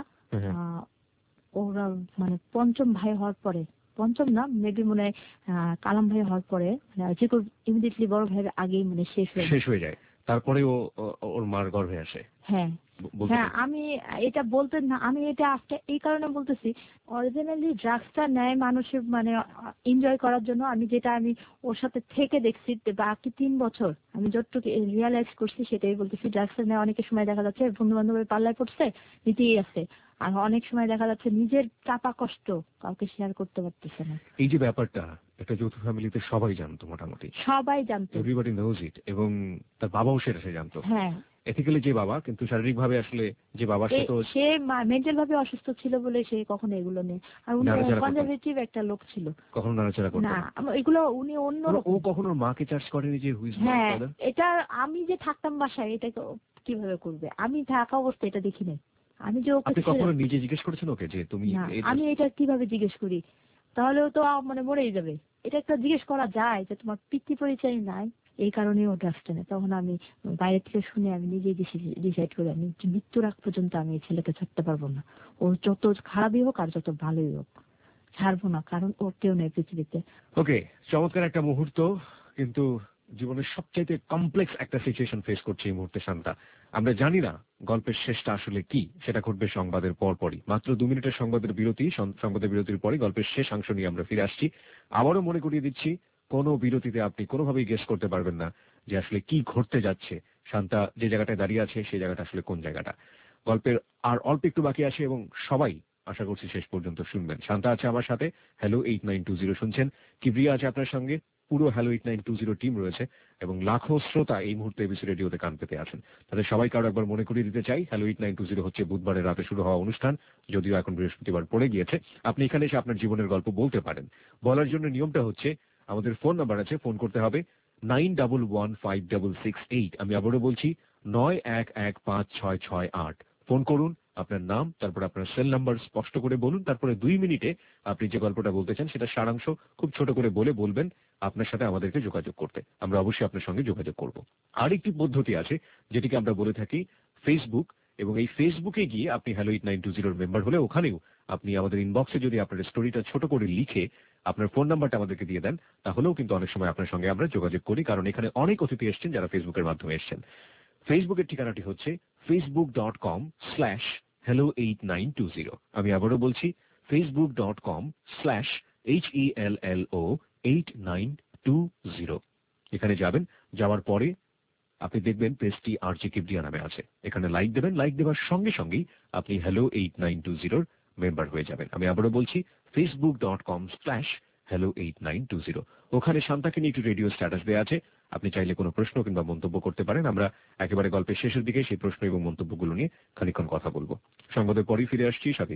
ওরা মানে পঞ্চম ভাই হওয়ার পরে, পঞ্চম না মেবি মনে হয় কালাম ভাই হওয়ার পরে, মানে যে ইমিডিয়েটলি বড় ভাইয়ের আগেই মানে শেষ হয়ে শেষ হয়ে যায়, তারপরে ও ওর মার গর্ভে আসে। হ্যাঁ হ্যাঁ, আমি এটা বলতে না, আমি এটা আজকে এই কারণে বলতেছি, অরিজিনালি ড্রাগসটা নেয় মানুষের মানে এনজয় করার জন্য। আমি যেটা আমি ওর সাথে থেকে দেখছি বাকি তিন বছর আমি যতটুকু রিয়ালাইজ করছি সেটাই বলতেছি। ড্রাগসটা নেয় অনেকের সময় দেখা যাচ্ছে বন্ধু বান্ধবের পাল্লায় পড়ছে, নিতেই আছে, আর অনেক সময় দেখা যাচ্ছে নিজের চাপা কষ্ট কাউকে শেয়ার করতে পারতেছে না। এই যে ব্যাপারটা, একটা যৌথ ফ্যামিলিতে সবাই জানতো, মোটামুটি সবাই জানতো, এভরিবডি নোজ ইট, এবং তার বাবাও সেটা সে জানতো। হ্যাঁ, এথিক্যালি যে বাবা, কিন্তু শারীরিক ভাবে আসলে যে বাবা, সে তো সে মেন্টাল ভাবে অসুস্থ ছিল বলে সে কখনো এগুলো নেই। আর উনি কনজারভেটিভ একটা লোক ছিল, কখনো নাড়াচাড়া করতো না এগুলো উনি অন্য। ও কখনো মাকে চার্জ করেনি যে হুইজ মাই ফাদার? এটা আমি যে থাকতাম বাসায় এটা কিভাবে করবে, আমি থাকা অবস্থায় এটা দেখি নাই। আমি যে আপনি কখনো নিজে জিজ্ঞেস করেছেন ওকে যে তুমি? আমি এটা কিভাবে জিজ্ঞেস করি, তাহলেও তো মানে মরেই যাবে। এটা একটা জিজ্ঞেস করা যায় যে তোমার পিতৃ পরিচয় নাই, এই কারণে ও ড্রাগসটা নেয়। তখন আমি বাইরে থেকে শুনে আমি নিজেই ডিসাইড করি আমি মৃত্যুর আগ পর্যন্ত আমি এই ছেলেকে ছাড়তে পারবো না। ও যত খারাপই হোক আর যত ভালোই হোক ছাড়বো না, কারণ ওর কেউ নেই পৃথিবীতে। ওকে, চমৎকার একটা মুহূর্ত, কিন্তু জীবনের সবচাইতে কমপ্লেক্স একটা সিচুয়েশন ফেস করছে এই মুহূর্তে শান্তা। আমরা জানি না গল্পের শেষটা আসলে কি, সেটা ঘটবে সংবাদের পরপরই। মাত্র দু মিনিটের সংবাদের বিরতি, সংবাদের বিরতির পরে গল্পের শেষ অংশ নিয়ে আমরা ফিরে আসছি। আবারও মনে করিয়ে দিচ্ছি, কোনো বিরতিতে আপনি কোনোভাবেই গেস করতে পারবেন না যে আসলে কি ঘটতে যাচ্ছে। শান্তা যে জায়গাটায় দাঁড়িয়ে আছে সেই জায়গাটা আসলে কোন জায়গাটা। গল্পের আর অল্প একটু বাকি আছে এবং সবাই আশা করছি শেষ পর্যন্ত শুনবেন। শান্তা আছে আমার সাথে, hello eight nine two zero শুনছেন। কিবরিয়া আছে আপনার সঙ্গে, পুরো hello eight nine two zero team রয়েছে, এবং লাখো শ্রোতা এই মুহূর্তে এবিসি রেডিওতে কান পেতে আছেন। তাদের সবাইকে আরো একবার মনে করিয়ে দিতে চাই, hello eight nine two zero হচ্ছে বুধবারের রাতে শুরু হওয়া অনুষ্ঠান, যদিও এখন বৃহস্পতিবার পড়ে গিয়েছে। আপনি এখানে এসে আপনার জীবনের গল্প বলতে পারেন। বলার জন্য নিয়মটা হচ্ছে, আমাদের ফোন নাম্বার আছে, ফোন করতে হবে nine double one five double six eight. আমি আবারও বলছি, নয় এক এক পাঁচ ছয় ছয় আট। ফোন করুন, আপনার নাম, তারপর আপনার সেল নাম্বার স্পষ্ট করে বলুন, তারপরে দুই মিনিটে আপনি যে গল্পটা বলতে চান সেটা সারাংশ খুব ছোট করে বলে বলবেন আপনার সাথে আমাদেরকে যোগাযোগ করতে। আমরা অবশ্যই আপনার সঙ্গে যোগাযোগ করব। আরেকটি পদ্ধতি আছে যেটিকে আমরা বলে থাকি ফেসবুক, এবং এই ফেসবুকে গিয়ে আপনি হ্যালো এইট নাইন টু জিরোর মেম্বার হলে ওখানেও আপনি আমাদের ইনবক্সে যদি আপনার স্টোরিটা ছোট করে লিখে আপনার ফোন নাম্বারটা আমাদেরকে দিয়ে দেন, তাহলেও কিন্তু অনেক সময় আপনার সঙ্গে আমরা যোগাযোগ করি, কারণ এখানে অনেক অতিথি এসছেন যারা ফেসবুকের মাধ্যমে এসছেন। ফেসবুকের ঠিকানাটি হচ্ছে Facebook dot com slash hello eight nine two zero. আমি আবারও বলছি, Facebook dot com slash H E L L O eight nine two zero. এখানে যাবেন, যাওয়ার পরে আপনি দেখবেন পেজটি আর জি কিবরিয়া নামে আছে। এখানে লাইক দেবেন, লাইক দেওয়ার সঙ্গে সঙ্গেই আপনি হ্যালো এইট নাইন টু জিরোর মেম্বার হয়ে যাবেন। আমি আবারও বলছি, Facebook dot com slash hello eight nine two zero. ওখানে শান্তাকে নিয়ে একটু রেডিও স্ট্যাটাস দেওয়া আছে, আপনি চাইলে কোনো প্রশ্ন কিংবা মন্তব্য করতে পারেন। আমরা একেবারে গল্পের শেষের দিকে সেই প্রশ্ন এবং মন্তব্যগুলো নিয়ে খানিকক্ষণ কথা বলবো। সংবাদের পরই ফিরে আসছি সাথে।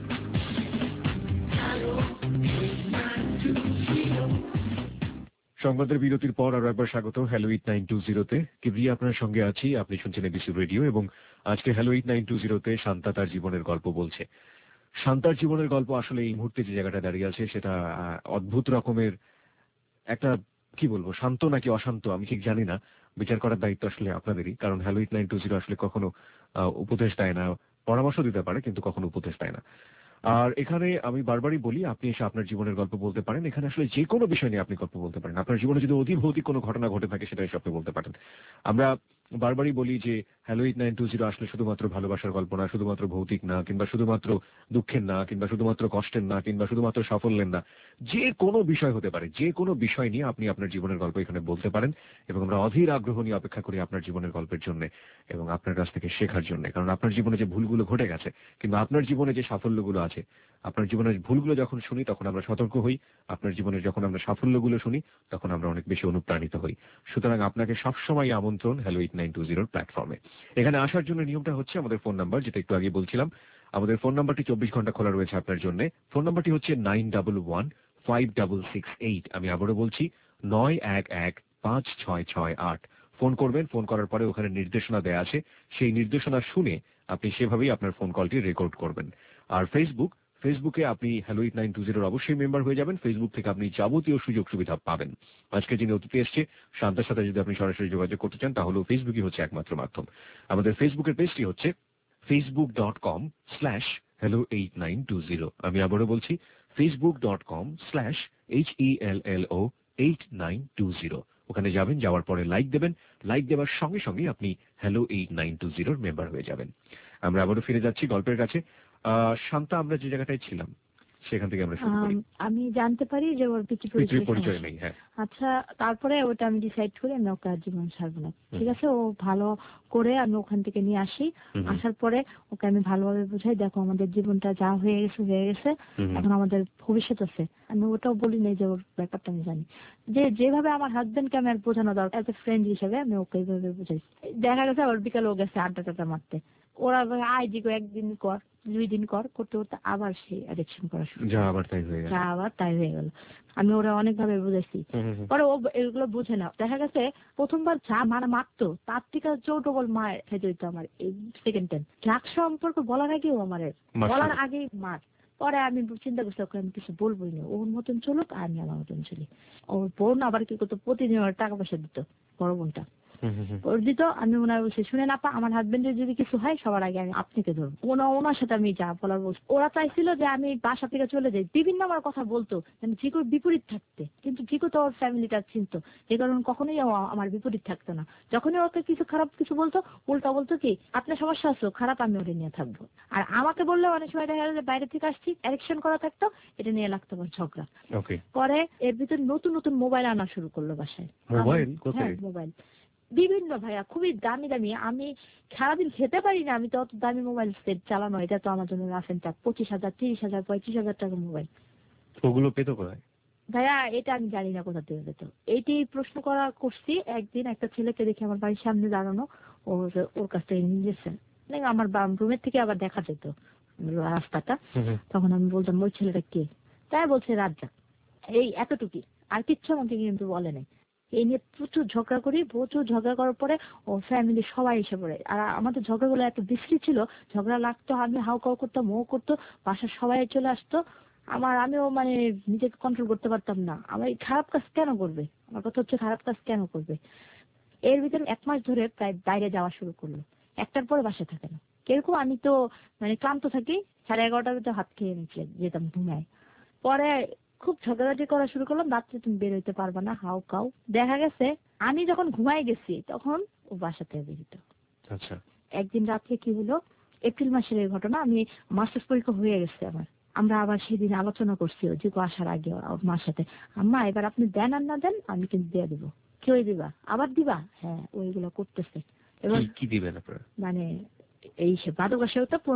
সংবাদের বিরতির পর আরো একবার স্বাগত হ্যালো এইট নাইন টু জিরোতে। কিবরিয়া আপনার সঙ্গে আছি, আপনি শুনছেন এবিসি রেডিও, এবং আজকে হ্যালো এইট নাইন টু জিরোতে শান্তা তার জীবনের গল্প বলছে। শান্তার জীবনের গল্প আসলে এই মুহূর্তে যে জায়গাটা দাঁড়িয়ে আছে সেটা অদ্ভুত রকমের একটা, কি বলবো, শান্ত নাকি অশান্ত আমি ঠিক জানি না, বিচার করার দায়িত্ব আসলে আপনাদেরই, কারণ hello eight nine two zero আসলে কখনো উপদেশ দেয় না, পরামর্শ দিতে পারে কিন্তু কখনো উপদেশ দেয় না। আর এখানে আমি বারবারই বলি, আপনি এসে আপনার জীবনের গল্প বলতে পারেন। এখানে আসলে যে কোনো বিষয় নিয়ে আপনি গল্প বলতে পারেন। আপনার জীবনে যদি অধিভৌতিক কোনো ঘটনা ঘটে থাকে সেটা এসে আপনি বলতে পারেন। আমরা বারবারই বলি যে hello eight nine two zero আসলে শুধুমাত্র ভালোবাসার গল্প না, শুধুমাত্র ভৌতিক না, কিংবা শুধুমাত্র দুঃখের না, কিংবা শুধুমাত্র কষ্টের না, কিংবা শুধুমাত্র সাফল্যের না, যে কোনো বিষয় হতে পারে। যে কোনো বিষয় নিয়ে আপনি আপনার জীবনের গল্প এখানে বলতে পারেন, এবং আমরা অধীর আগ্রহ নিয়ে অপেক্ষা করি আপনার জীবনের গল্পের জন্য এবং আপনার কাছ থেকে শেখার জন্য। কারণ আপনার জীবনে যে ভুলগুলো ঘটে গেছে কিংবা আপনার জীবনে যে সাফল্যগুলো আছে, আপনার জীবনের ভুলগুলো যখন শুনি তখন আমরা সতর্ক হই, আপনার জীবনের যখন আমরা সাফল্যগুলো শুনি তখন আমরা অনেক বেশি অনুপ্রাণিত হই। সুতরাং আপনাকে সবসময় আমন্ত্রণ হ্যালো এইট নাইন টু জিরোর প্ল্যাটফর্মে। এখানে আসার জন্য নিয়মটা হচ্ছে, আমাদের ফোন নাম্বার যেটা একটু আগে বলছিলাম, আমাদের ফোন নাম্বারটি চব্বিশ ঘন্টা খোলা রয়েছে আপনার জন্য। ফোন নাম্বারটি হচ্ছে nine double one five double six eight. আমি আবারও বলছি, নয় এক এক পাঁচ ছয় ছয় আট। ফোন করবেন, ফোন করার পরে ওখানে নির্দেশনা দেয়া আছে, সেই নির্দেশনা শুনে আপনি সেভাবেই আপনার ফোন কলটি রেকর্ড করবেন। আর ফেসবুক ফেসবুকে আপনি হ্যালো এইট নাইন টু জিরোর অবশ্যই মেম্বার হয়ে যাবেন। ফেসবুক থেকে আপনি যাবতীয় সুযোগ সুবিধা পাবেন। আজকে যিনি অতিথি এসছে শান্তার সাথে যদি আপনি সরাসরি যোগাযোগ করতে চান তাহলে ফেসবুকই হচ্ছে একমাত্র মাধ্যম। আমাদের ফেসবুকের পেজটি হচ্ছে Facebook dot com slash hello eight nine two zero. আমি আবারও বলছি Facebook dot com slash H E L L O eight nine two zero. ওখানে যাবেন, যাওয়ার পরে লাইক দেবেন। লাইক দেওয়ার সঙ্গে সঙ্গে আপনি হ্যালো এইট নাইন টু জিরোর মেম্বার হয়ে যাবেন। আমরা আবারও ফিরে যাচ্ছি গল্পের কাছে। শান্তা, আমরা যে জায়গাটায় ছিলাম সেখান থেকে আমরা শুরু করি। আমি জানতে পারি যে ওর পিতৃ পরিচয় নেই। হ্যাঁ, আচ্ছা, তারপরে ওটা আমি ডিসাইড করি আমি ওকে আর জীবন ছাড়বো না। ঠিক আছে, ও ভালো করে আমি ওখান থেকে নিয়ে আসি। আসার পরে ওকে আমি ভালোভাবে বুঝাই, দেখো আমাদের জীবনটা যা হয়ে গেছে হয়ে গেছে, এখন আমাদের ভবিষ্যৎ আছে। আমি ওটাও বলি নাই যে ওর ব্যাপারটা আমি জানি, যে যেভাবে আমার হাজবেন্ডকে আমি আর বোঝানো দরকার এজ এ ফ্রেন্ড হিসেবে আমি ওকে এইভাবে বুঝাই। দেখা গেছে ওর বিকালে ও গেছে আড্ডা টাড্ডা মারতে। ওরা আইডি একদিন কর দুই দিন কর করতে করতে আবার সেই অ্যাডিকশন করা শুরু, যা আবার তাই হয়ে গেল যা আবার তাই হয়ে গেল। আমি ওরা অনেক ভাবে বুঝাইছি, পরে ও এগুলো বুঝে না। দেখা গেছে প্রথমবার যা মারা মারতো তার থেকে চৌটো বল মার খাইতে হইতো আমার এই সেকেন্ড টাইম। ড্রাগস সম্পর্কে বলার আগেও আমার বলার আগেই মার। পরে আমি চিন্তা করছি ওকে আমি কিছু বলবোই না, ওর মতন চলুক আমি আমার মতন চলি। ওর বোন আবার কি করতো, প্রতিদিন ওর টাকা পয়সা দিত, বড় বোনটা ওর দিত। আমি ওনার বলছি, শুনে না পা, আমার হাজবেন্ডের যদি কিছু হয় সবার আগে আমি আপনাকে ধরবো। ওনা ওনার সাথে আমি যা বলার বলছি। ওরা চাইছিল যে আমি বাসা থেকে চলে যাই, বিভিন্ন আমার কথা বলতো জিকুর বিপরীত থাকতে, কিন্তু জিকু তো ওর ফ্যামিলিটা চিনতো, যে কারণে কখনোই আমার বিপরীত থাকতো না। যখনই ওকে কিছু খারাপ কিছু বলতো উল্টা বলতো কি, আপনার সমস্যা আছে খারাপ, আমি ওটা নিয়ে থাকবো। আর আমাকে বললে অনেক সময় দেখা গেল যে বাইরে থেকে আসছি অ্যাডিকশন করা থাকতো, এটা নিয়ে লাগতো আমার ঝগড়া। পরে এর ভিতরে নতুন নতুন মোবাইল আনা শুরু করলো বাসায়। মোবাইল মোবাইল বিভিন্ন ভাইয়া খুবই দামি দামি। আমি সারাদিন খেতে পারি না, আমি তো অত দামি মোবাইল সেট চালানো, এটা তো আমার জন্য রাফেন টাক। পঁচিশ হাজার তিরিশ হাজার পঁয়ত্রিশ হাজার টাকা মোবাইল। ওগুলো পেতো কোথায় ভাইয়া? এটা আমি জানি না কোথা থেকে পেতো। এইটি প্রশ্ন করা করছি। একদিন একটা ছেলেকে দেখে আমার বাড়ির সামনে দাঁড়ানো, ওর ওর কাছ থেকে নিয়েছে। আমার রুমের থেকে আবার দেখা যেত রাস্তাটা। তখন আমি বলতাম ওই ছেলেটা কে? তাই বলছে রাজ্জাক। এই এতটুকুই, আর কিচ্ছু আমাকে কিন্তু বলে নাই। এই নিয়ে প্রচুর ঝগড়া করি, প্রচুর ঝগড়া করার পরে ও ফ্যামিলি সবাই এসে পড়ে। আর আমাদের ঝগড়াগুলো এত বিশ্রী ছিল, ঝগড়া লাগতো, আমি হাউ কাউ করতাম, ও করতো, বাসার সবাই চলে আসতো। আমার আমিও মানে নিজেকে কন্ট্রোল করতে পারতাম না। আমার এই খারাপ কাজ কেন করবে, আমার কথা হচ্ছে খারাপ কাজ কেন করবে। এর ভিতরে এক মাস ধরে প্রায় বাইরে যাওয়া শুরু করলো, একটার পরে বাসা থাকে না। কিরকম, আমি তো মানে ক্লান্ত থাকি, সাড়ে এগারোটার ভিতরে হাত খেয়ে নিচে যেতাম ঘুমায়। পরে খুব ঝগড়াঝাটি করা শুরু করলাম, রাত্রে তুমি বের হইতে পারবা না, হাউ কাউ। দেখা গেছে আমি যখন ঘুমাই গেছি তখন ও বাসা থেকে বেরিত। আচ্ছা, একদিন রাত্রে কি হলো, এপ্রিল মাসের এই ঘটনা, আমি মাস্টার্স পরীক্ষা হয়ে গেছে আমার। আমরা আবার সেদিন আলোচনা করছি যে আসার আগে মার সাথে, আম্মা এবার আপনি দেন আর না দেন আমি কিন্তু দিয়ে দিব। কি ওই দিবা, আবার দিবা? হ্যাঁ, ওইগুলো করতেছে। এবার কি দিবেন আপনারা? মানে এই সে বাদবাসেও তো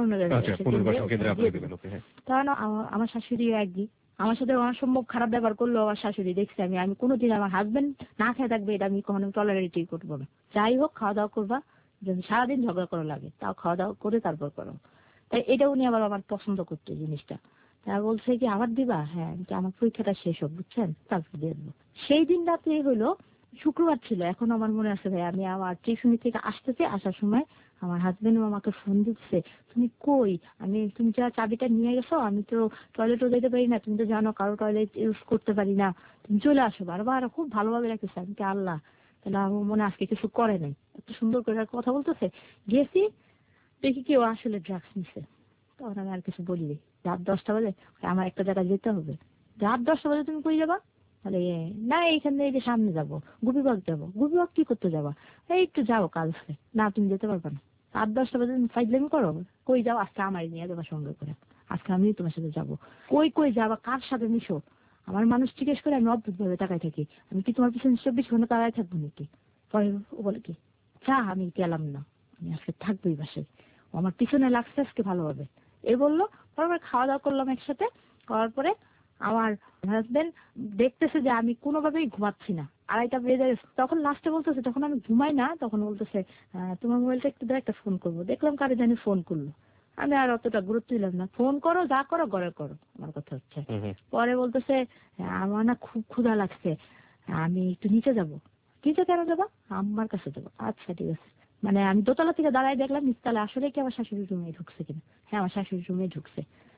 কারণ আমার শাশুড়ি একদিন আমার সাথে অসম্ভব খারাপ ব্যবহার করলো। আমার শাশুড়ি দেখছি আমি আমি কোনোদিন আমার হাজবেন্ড না খেয়ে থাকবে এটা আমি কখনো টলারেটই করবো না। যাই হোক খাওয়া দাওয়া করবা, যদি সারাদিন ঝগড়া করা লাগে তাও খাওয়া দাওয়া করে তারপর করো। তাই এটা উনি আবার আমার পছন্দ করতো জিনিসটা। তা বলছে কি আবার দিবা? হ্যাঁ, আমার পরীক্ষাটা শেষ হোক বুঝছেন, তারপর দিয়ে দেবো। সেই দিন রাতে হলো শুক্রবার ছিল, এখন আমার মনে আছে ভাই, আমি আমার টিউশনি থেকে আসতেছি, আসার সময় আমার হাজবেন্ড আমাকে ফোন দিচ্ছে, তুমি কই? আমি তুমি যা চাবিটা নিয়ে গেছো, আমি তো টয়লেটও যেতে পারি না, তুমি তো জানো কারো টয়লেট ইউজ করতে পারি না, তুমি চলে আসো। বারবার খুব ভালোভাবে রাখতেছে। আমি কি আল্লাহ, তাহলে আমার মনে আজকে কিছু করে নাই, এত সুন্দর করে কথা বলতেছে। গেছি দেখি কেউ আসলে ড্রাগস নিছে। তখন আমি আর কিছু বললি, রাত দশটা বাজে আমার একটা জায়গায় যেতে হবে। রাত দশটা বাজে তুমি কই যাবা? তাহলে না এইখানে এই যে সামনে যাবো, গুপিবাগ যাবো। গুপিবাগ কি করতে যাবা? এই একটু যাবো কাজ আছে। না তুমি যেতে পারবে না, রাত দশটা বাজে তুমি ফাইজলামি করো। কই যাও? আজকে আমার নিয়ে যাবা সঙ্গে করে, আজকে আমি তোমার সাথে যাবো। কই কই যাবা, কার সাথে মিশো? আমার মানুষ জিজ্ঞেস করে আমি অদ্ভুত ভাবে তাকাই থাকি, আমি কি তোমার পিছনে চব্বিশ ঘন্টা তাকাই থাকবো নাকি? পরে ও বলে কি, চা আমি গেলাম না, আমি আজকে থাকবোই বাসায়, আমার পিছনে লাগছে আজকে ভালোভাবে। এ বললো। পরে খাওয়া দাওয়া করলাম একসাথে, করার পরে আমার হাজবেন্ড দেখতেছে যে আমি কোনোভাবেই ঘুমাচ্ছি না, আড়াইটা বেজে গেছে। তখন লাস্টে বলতেছে, তখন আমি ঘুমাই না, তখন বলতেছে তোমার মোবাইলটা একটু দেখ, একটা ফোন করবো। দেখলাম কারে জানি ফোন করলো, আমি আর অতটা গুরুত্ব দিলাম না, ফোন করো যা করো ঘরে করো, আমার কথা হচ্ছে। পরে বলতেছে আমার না খুব ক্ষুধা লাগছে, আমি একটু নিচে যাবো। নিচে কেন যাবা? আম্মার কাছে যাবো। আচ্ছা ঠিক আছে। মানে আমি দোতলা থেকে দাঁড়ায় দেখলাম নিচতলা আসলে কি আমার শাশুড়ির রুমে ঢুকছে কিনা। হ্যাঁ, আমার শাশুড়ির রুমে ঢুকছে।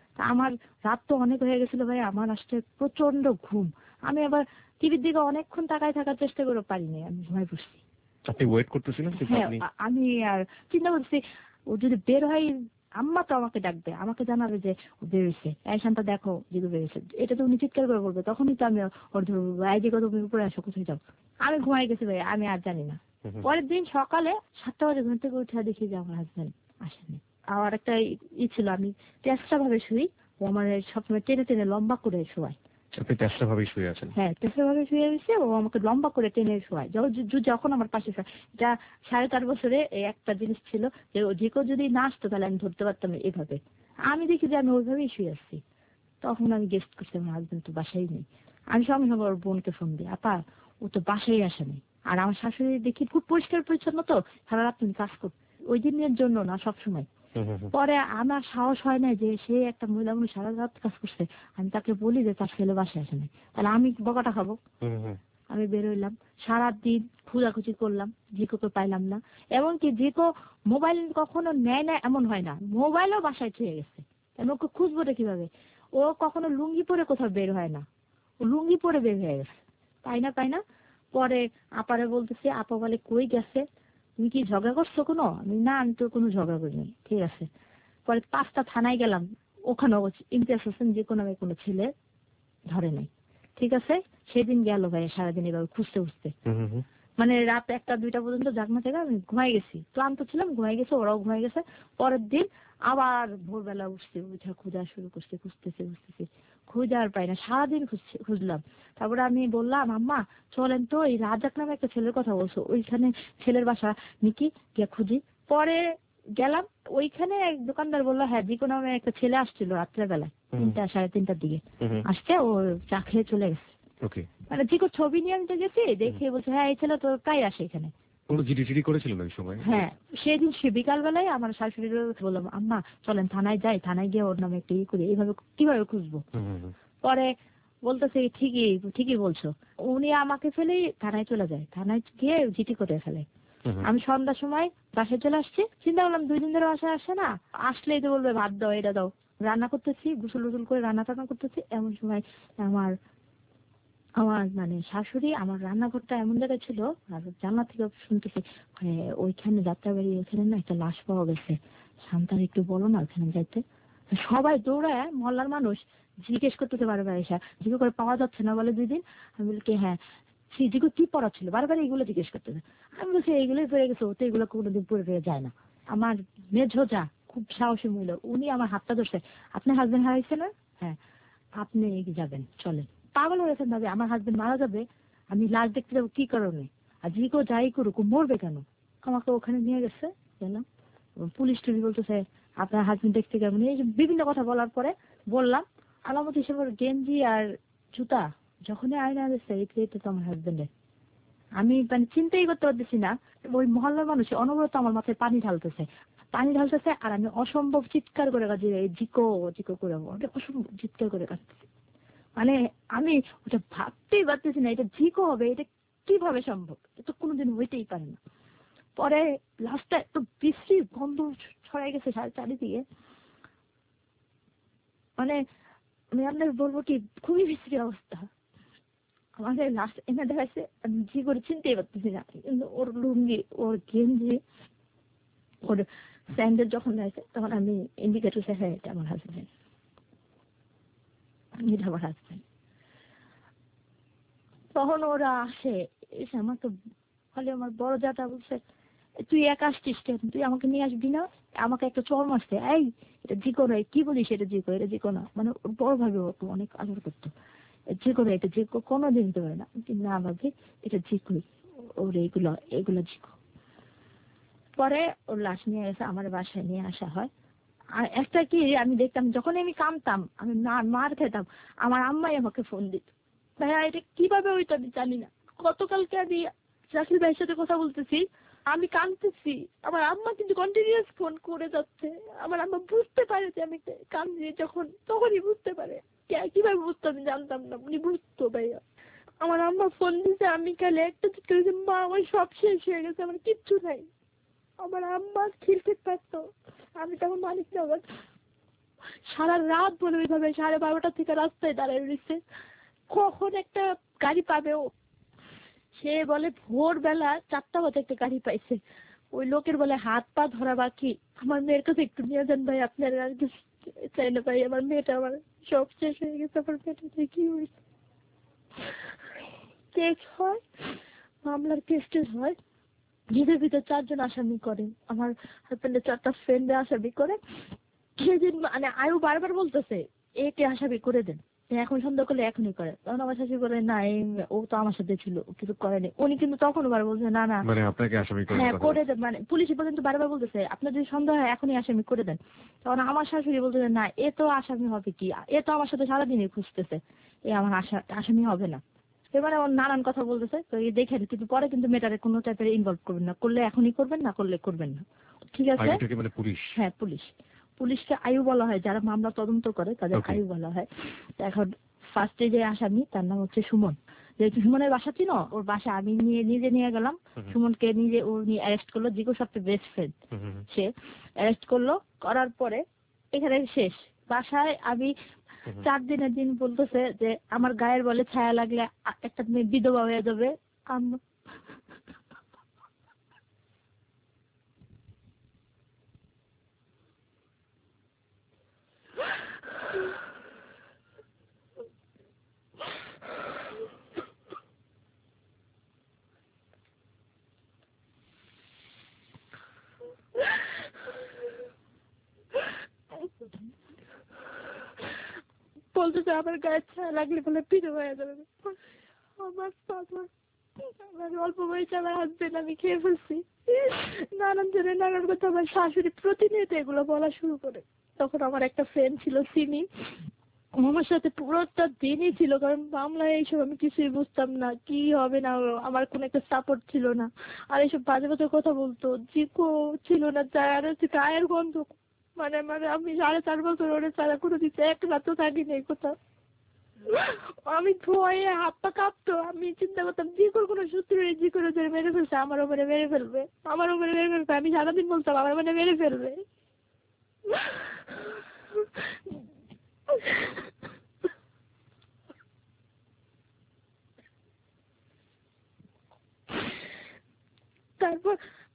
তা আমার রাত তো অনেক হয়ে গেছিল ভাই, আমার আসতে প্রচন্ড ঘুম। আমি আবার টিভির দিকে অনেকক্ষণ তাকায় থাকার চেষ্টা করে পারিনি, আমি ঘুমাই পড়ছি। আপনি ওয়েট করতেছিলেন কিন্তু হ্যাঁ, আপনি আ- আমি আর চিন্তা করছি ও যদি বের হয় আম্মা তো আমাকে ডাকবে, আমাকে জানাবে যে ও বেরোইছে, এই শান্তা দেখো জিগু বেরোইছে, এটা তো উনি চিৎকার করে বলবে, তখনই তো আমি ওর ধরবো, এই দিকে তুমি উপরে আসো, কোথায় যাও। আমি ঘুমাই গেছি ভাই, আমি আর জানি না। হুম হুম। পরের দিন সকালে সাতটা বাজে ঘুম থেকে উঠে দেখি যে আমার হাজবেন্ড আসেনি। আমার একটা ই ছিল, আমি তেসরা ভাবে শুই, ও আমার সবসময় টেনে টেনে লম্বা করে শোয়ায়। আপনি তেসরা ভাবেই শুয়ে আছেন? হ্যাঁ, তেসরা ভাবে শুয়ে রয়েছে, ও আমাকে লম্বা করে টেনে শোয়ায়। য- য- যখন আমার পাশে শোয়, যা সাড়ে চার বছরে এই একটা জিনিস ছিল যে ও যে কেউ যদি না আসতো তাহলে আমি ধরতে পারতাম এভাবে। আমি দেখি যে আমি ওইভাবেই শুয়ে আসছি। তখন আমি গেস্ট করছি আমার হাজবেন্ড তো বাসায় নেই। আমি সঙ্গে সঙ্গে ওর বোনকে ফোন দিই, আপা ও তো বাসায় আসেনি। আর আমার শাশুড়ি দেখি খুব পরিষ্কার পরিচ্ছন্ন, তো সারা রাত তুমি কাজ কর, ওই দিনের জন্য না সবসময়। হুম হুম হুম। পরে আমার সাহস হয় না যে সে একটা মহিলা মানুষ সারা রাত কাজ করছে, আমি তাকে বলি যে তার ছেলে বাসায় আসেনি, তাহলে আমি বকাটা খাবো। হুম হুম। আমি বেরোইলাম, সারাদিন খোঁজাখুঁজি করলাম, জিকোকে পাইলাম না। এমনকি জিকো মোবাইল কখনো নেয় না এমন হয় না, মোবাইলও বাসায় ছুঁয়ে গেছে। আমি ওকে খুঁজবো টা কিভাবে? ও কখনো লুঙ্গি পরে কোথাও বের হয় না, ও লুঙ্গি পরে বের হয়ে গেছে। পাই না পাই না পরে আপারে বলতেছে, আপা বলে কই গেছে, তুমি কি ঝগড়া করছো কোনো? আমি না, আমি তো কোনো ঝগড়া করিনি। ঠিক আছে। পরে পাঁচটা থানায় গেলাম, ওখানেও ইমতিয়াজ হোসেন যে কোনো কোনো ছেলে ধরে নাই। ঠিক আছে, সেদিন গেল ভাই সারাদিন এভাবে খুঁজতে খুঁজতে, হুম হুম হুম। মানে রাত একটা দুইটা পর্যন্ত জাগনা থেকে আমি ঘুমাই গেছি, ক্লান্ত ছিলাম, ঘুমাই গেছে, ওরাও ঘুমাই গেছে। পরের দিন আবার ভোরবেলা উঠছি, উঠে খোঁজা শুরু করছি, খুঁজতেছি খুঁজতেছি খুঁজে আর পাই না, সারাদিন খুঁজছি খুঁজলাম। তারপরে আমি বললাম, আম্মা চলেন তো, এই রাজাক নামে একটা ছেলের কথা বলছো, ওইখানে ছেলের বাসা নাকি, গিয়ে খুঁজি। পরে গেলাম, ওইখানে এক দোকানদার বললো, হ্যাঁ জিকো নামে একটা ছেলে আসছিল রাত্রের বেলায়, তিনটা সাড়ে তিনটার দিকে হুম হুম। আসছে, ও চা খেয়ে চলে গেছে। ওকে। মানে জিকো ছবি নিয়ে আনতে গেছি, দেখে বলছে হ্যাঁ এই ছেলে তো প্রায় আসে এখানে। কোনো জিডি টিডি করেছিলেন ওই সময়? হ্যাঁ, সেদিন সে বিকাল বেলায় আমার শাশুড়ির বললাম, আম্মা চলেন থানায় যাই, থানায় গিয়ে ওর নামে একটা ই করি, এইভাবে কিভাবে খুঁজবো। হুম হুম হুম। পরে বলতেছে ঠিকই ঠিকই বলছো, উনি আমাকে ফেলেই থানায় চলে যায়, থানায় গিয়ে জিটি করে ফেলে। হুম হুম। আমি সন্ধ্যার সময় বাসায় চলে আসছি, চিন্তা করলাম দুই দিন ধরে বাসায় আসে না, আসলেই তো বলবে ভাত দাও এটা দাও। রান্না করতেছি, গোসল গোসল করে রান্না টান্না করতেছি, এমন সময় আমার আমার মানে শাশুড়ি আমার রান্নাঘরটা এমন জায়গায় ছিল, আর জানলা থেকে শুনতেছি মানে ওইখানে যাত্রাবাড়ি ওইখানে না একটা লাশ পাওয়া গেছে, শান্তার একটু বলো না ওখানে যাইতে। সবাই দৌড়ায়, মহল্লার মানুষ জিজ্ঞেস করতেছে বারবার, এসা জিজ্ঞেস করে পাওয়া যাচ্ছে না বলে দুই দিন। আমি বলি কি হ্যাঁ, সে জিজ্ঞো কি পড়া ছিল, বারবার এইগুলো জিজ্ঞেস করতেছে। আমি বলছি এইগুলোই পড়ে গেছে, ওতে এগুলো কোনোদিন পড়ে পড়ে যায় না। আমার মেঝো যা খুব সাহসী মহিলা, উনি আমার হাতটা ধরছে, আপনার হাজবেন্ড হারাইছে না? হ্যাঁ। আপনি এগিয়ে যাবেন, চলেন। পাগল হয়েছেন ভাবে, আমার হাজবেন্ড মারা যাবে, আমি লাশ দেখতে যাবো কি কারণে? আর জিকো যাই করুক ও মরবে কেন? আমাকে ওখানে নিয়ে গেছে, গেলাম, পুলিশ টুলিশ বলতেছে আপনার হাজবেন্ড দেখতে কেমন, এই যে বিভিন্ন কথা বলার পরে বললাম আলামত হিসেবে ওর গেঞ্জি আর জুতা যখনই আয়না দিচ্ছে, এই তো আমার হাজবেন্ডের। আমি মানে চিন্তাই করতে পারতেছি না, ওই মহল্লার মানুষ অনবরত আমার মাথায় পানি ঢালতেছে পানি ঢালতেছে আর আমি অসম্ভব চিৎকার করে কাজে জিকো জিকো করে অসম্ভব চিৎকার করে কাঁদতেছি। মানে আমি ওটা ভাবতেই পারতেছি না, এটা জিকো হবে, এটা কিভাবে সম্ভব, এটা কোনোদিন হইতেই পারে না। পরে লাস্টটা একটু বিশ্রী গন্ধ ছড়াই গেছে সাড়ে চারিদিকে, মানে আমি আপনার বলবো কি খুবই বিশ্রী অবস্থা। আমাদের লাস্ট এনে দেখাচ্ছে, আমি জি করে চিনতেই পারতেছি না, কিন্তু ওর লুঙ্গি ওর গেঞ্জি ওর স্যান্ডেল যখন দেখাচ্ছে তখন আমি ইন্ডিকেটর সে হ্যাঁ এটা আমার হাজবেন্ড, এটা আমার হাজবেন্ড। তখন ওরা আসে, এসে আমাকে ফলে আমার বড় জাটা বলছে তুই একা আসছিস কেন, তুই আমাকে নিয়ে আসবি না? আমাকে একটা চর মারছে, এই এটা জিকো নয়, কি বলিস এটা জিকো, এটা জিকো না। মানে ওর বড় ভাবে ওকে অনেক আদর করতো, জিকো না এটা জিকো কোনো দিন দিতে পারে না, কিন্তু না ভাবি এটা জিকোই, ওর এইগুলো এগুলো জিকো। পরে ওর লাশ নিয়ে এসে আমার বাসায় নিয়ে আসা হয়। আর একটা কি আমি দেখতাম যখন আমি কামতাম, আমি মার খেতাম, আমার আম্মাই আমাকে ফোন দিত, ভাইয়া এটা কিভাবে হইতো আমি জানি না, গতকালকে আমি রাখিল ভাইয়ের সাথে কথা বলতেছি, আমি কাঁদতেছি, আমার আম্মা কিন্তু কন্টিনিউয়াস ফোন করে যাচ্ছে। আমার আম্মা বুঝতে পারে যে আমি কাঁদছি, যখন তখনই বুঝতে পারে, কিভাবে বুঝতো আমি জানতাম না, উনি বুঝতো ভাইয়া। আমার আম্মা ফোন দিছে, আমি খালি একটা চিৎকার করেছি, মা আমার সব শেষ হয়ে গেছে, আমার কিচ্ছু নাই। আমার আম্মা খিলখিল পারতো, আমি তখন মালিক না সারা রাত বলে ওইভাবে সাড়ে বারোটা থেকে রাস্তায় দাঁড়ায় রয়েছে, কখন একটা গাড়ি পাবে ও। সে বলে ভোরবেলা চারটা বাজে একটা গাড়ি পাইছে। ওই লোকের বলে হাত পা ধরা বাকি, আমার মেয়ের কাছে একটু নিয়ে যান ভাই, আপনার আর কিছু চাই না ভাই, আমার মেয়েটা, আমার সব শেষ হয়ে গেছে, আমার মেয়েটা কি হয়েছে। কেস হয়, মামলার কেস টেস হয়, নিজের ভিতরে চারজন আসামি করে, আমার হাজবেন্ডের চারটা ফ্রেন্ডে আসামি করে। সেদিন মানে আয়ু বারবার বলতেছে একে আসামি করে দেন, এখন সন্দেহ করলে এখনই করে। তখন আমার শাশুড়ি বলে না, ও তো আমার সাথে ছিল, ও কিছু করেনি। উনি কিন্তু তখন বার বলছে না না মানে আপনাকে আসামি করে হ্যাঁ করে দেন, মানে পুলিশ পর্যন্ত বারবার বলতেছে আপনার যদি সন্দেহ হয় এখনই আসামি করে দেন। তখন আমার শাশুড়ি বলতেছে না, এ তো আসামি হবে কি, এ তো আমার সাথে সারাদিনই খুঁজতেছে, এ আমার আশা আসামি হবে না। এবারে আমার নানান কথা বলতেছে, তো এই দেখেন, কিন্তু পরে কিন্তু মেটারে কোনো টাইপের ইনভলভ করবেন না, করলে এখনই করবেন, না করলে করবেন না, ঠিক আছে। মানে পুলিশ, হ্যাঁ পুলিশ, পুলিশকে আয়ু বলা হয়, যারা মামলা তদন্ত করে তাদের আয়ু বলা হয়। এখন ফার্স্টে যে আসামি তার নাম হচ্ছে সুমন। যেহেতু সুমনের বাসা ছিল, ওর বাসা আমি নিয়ে নিজে নিয়ে গেলাম, সুমনকে নিজে ও নিয়ে অ্যারেস্ট করলো, জিকোর সবচেয়ে বেস্ট ফ্রেন্ড, সে অ্যারেস্ট করলো। করার পরে এখানে শেষ। বাসায় আমি চার দিনের দিন বলতেছে যে আমার গায়ের বলে ছায়া লাগলে একটা মেয়ে বিধবা হয়ে যাবে। বলতেছে আমার গায়ে ছায়া লাগলে বলে বিধবা হয়ে যাবে। আমার আমার অল্প বয়সে আমার হাজবেন্ড আমি খেয়ে ফেলছি, নানান জনের নানান কথা আমার শাশুড়ি প্রতিনিয়ত এগুলো বলা শুরু করে। তখন আমার একটা ফ্রেন্ড ছিল সিমি, আমার সাথে পুরোটা দিনই ছিল, কারণ মামলায় এইসব আমি কিছুই বুঝতাম না, কি হবে না, আমার কোনো একটা সাপোর্ট ছিল না। আর এইসব বাজে বাজে কথা বলতো, জিকো ছিল না, আর হচ্ছে গায়ের গন্ধ, মানে মানে আমি সাড়ে চার বছর ওরে ছাড়া কোনো দিতে এক রাত তো থাকিনি কোথাও। আমি ভয়ে হাত পা কাঁপতো, আমি চিন্তা করতাম জিকোর কোনো সূত্র নেই, জিকোর ধরে মেরে ফেলছে, আমার উপরে মেরে ফেলবে, আমার উপরে মেরে ফেলবে। আমি সারাদিন বলতাম আমার মানে মেরে ফেলবে। তারপর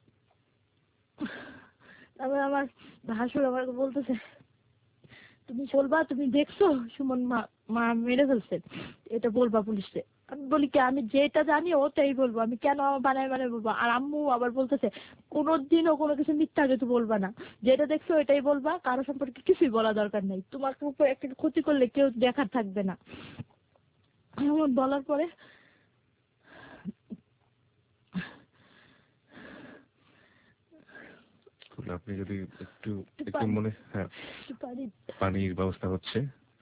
তারপর আমার ভাসুর আমাকে বলতেছে তুমি বলবা তুমি দেখছো সুমন মা মা মেরে ফেলছে, এটা বলবা পুলিশে। আমি বলি কি, আমি যেটা জানি ওটাই বলবো, আমি কেন আমার বানায় বানায় বলবো। আর আম্মু আবার বলতেছে কোনোদিনও কোনো কিছু মিথ্যা কিছু বলবা না, যেটা দেখছো এটাই বলবা, কারো সম্পর্কে কিছুই বলা দরকার নেই, তোমার উপর একটা ক্ষতি করলে কেউ দেখার থাকবে না। এমন বলার পরে আপনি যদি একটু একটু মনে, হ্যাঁ পানির ব্যবস্থা হচ্ছে।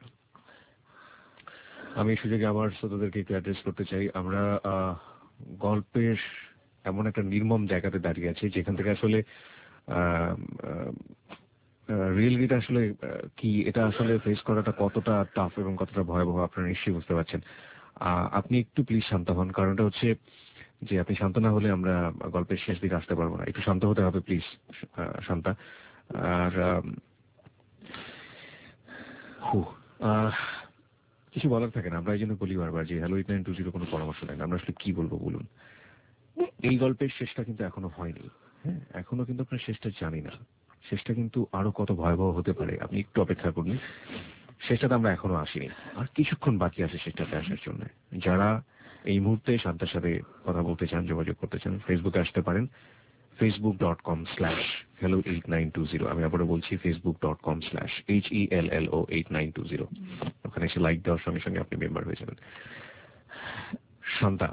আমি এই সুযোগে আমার শ্রোতাদেরকে একটু অ্যাড্রেস করতে চাই, আমরা গল্পের এমন একটা নির্মম জায়গাতে দাঁড়িয়ে আছি যেখান থেকে আসলে রিয়েলিটিটা আসলে কি, এটা আসলে ফেস করাটা কতটা টাফ এবং কতটা ভয়াবহ আপনারা নিশ্চয়ই বুঝতে পারছেন। আপনি একটু প্লিজ শান্ত হন, কারণটা হচ্ছে যে আপনি শান্ত না হলে আমরা গল্পের শেষ দিকে আসতে পারবো না। একটু শান্ত হতে হবে প্লিজ শান্তা। আর কিছু বলার থাকে না, আমরা এই জন্য বলি বারবার যে hello eight nine two zero কোনো পরামর্শ নেই, আমরা আসলে কি বলবো বলুন। এই গল্পের শেষটা কিন্তু এখনো হয়নি, হ্যাঁ এখনো কিন্তু আপনার শেষটা জানি না, শেষটা কিন্তু আরো কত ভয়াবহ হতে পারে, আপনি একটু অপেক্ষা করুন। শেষটাতে আমরা এখনো আসিনি, আর কিছুক্ষণ বাকি আছে শেষটাতে আসার জন্য। যারা এই মুহূর্তে শান্তার সাথে কথা বলতে চান, যোগাযোগ করতে চান, ফেসবুকে আসতে পারেন, Facebook dot com slash hello eight nine two zero. আমি আবারও বলছি Facebook dot com slash H E L L O eight nine two zero. ওখানে এসে লাইক দেওয়ার সঙ্গে সঙ্গে আপনি মেম্বার হয়ে যাবেন। শান্তা,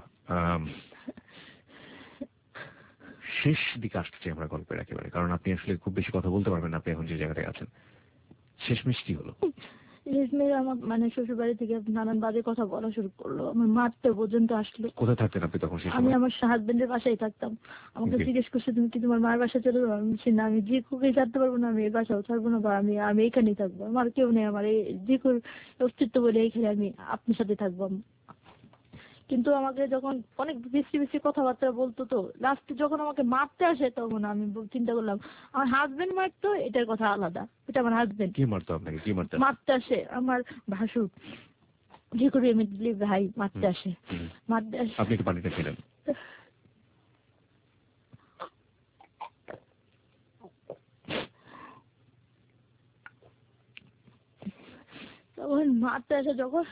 শেষ দিকে আসতে চাই আমরা গল্পের একেবারে, কারণ আপনি আসলে খুব বেশি কথা বলতে পারবেন না, আপনি এখন যে জায়গাটায় আছেন। শেষমেশ কি হলো? শেষমেশ আমার মানে শ্বশুর বাড়ি থেকে নানান বাজে কথা বলা শুরু করলো, আমার মারতে পর্যন্ত আসলো। কোথায় থাকতেন আপনি তখন? আমি আমার হাজবেন্ডের বাসায় থাকতাম। আমাকে জিজ্ঞেস করছে তুমি কি তোমার মার বাসা চলে যাবো? আমি বলছি না, আমি জিকুকে ছাড়তে পারবো না, আমি এই বাসাও ছাড়বো না, বা আমি আমি এখানেই থাকবো, আমার কেউ নেই, আমার এই জিকুর অস্তিত্ব বলে এইখানে আমি আপনার সাথে থাকবো। কিন্তু আমাকে যখন অনেক বেশি বেশি কথাবার্তা বলতো, তো লাস্টে যখন আমাকে মারতে আসে তখন আমি চিন্তা করলাম আমার হাজবেন্ড মারতো এটার কথা আলাদা, এটা আমার হাজবেন্ড। কি মারতো আপনাকে? কি মারতো? মারতে আসে আমার ভাসুর, যে করে ইমিডিয়েটলি ভাই মারতে আসে, মারতে আসে। আপনি একটু পানিটা খেলেন। তখন মারতে আসে যখন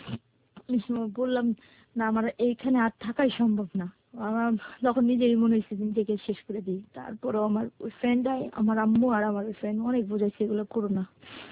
বললাম না আমার এইখানে আর থাকাই সম্ভব না, আমার তখন নিজেই মনে হয়েছে নিজেকে শেষ করে দিই। তারপরেও আমার ওই ফ্রেন্ডরাই, আমার আম্মু আর আমার ওই ফ্রেন্ড অনেক বোঝাইছে এগুলো করো না।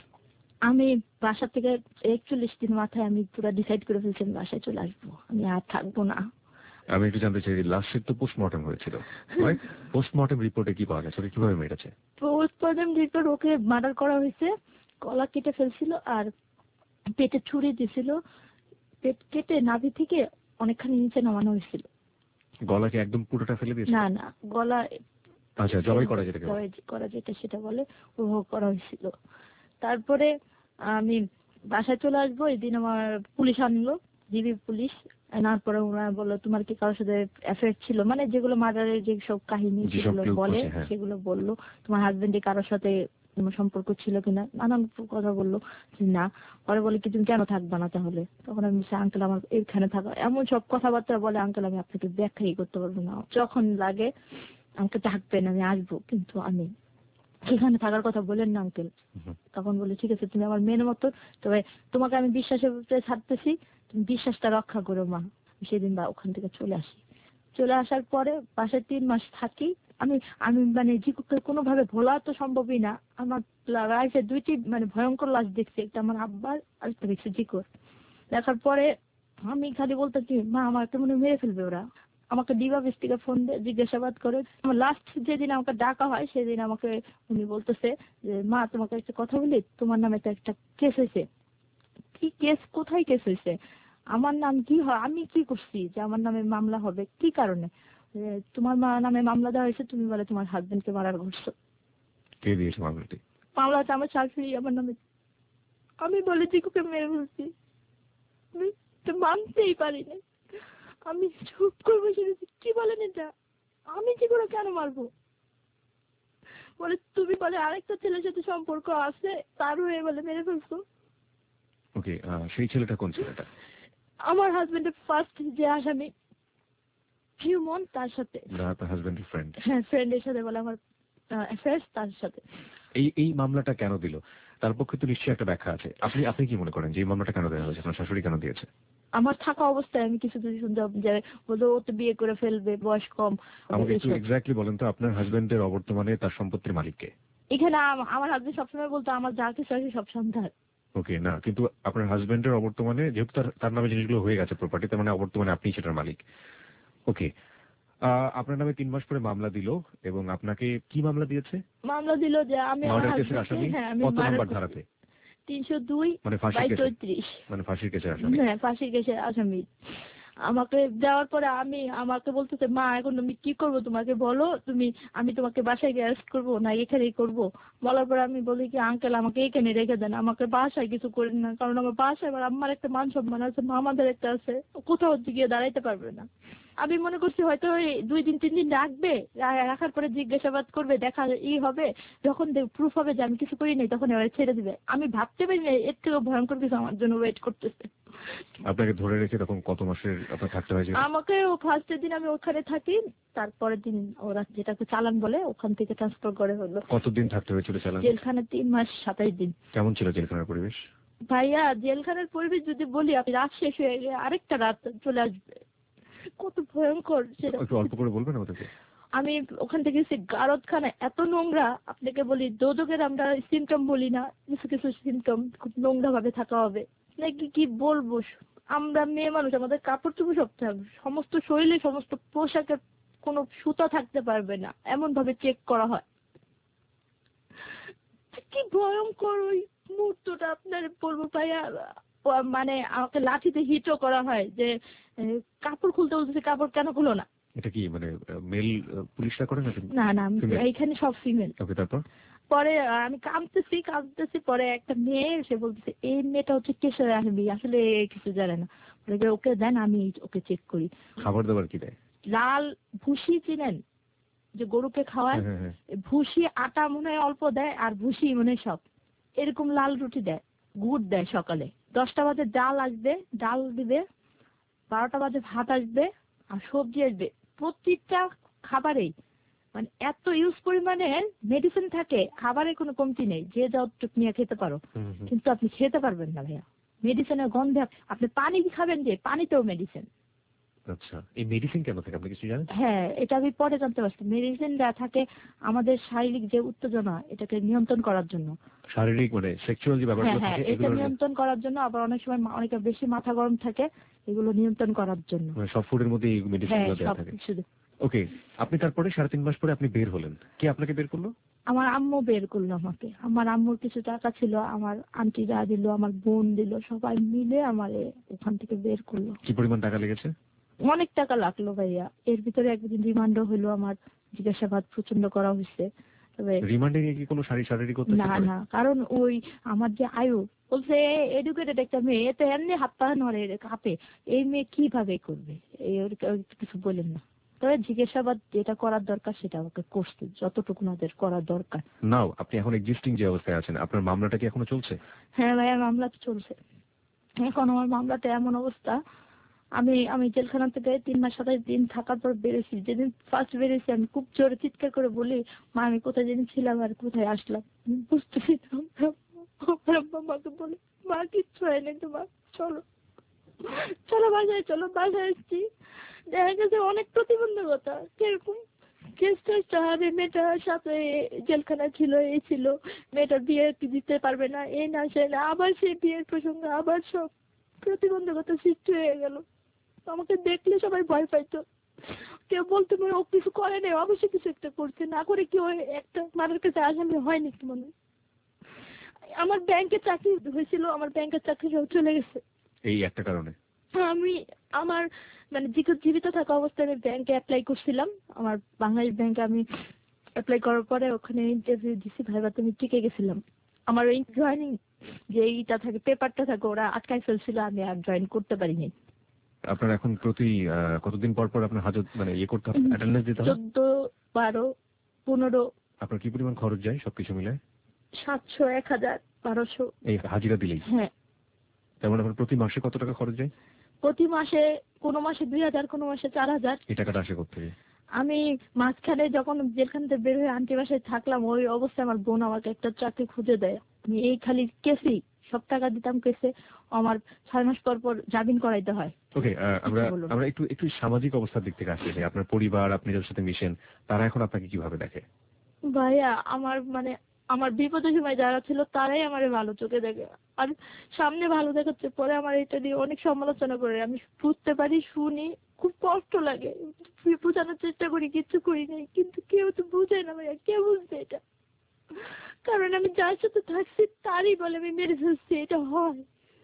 আমি বাসা থেকে একচল্লিশ দিন মাথায় আমি পুরো ডিসাইড করে ফেলছি আমি বাসায় চলে আসবো, আমি আর থাকবো না। আমি একটু জানতে চাই, লাস্টের তো পোস্টমর্টম হয়েছিল, পোস্টমর্টম রিপোর্টে কি পাওয়া গেছে? কিভাবে মেরেছে? পোস্টমর্টম রিপোর্ট ওকে মার্ডার করা হয়েছে, গলা কেটে ফেলছিল আর পেটে ছুরি দিছিল, পেট কেটে নাভি থেকে অনেকখানি নিচে নামানো হয়েছিল। গলাকে একদম পুরোটা ফেলে দিয়েছে? না না, গলা আচ্ছা, জবাই করা যেটা জবাই করা যেটা সেটা বলে ও করা হয়েছিল। তারপরে আমি বাসায় চলে আসবো, এই দিন আমার পুলিশ আনলো, জিবি পুলিশ আনার পরে ওরা বললো তোমার কি কারোর সাথে অ্যাফেয়ার ছিল, মানে যেগুলো মার্ডারের যে সব কাহিনী সেগুলো বলে, সেগুলো বললো তোমার হাজবেন্ডে কারোর সাথে তোমার সম্পর্ক ছিল কিনা, নানান কথা বললো না। পরে বলে কি তুমি কেন থাকবা না তাহলে? তখন আমি আঙ্কেল আমার এখানে থাকা, এমন সব কথাবার্তা বলে আঙ্কেল আমি আপনাকে ব্যাখ্যাই করতে পারবো না, যখন লাগে আমাকে ডাকবেন আমি আসবো, কিন্তু আমি সেখানে থাকার কথা বলেন না আঙ্কেল। তখন বলে ঠিক আছে তুমি আমার মেয়ের মতো, তবে তোমাকে আমি বিশ্বাসের উপরে ছাড়তেছি, তুমি বিশ্বাসটা রক্ষা করো মা। সেদিন বা ওখান থেকে চলে আসি, চলে আসার পরে বাসায় তিন মাস থাকি। আমি আমি মানে জিকুকে কোনোভাবে ভোলা তো সম্ভবই না। আমার লাইফে দুইটি মানে ভয়ঙ্কর লাশ দেখছি, একটা আমার আব্বার আর একটা দেখছি জিকুর। দেখার পরে আমি খালি বলতেছি মা আমাকে মনে মেরে ফেলবে ওরা। আমাকে ডিবা বেস থেকে ফোন দিয়ে জিজ্ঞাসাবাদ করে, আমার লাস্ট যেদিন আমাকে ডাকা হয় সেদিন আমাকে উনি বলতেছে যে মা তোমাকে একটা কথা বলি, তোমার নামে তো একটা কেস হয়েছে। কি কেস? কোথায় কেস হয়েছে? আমার নাম কি হয়? আমি কি করছি যে আমার নামে মামলা হবে? কি কারণে? তোমার মা নামে মামলা দেওয়া হয়েছে, তুমি বলে তোমার হাজবেন্ডকে মারার ঘটছো। কে দিয়েছে মামলাটি? মামলাটা আমার শাশুড়ি আমার নামে। আমি বলে জিকুকে মেরে ফেলছি, আমি তো মানতেই পারিনি। আমি চুপ করে বসে রয়েছি, কি বলেন এটা? আমি জিকুকে কেন মারবো? বলে তুমি বলে আরেকটা ছেলের সাথে সম্পর্ক আছে, তার হয়ে বলে মেরে ফেলছো। ওকে, সেই ছেলেটা কোন ছেলেটা? আমার হাজবেন্ডের ফার্স্ট যে আসামি হিউমন, তার সাথে। না, আপনার হাজবেন্ডের ফ্রেন্ড? হ্যাঁ, ফ্রেন্ডের সাথে বলে আমার অ্যাফেয়ার্স, তার সাথে। এই এই মামলাটা কেন দিল? তার পক্ষে তো নিশ্চয়ই একটা ব্যাখ্যা আছে। আপনি আপনি কি মনে করেন যে এই মামলাটা কেন দেওয়া হয়েছে? আপনার শাশুড়ি কেন দিয়েছে? আমার থাকা অবস্থায় আমি কিছু যদি শুনতাম যে বলতো ও তো বিয়ে করে ফেলবে, বয়স কম। আমাকে একটু এক্স্যাক্টলি বলেন তো, আপনার হাজবেন্ডের অবর্তমানে তার সম্পত্তির মালিক কে? এখানে আমার হাজবেন্ড সবসময় বলতো আমার যা কিছু আছে সব সন্তান। ওকে, না কিন্তু আপনার হাজবেন্ডের অবর্তমানে যেহেতু তার তার নামে জিনিসগুলো হয়ে গেছে প্রপার্টি, তার মানে অবর্তমানে আপনি সেটার মালিক। ওকে, আপনার নামে তিন মাস পরে মামলা দিল এবং আপনাকে কি মামলা দিয়েছে? মামলা দিল যে আমি মার্ডার কেসের আসামি। কত নাম্বার ধারাতে? তিনশো দুই মানে ফাঁসির কেসে? চৌত্রিশ মানে ফাঁসির কেসের আসামি। হ্যাঁ, ফাঁসির কেসের আসামি। আমাকে দেওয়ার পরে আমি আমাকে বলতেছে মা এখন আমি কি করবো তোমাকে বলো, তুমি আমি তোমাকে বাসায় গিয়ে অ্যারেস্ট করবো না এখানেই করবো? বলার পরে আমি বলি কি আঙ্কেল আমাকে এখানে রেখে দেন, আমাকে বাসায় কিছু করেন না, কারণ আমার বাসায় আমার আম্মার একটা মান সম্মান আছে, মামাদের একটা আছে, কোথাও গিয়ে দাঁড়াইতে পারবে না। আমি মনে করছি হয়তো ওই দুই দিন তিন দিন রাখবে, রাখার পরে জিজ্ঞাসাবাদ করবে, দেখা ই হবে, যখন প্রুফ হবে যে আমি কিছু করি নাই তখন এবার ছেড়ে দিবে। আমি ভাবতে পারি না এর থেকে ভয়ঙ্কর কিছু আমার জন্য ওয়েট করতেছে। আপনাকে ধরে রেখে তখন কত মাসের আপনার থাকতে হয়েছে? আমাকে ও ফার্স্টের দিন আমি ওখানে থাকি, তারপরের দিন ওরা যেটাকে চালান বলে ওখান থেকে ট্রান্সফার করে হলো। কতদিন থাকতে হয়েছিল চালান? জেলখানে তিন মাস সাতাইশ দিন। কেমন ছিল জেলখানার পরিবেশ? ভাইয়া জেলখানার পরিবেশ যদি বলি আপনি রাত শেষ হয়ে গেলে আরেকটা রাত চলে আসবে, কত ভয়ঙ্কর সেটা। একটু অল্প করে বলবেন আমাদেরকে। আমি ওখান থেকে গেছি গারদখানা, এত নোংরা, আপনাকে বলি দোদকের আমরা সিমটম বলি না, কিছু কিছু সিমটম খুব নোংরা ভাবে থাকা হবে নাকি কি বলবো। আমরা মেয়ে মানুষ, আমাদের কাপড় চোপড় সব থাকবে, সমস্ত শরীরে সমস্ত পোশাকের কোনো সুতা থাকতে পারবে না, এমন ভাবে চেক করা হয়। কি ভয়ঙ্কর ওই মুহূর্তটা আপনার বলবো ভাইয়া। মানে আমাকে লাঠিতে হিটও করা হয় যে কাপড় খুলতে বলতেছে, কাপড় কেন খুলো না। এটা কি মানে মেল পুলিশরা করে নাকি? না না, এইখানে সব ফিমেল। ওকে, তারপর? পরে আমি কাঁদতেছি কাঁদতেছি পরে একটা মেয়ে এসে বলতেছে এই মেয়েটা হচ্ছে কেশর আহবি, আসলে কিছু জানে না। বলে ওকে দেন আমি ওকে চেক করি। খাবার দাবার কি দেয়? লাল ভুসি চিনেন যে গরুকে খাওয়ায়, ভুসি আটা মনে হয় অল্প দেয় আর ভুসি মনে হয় সব, এরকম লাল রুটি দেয়, গুড় দেয় সকালে। দশটা বাজে ডাল আসবে, ডাল দিবে, বারোটা বাজে ভাত আসবে আর সবজি আসবে। প্রত্যেকটা খাবারেই মানে এত ইউজ পরিমাণে মেডিসিন থাকে, খাবারের কোনো কমতি নেই, যে যতটুকু নিয়ে খেতে পারো, কিন্তু আপনি খেতে পারবেন না ভাইয়া মেডিসিনের গন্ধে। আপনি পানি খাবেন যে পানিতেও মেডিসিন। আচ্ছা, এই মেডিসিন কেন থাকে আপনি কিছু জানেন? হ্যাঁ, এটা আমি পরে জানতে পারছি। মেডিসিনটা থাকে আমাদের শারীরিক যে উত্তেজনা এটাকে নিয়ন্ত্রণ করার জন্য, শারীরিক মানে সেক্সুয়াল যে ব্যাপারগুলো থাকে এটা নিয়ন্ত্রণ করার জন্য। আবার অনেক সময় অনেকে বেশি মাথা গরম থাকে, এগুলো নিয়ন্ত্রণ করার জন্য। মানে সব ফুডের মধ্যে এই মেডিসিনগুলো দেওয়া থাকে। ওকে, আপনি তারপরে সাড়ে তিন মাস পরে আপনি বের হলেন, কে আপনাকে বের করলো? আমার আম্মু বের করলো আমাকে। আমার আম্মুর কিছু টাকা ছিল, আমার আন্টিরা দিল, আমার বোন দিল, সবাই মিলে আমারে ওখান থেকে বের করলো। কি পরিমাণ টাকা লেগেছে? অনেক টাকা লাগলো ভাইয়া। এর ভিতরে একদিন রিমান্ডও হলো, আমার জিজ্ঞাসাবাদ প্রচন্ড করা হয়েছে। তবে রিমান্ডে নিয়ে কি কোনো শারীরিক অত্যাচার? না না, কারণ ওই আমার যে আয়ু বলছে এডুকেটেড একটা মেয়ে, এতে এমনি হাত পা নড়ে কাঁপে, এই মেয়ে কিভাবে করবে, এই কিছু বলেন না। তবে জিজ্ঞাসাবাদ যেটা করার দরকার সেটা আমাকে করছে, যতটুকু ওদের করার দরকার। নাও, আপনি এখন এক্সিস্টিং যে অবস্থায় আছেন, আপনার মামলাটা কি এখনো চলছে? হ্যাঁ ভাইয়া, মামলা তো চলছে। এখন আমার মামলাতে এমন অবস্থা, আমি আমি জেলখানা থেকে তিন মাস সাতাশ দিন থাকার পর বেরোছি। যেদিন ফার্স্ট বেরোছি আমি খুব জোরে চিৎকার করে বলি, মা আমি কোথায় যেদিন ছিলাম আর কোথায় আসলাম বুঝতেছি। মাকে বলি, মা কিচ্ছু হয়নি তোমার, চলো চলো বাসায় চলো। বাসায় আসছি, দেখা গেছে অনেক প্রতিবন্ধকতা, কিরকম কেস টেস্ট, আরে মেয়েটার সাথে জেলখানা ছিল, এই ছিল, মেয়েটার বিয়ে দিতে পারবে না, এই না সে না, আবার সেই বিয়ের প্রসঙ্গে আবার সব প্রতিবন্ধকতা সৃষ্টি হয়ে গেল। আমাকে দেখলে সবাই ভয় পাইতো, কেউ বলতে পারে ও কিছু করে নেই, অবশ্যই কিছু একটা করছে, না করে কি ওই একটা মানুষের কাছে আসামি হয় নাকি মনে। আমার ব্যাংকে চাকরি হয়েছিল, আমার ব্যাংকের চাকরিটাও চলে গেছে এই একটা কারণে। আমি আমার মানে জীবিত থাকা অবস্থায় আমি ব্যাংকে অ্যাপ্লাই করছিলাম, আমার বাংলাদেশ ব্যাংকে আমি অ্যাপ্লাই করার পরে ওখানে ইন্টারভিউ দিছি, ভাইভাতে আমি টিকে গেছিলাম। আমার ওই জয়েনিং যে এইটা থাকে, পেপারটা থাকে, ওরা আটকাই ফেলছিল, আমি আর জয়েন করতে পারিনি। আপনার এখন প্রতি কতদিন পর পর আপনার হাজত মানে ইয়ে করতে হবে, অ্যাটেন্ডেন্স দিতে হবে? চোদ্দ, বারো, পনেরো। আপনার কি পরিমাণ খরচ যায় সবকিছু মিলে? সাতশো, এক হাজার, বারোশো এই হাজিরা দিলেই? হ্যাঁ। তেমন আপনার প্রতি মাসে কত টাকা খরচ যায়? প্রতি মাসে কোনো মাসে দুই হাজার, কোনো মাসে চার হাজার। এই টাকাটা আসে কোথেকে? আমি মাঝখানে যখন জেলখান থেকে বের হয়ে আন্টি বাসায় থাকলাম, ওই অবস্থায় আমার বোন আমাকে একটা চাকরি খুঁজে দেয়। আমি এই খালি কেসি সব টাকা দিতাম কেসে, আমার ছয় মাস পর পর জামিন করাইতে হয়। ওকে, আমরা আমরা একটু একটু সামাজিক অবস্থার দিক থেকে আসি। আপনার পরিবার, আপনি যাদের সাথে মিশেন, তারা এখন আপনাকে কিভাবে দেখে? ভাইয়া আমার মানে আমার বিপদের সময় যারা ছিল তারাই আমার ভালো চোখে দেখে, আর সামনে ভালো দেখাচ্ছে, পরে আমার এটা নিয়ে অনেক সমালোচনা করে। আমি বুঝতে পারি, শুনি, খুব কষ্ট লাগে, বোঝানোর চেষ্টা করি, কিছু করি নাই, কিন্তু কেউ তো বুঝে না ভাইয়া, কেউ বুঝবে এটা? কারণ আমি যার সাথে থাকছি তারই বলে আমি মেরে ফেলছি, এটা হয়।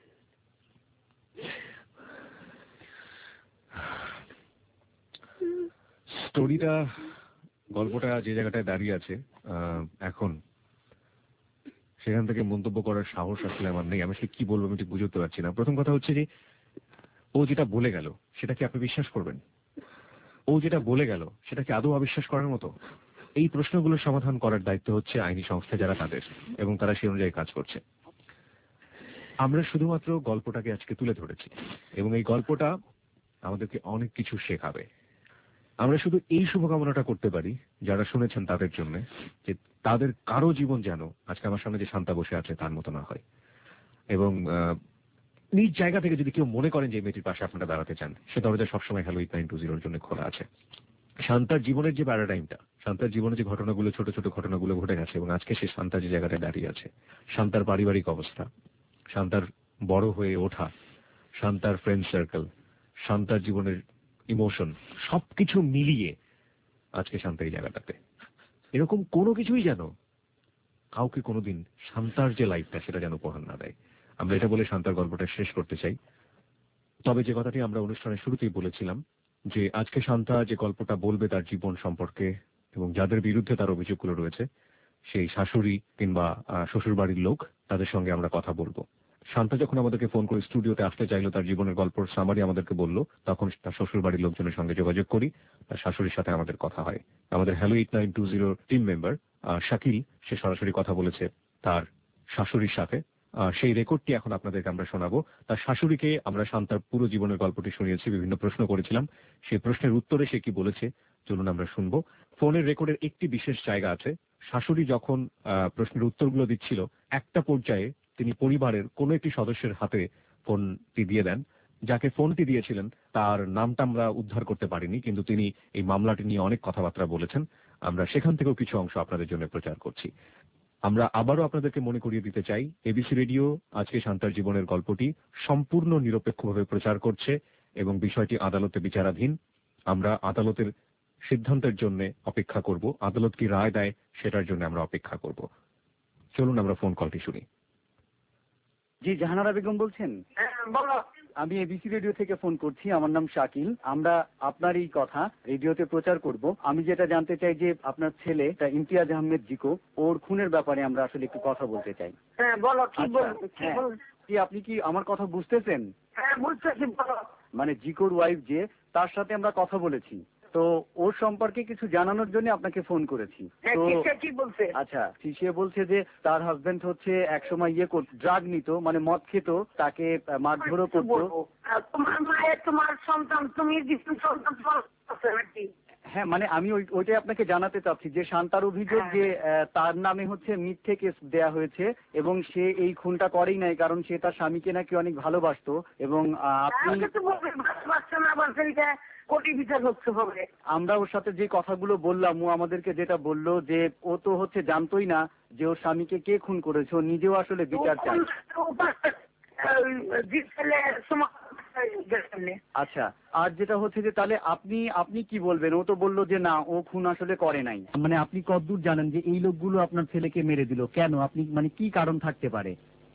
স্টোরিটা, গল্পটা যে জায়গাটায় দাঁড়িয়ে আছে এখন, সেখান থেকে মন্তব্য করার সাহস আসলে আমার নেই। আমি আসলে কি বলবো আমি ঠিক বুঝে উঠতে পারছি না। প্রথম কথা হচ্ছে যে ও যেটা বলে গেল সেটা কি আপনি বিশ্বাস করবেন? ও যেটা বলে গেল সেটা কি আদৌ অবিশ্বাস করার মতো? এই প্রশ্নগুলোর সমাধান করার দায়িত্ব হচ্ছে আইনি সংস্থা যারা তাদের, এবং তারা সেই অনুযায়ী কাজ করছে। আমরা শুধুমাত্র গল্পটাকে আজকে তুলে ধরেছি এবং এই গল্পটা আমাদেরকে অনেক কিছু শেখাবে। আমরা শুধু এই শুভকামনাটা করতে পারি যারা শুনেছেন তাদের জন্য, যে তাদের কারো জীবন যেন আজকে আমার সামনে যে শান্তা বসে আছে তার মতো না হয়। এবং নিজ জায়গা থেকে যদি কেউ মনে করেন যে এই মেয়েটির পাশে আপনারা দাঁড়াতে চান, সে দরজা সবসময় হ্যালো এইট নাইন টু জিরোর জন্য খোলা আছে। শান্তার জীবনের যে প্যারাডাইমটা, শান্তার জীবনে যে ঘটনাগুলো, ছোট ছোট ঘটনাগুলো ঘটে গেছে এবং আজকে সে শান্তার যে জায়গাটায় দাঁড়িয়ে আছে, শান্তার পারিবারিক অবস্থা, শান্তার বড় হয়ে ওঠা, শান্তার ফ্রেন্ড সার্কেল, শান্তার জীবনের ইমোশন, সবকিছু মিলিয়ে আজকে শান্তা এই জায়গাটাতে। এরকম কোনো কিছুই যেন কাউকে কোনোদিন শান্তার যে লাইফটা সেটা যেন উপহার না দেয়। আমরা এটা বলে শান্তার গল্পটা শেষ করতে চাই। তবে যে কথাটি আমরা অনুষ্ঠানের শুরুতেই বলেছিলাম, যে আজকে শান্তা যে গল্পটা বলবে তার জীবন সম্পর্কে এবং যাদের বিরুদ্ধে তার অভিযোগগুলো রয়েছে, সেই শাশুড়ি কিংবা শ্বশুর বাড়ির লোক, তাদের সঙ্গে আমরা কথা বলবো। শান্তা যখন আমাদেরকে ফোন করে স্টুডিওতে আসতে চাইলো, তার জীবনের গল্পের সামারি আমাদেরকে বলল, তখন তার শ্বশুর বাড়ির লোকজনের সঙ্গে যোগাযোগ করি, তার শাশুড়ির সাথে আমাদের কথা হয়। আমাদের hello eight nine two zero team member Shakil, সে সরাসরি কথা বলেছে তার শাশুড়ির সাথে। সেই রেকর্ডটি এখন আপনাদেরকে আমরা শোনাবো। তার শাশুড়িকে আমরা শান্তার পুরো জীবনের গল্পটি শুনিয়েছি, বিভিন্ন প্রশ্ন করেছিলাম, সেই প্রশ্নের উত্তরে সে কি বলেছে চলুন আমরা শুনবো। ফোনের রেকর্ডের একটি বিশেষ জায়গা আছে, শাশুড়ি যখন প্রশ্নের উত্তরগুলো দিচ্ছিল, একটা পর্যায়ে তিনি পরিবারের কোনো একটি সদস্যের হাতে ফোনটি দিয়ে দেন। যাকে ফোনটি দিয়েছিলেন তার নামটা আমরা উদ্ধার করতে পারিনি, কিন্তু তিনি এই মামলাটি নিয়ে অনেক কথাবার্তা বলেছেন। আমরা সেখান থেকেও কিছু অংশ আপনাদের জন্য প্রচার করছি। আমরা আবারও আপনাদেরকে মনে করিয়ে দিতে চাই, এবিসি রেডিও আজকে শান্তার জীবনের গল্পটি সম্পূর্ণ নিরপেক্ষভাবে প্রচার করছে এবং বিষয়টি আদালতে বিচারাধীন। আমরা আদালতের সিদ্ধান্তের জন্য অপেক্ষা করব, আদালত কি রায় দেয় সেটার জন্য আমরা অপেক্ষা করব। চলুন আমরা ফোন কলটি শুনি। জি, জাহানারা বেগম বলছেন? আমি এবিসি রেডিও থেকে ফোন করছি, আমার নাম শাকিল। আমরা আপনার এই কথা রেডিওতে প্রচার করব। আমি যেটা জানতে চাই যে আপনার ছেলে ইমতিয়াজ আহমেদ জিকো, ওর খুনের ব্যাপারে আমরা আসলে একটু কথা বলতে চাই। হ্যাঁ বলো, কি বলবো? কি আপনি কি আমার কথা বুঝতেছেন? হ্যাঁ বুঝতেছি, বলো। মানে জিকোর ওয়াইফ যে, তার সাথে আমরা কথা বলেছি, তো ওর সম্পর্কে কিছু জানানোর জন্য আপনাকে ফোন করেছি। কি বলছে? আচ্ছা, সে বলছে যে তার হাজবেন্ড হচ্ছে একসময় ইয়ে ড্রাগ নিত, মানে মদ খেত, তাকে মারধরও করতো। তোমার মায়ের তোমার সন্তান, তুমি সন্তান নাকি? হ্যাঁ, মানে আমি ওইটাই আপনাকে জানাতে চাচ্ছি যে শান্তার অভিযোগ যে তার নামে হচ্ছে মিথ্যে কেস দেয়া হয়েছে এবং সে এই খুনটা করেই নাই, কারণ সে তার স্বামীকে নাকি অনেক ভালোবাসতো। এবং আপনি আমরা ওর সাথে যে কথাগুলো বললাম, ও আমাদেরকে যেটা বললো যে ও তো হচ্ছে জানতোই না যে ওর স্বামীকে কে খুন করেছে, ও নিজেও আসলে বিচার চায়। আচ্ছা, আর যেটা হচ্ছে যে তাহলে আপনি আপনি কি বলবেন? ও তো বললো যে না, ও খুন আসলে করে নাই। মানে আপনি কতদূর জানেন যে এই লোকগুলো আপনার ছেলেকে মেরে দিল? কেন? আপনি মানে কি কারণ থাকতে পারে?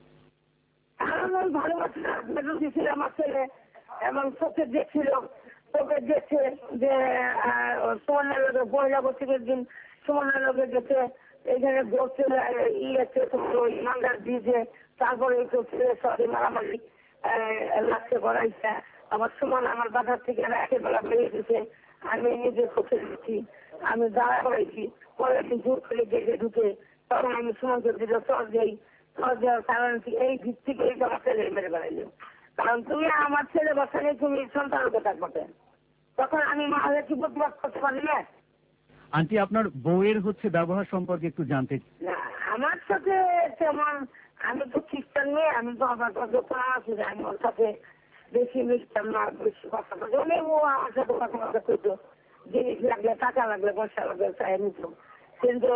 আমার ছেলে এবং চোখে দেখছিল, চোখে দেখছে যে সুমনের লোকের পয়লা বছরের দিন সুমনের লোকের গেছে এখানে বসছে, ইয়েছে ইমানদার দিয়েছে, তারপরে সরি মারামারি লাগছে করাইছে। আমার সুমন আমার বাজার থেকে একেবেলা বেরিয়ে গেছে, আমি নিজে চোখে দিচ্ছি, আমি দাঁড়া করেছি, পরে জোর করে গেছে ঢুকে, তখন আমি সুমনকে দিতে চর যাই, চর দেওয়ার কারণ এই ভিত থেকে আমার ছেলে মেরে বেড়াইল। কারণ তুমি আমার ছেলে বাচ্চাকে তুমি সন্তানকে থাকবে, তখন আমি মাকে কি প্রতিবাদ করতে পারি না? আন্টি, আপনার বউয়ের হচ্ছে ব্যবহার সম্পর্কে একটু জানতে। না, আমার সাথে তেমন, আমি তো খ্রিস্টান মেয়ে, আমি তো আমার কাছে আছি, আমি ওর সাথে বেশি মিশতাম না, বেশি কথা বলতো। ও আমার সাথে কথাবার্তা করতো, জিনিস লাগলে, টাকা লাগলে, পয়সা লাগলে চাই নিত। কিন্তু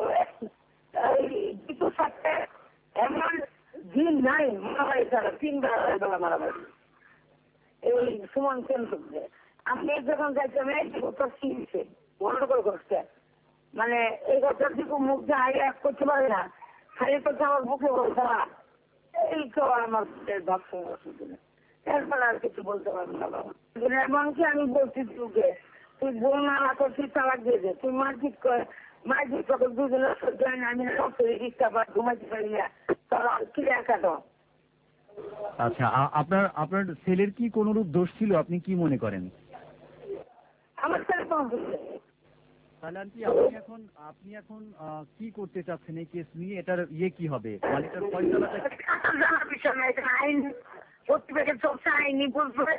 কিছু সাথে এমন দিন নাই মারামারি ছাড়া, তিনবার বেলা মারামারি এই সুমন কেন্দ্র। আমি যখন যাইতাম তোর চিনছে গন্ডগোল করছে, মানে এই কথার দিকে মুখ দিয়ে এক করতে পারে না, খালি করতে আমার বুকে বলতে এই তো আমার ভাবছে, এরপর আর কিছু বলতে পারবো না বাবা। এমনকি আমি বলছি তোকে, তুই বোন না করছিস তালাক দিয়ে দে, তুই মারপিট কর, মারপিট করে দুজনের সহ্য হয় না, আমি রিক্সা পার ঘুমাইতে পারি না, তারা ক্লিয়ার কাটো। আচ্ছা, আপনার আপনার ছেলের কি কোনরূপ দোষ ছিল আপনি কি মনে করেন? আমার ছেলে কোন দোষ নেই। তাহলে আন্টি, আপনি এখন আপনি এখন কি করতে চাচ্ছেন এই কেস নিয়ে? এটার ইয়ে কি হবে, মানে এটার ফয়সালাটা জানার বিষয় না, এটা আইন প্রত্যেকের চলছে, আইনি বুঝবে